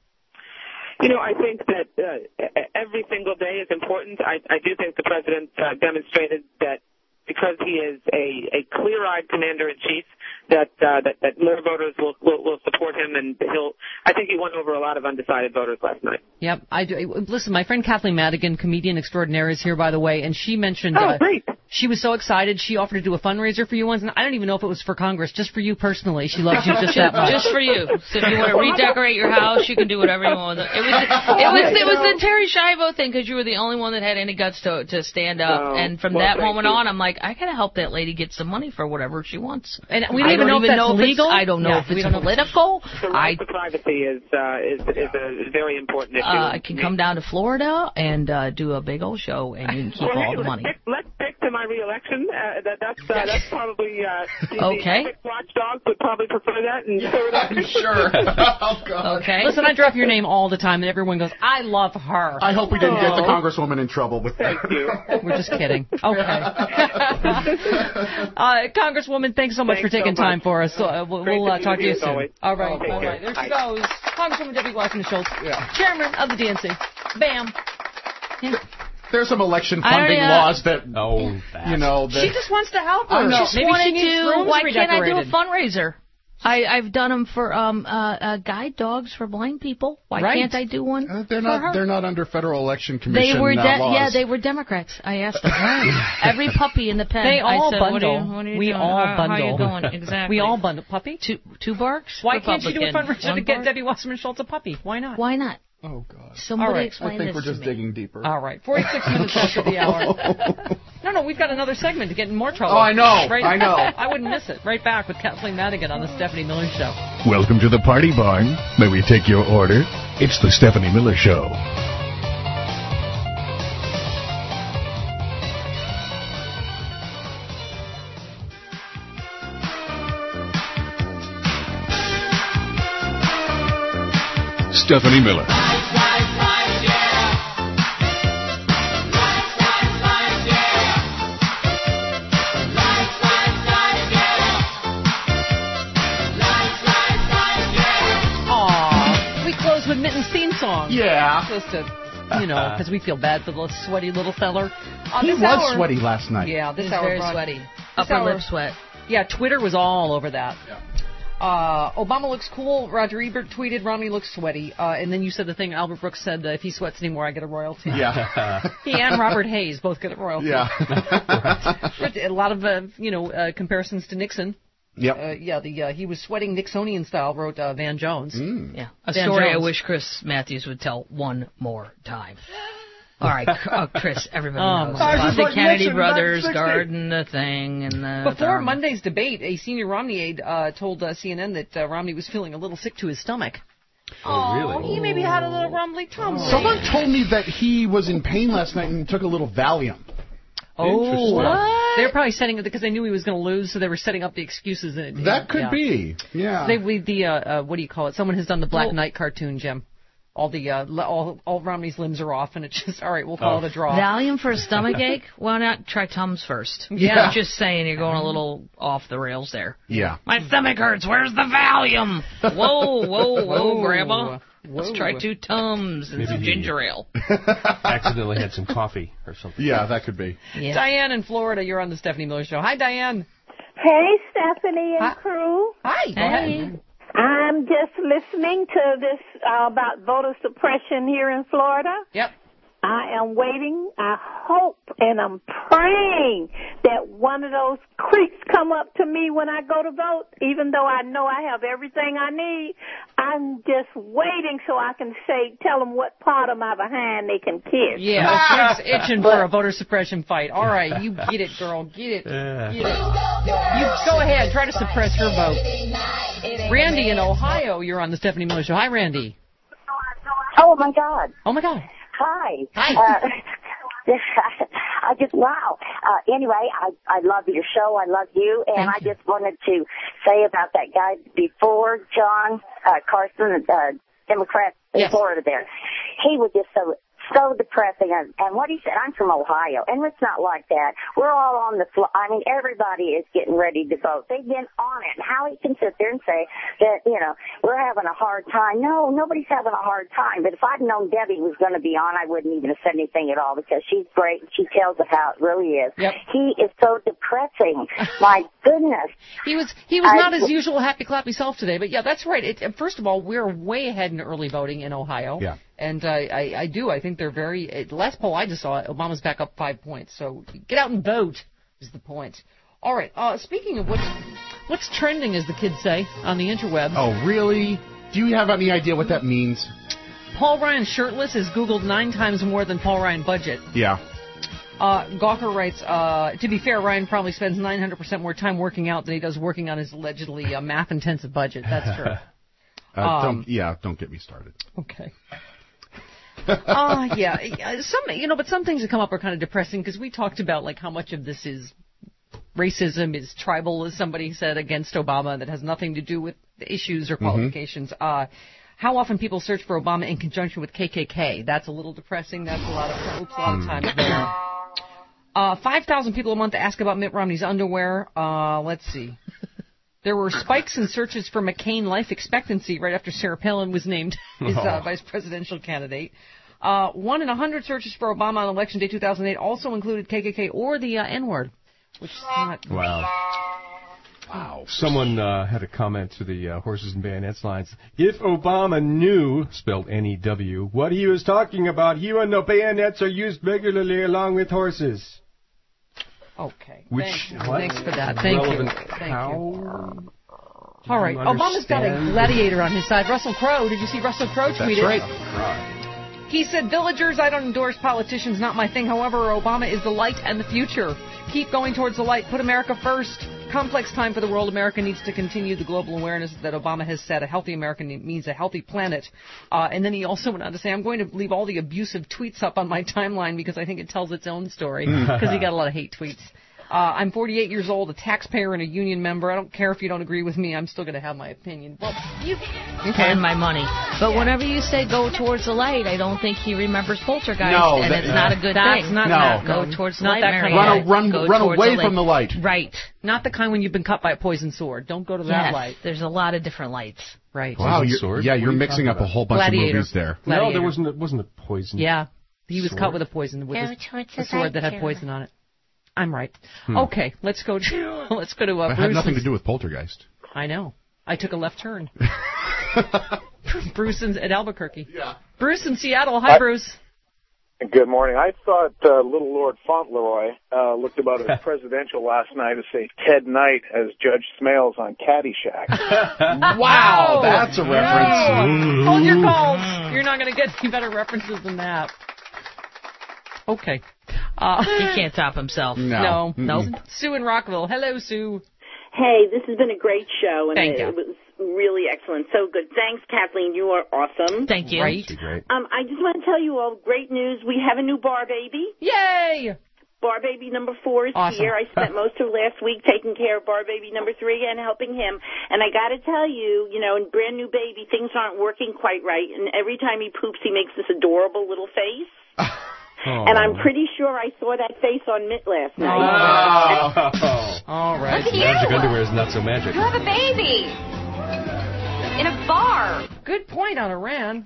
I think that every single day is important. I do think the president demonstrated that because he is a clear-eyed commander-in-chief, that more voters will support him, and I think he won over a lot of undecided voters last night. Yep, I do. Listen, my friend Kathleen Madigan, comedian extraordinaire, is here, by the way, and she mentioned great. She was so excited she offered to do a fundraiser for you once, and I don't even know if it was for Congress, just for you personally. She loves you just that much. Just for you. So if you want to redecorate your house, you can do whatever you want. It was the Terry Schiavo thing, because you were the only one that had any guts to stand up, and from that moment on, I'm like, I gotta help that lady get some money for whatever she wants. And we don't even know if that's legal. I don't know if it's political. The right to privacy is a very important issue. I can come down to Florida and do a big old show, and you can keep all the money. Let's stick to my re-election. That's probably okay. The watchdogs would probably prefer that. And sure. Oh, God. Okay. Listen, I drop your name all the time, and everyone goes, I love her. I hope we didn't get the Congresswoman in trouble with that. Thank you. We're just kidding. Okay. Congresswoman, thanks so much for taking time for us. We'll talk to you soon. Always. All right. All right. There she goes. Congresswoman Debbie Wasserman Schultz, chairman of the DNC. Bam. Yeah. There's some election funding laws that, she just wants to help her. Why can't I do a fundraiser? I've done them for guide dogs for blind people. Why can't I do one? They're not under Federal Election Commission laws. Yeah, they were Democrats. I asked them. Every puppy in the pen. They all said, bundle. What are you we doing? all bundle. How are you going? Exactly. We all bundle. Puppy? Two barks? Why can't you do a fundraiser to get Debbie Wasserman Schultz a puppy? Why not? Why not? Oh, God. Somebody explain this to me. I think we're just digging deeper. All right. 46 minutes after the hour. No, we've got another segment to get in more trouble. Oh, I know. I know. I wouldn't miss it. Right back with Kathleen Madigan on the Stephanie Miller Show. Welcome to the party barn. May we take your order? It's the Stephanie Miller Show. Stephanie Miller. We close with Mitten's theme song. Yeah. Just to, because we feel bad for the sweaty little feller. He was sweaty last night. Yeah, this hour very sweaty. Upper lip sweat. Yeah, Twitter was all over that. Yeah. Obama looks cool. Roger Ebert tweeted, Romney looks sweaty. And then you said the thing Albert Brooks said, if he sweats anymore, I get a royalty. Yeah. He and Robert Hayes both get a royalty. Yeah. A lot of, comparisons to Nixon. Yep. He was sweating Nixonian style, wrote Van Jones. Yeah. A story I wish Chris Matthews would tell one more time. All right, Chris, everybody knows. The Kennedy brothers garden the thing. And before Monday's debate, a senior Romney aide told CNN that Romney was feeling a little sick to his stomach. Oh, really? He maybe had a little Romney tumble. Someone told me that he was in pain last night and took a little Valium. Oh, what? They were probably setting it because they knew he was going to lose, so they were setting up the excuses. That could be, yeah. What do you call it? Someone has done the Black Knight cartoon, Jim. All Romney's limbs are off, and it's just, all right, we'll call it a draw. Valium for a stomach ache? Why not try Tums first? Yeah. I'm just saying you're going a little off the rails there. Yeah. My stomach hurts. Where's the Valium? Whoa, Grandma. Let's try 2 Tums and some ginger ale. Accidentally had some coffee or something. Yeah, that could be. Yeah. Diane in Florida, you're on the Stephanie Miller Show. Hi, Diane. Hey, Stephanie and crew. Hi. Go ahead. I'm just listening to this about voter suppression here in Florida. Yep. I am waiting. I hope and I'm praying that one of those creeps come up to me when I go to vote, even though I know I have everything I need. I'm just waiting so I can tell them what part of my behind they can kiss. Yeah, it's itching for a voter suppression fight. All right, you get it, girl. Get it. Get it. You go ahead. Try to suppress her vote. Randy in Ohio, you're on the Stephanie Miller Show. Hi, Randy. Oh, my God. Oh, my God. Hi. Hi. I just, wow. Anyway, I love your show. I love you. And I just wanted to say about that guy before, John Carson, Democrat in Florida there. He was just so so depressing. And what he said, I'm from Ohio, and it's not like that. We're all on the floor. I mean, everybody is getting ready to vote. They've been on it. How he can sit there and say that, we're having a hard time. No, nobody's having a hard time. But if I'd known Debbie was going to be on, I wouldn't even have said anything at all because she's great. She tells it how it really is. Yep. He is so depressing. My goodness. He was not his usual happy clappy self today. But yeah, that's right. First of all, we're way ahead in early voting in Ohio. Yeah. And I think they're very. Last poll I just saw, Obama's back up 5 points. So get out and vote is the point. All right. Speaking of what's trending, as the kids say on the interweb. Oh, really? Do you have any idea what that means? Paul Ryan shirtless is Googled 9 times more than Paul Ryan budget. Yeah. Gawker writes, to be fair, Ryan probably spends 900% more time working out than he does working on his allegedly math-intensive budget. That's true. Don't get me started. Okay. But some things that come up are kind of depressing because we talked about like how much of this is racism, is tribal, as somebody said, against Obama that has nothing to do with the issues or qualifications. How often people search for Obama in conjunction with KKK. That's a little depressing. That's a lot of times there. 5,000 people a month ask about Mitt Romney's underwear. Let's see. There were spikes in searches for McCain life expectancy right after Sarah Palin was named his vice presidential candidate. 1 in 100 searches for Obama on Election Day 2008 also included KKK or the N-word, which is not... Wow. Someone had a comment to the Horses and Bayonets lines. If Obama knew, spelled N-E-W, what he was talking about, he would know bayonets are used regularly along with horses. Okay. Thanks for that. Thank you. All right. Obama's got a gladiator on his side. Russell Crowe. Did you see Russell Crowe tweeted? That's right. He said, villagers, I don't endorse politicians, not my thing. However, Obama is the light and the future. Keep going towards the light. Put America first. Complex time for the world. America needs to continue the global awareness that Obama has said a healthy America means a healthy planet. And then he also went on to say, I'm going to leave all the abusive tweets up on my timeline because I think it tells its own story because he got a lot of hate tweets. I'm 48 years old, a taxpayer and a union member. I don't care if you don't agree with me. I'm still going to have my opinion. Well, you and my money. But whenever you say go towards the light, I don't think he remembers Poltergeist, and it's not a good thing. Go towards the light, Run away from the light. Right. Not the kind when you've been cut by a poison sword. Don't go to that light. There's a lot of different lights. Right. Wow, you're mixing up a whole bunch of movies there. Gladiator. No, there wasn't a poison. Yeah, he was cut with a poison with a sword that had poison on it. I'm right. Okay, let's go to Bruce. That had nothing to do with Poltergeist. I know. I took a left turn. Bruce at Albuquerque. Yeah. Bruce in Seattle. Hi, Bruce. Good morning. I thought Little Lord Fauntleroy looked about as presidential last night as, say, Ted Knight as Judge Smales on Caddyshack. Wow, that's a reference. Hold your calls. You're not going to get any better references than that. Okay. He can't top himself. No. Sue in Rockville. Hello, Sue. Hey, this has been a great show, and Thank you. It was really excellent. So good. Thanks, Kathleen. You are awesome. Thank you. Great. I just want to tell you all great news. We have a new bar baby. Yay! Bar baby number 4 is here. I spent most of last week taking care of bar baby number 3 and helping him. And I got to tell you, in brand new baby, things aren't working quite right. And every time he poops, he makes this adorable little face. And I'm pretty sure I saw that face on Mitt last night. All right. Magic underwear is not so magic. You have a baby in a bar. Good point on Iran.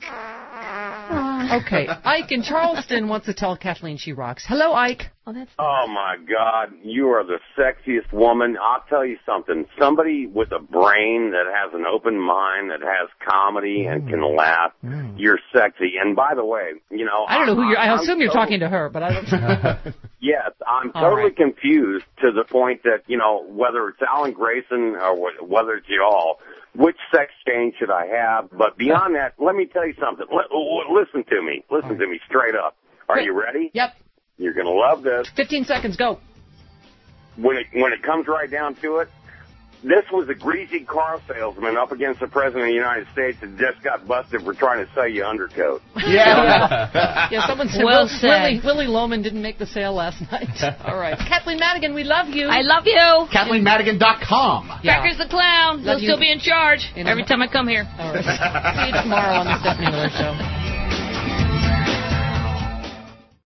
Okay, Ike in Charleston wants to tell Kathleen she rocks. Hello, Ike. Oh, my God. You are the sexiest woman. I'll tell you something. Somebody with a brain that has an open mind, that has comedy and can laugh, you're sexy. And by the way, I don't know who you're... I assume you're talking to her, but I don't... Yes, I'm totally confused to the point that, whether it's Alan Grayson or whether it's y'all, which sex change should I have? But beyond that, let me tell you something. Listen to me. Listen to me straight up. Are you ready? Yep. You're going to love this. 15 seconds, go. When it comes right down to it, this was a greasy car salesman up against the President of the United States that just got busted for trying to sell you undercoat. Yeah, someone said, Willie Loman didn't make the sale last night. All right. Kathleen Madigan, we love you. I love you. KathleenMadigan.com. Crackers the Clown. He'll still be in charge every time I come here. All right. See you tomorrow on the Stephanie Miller Show.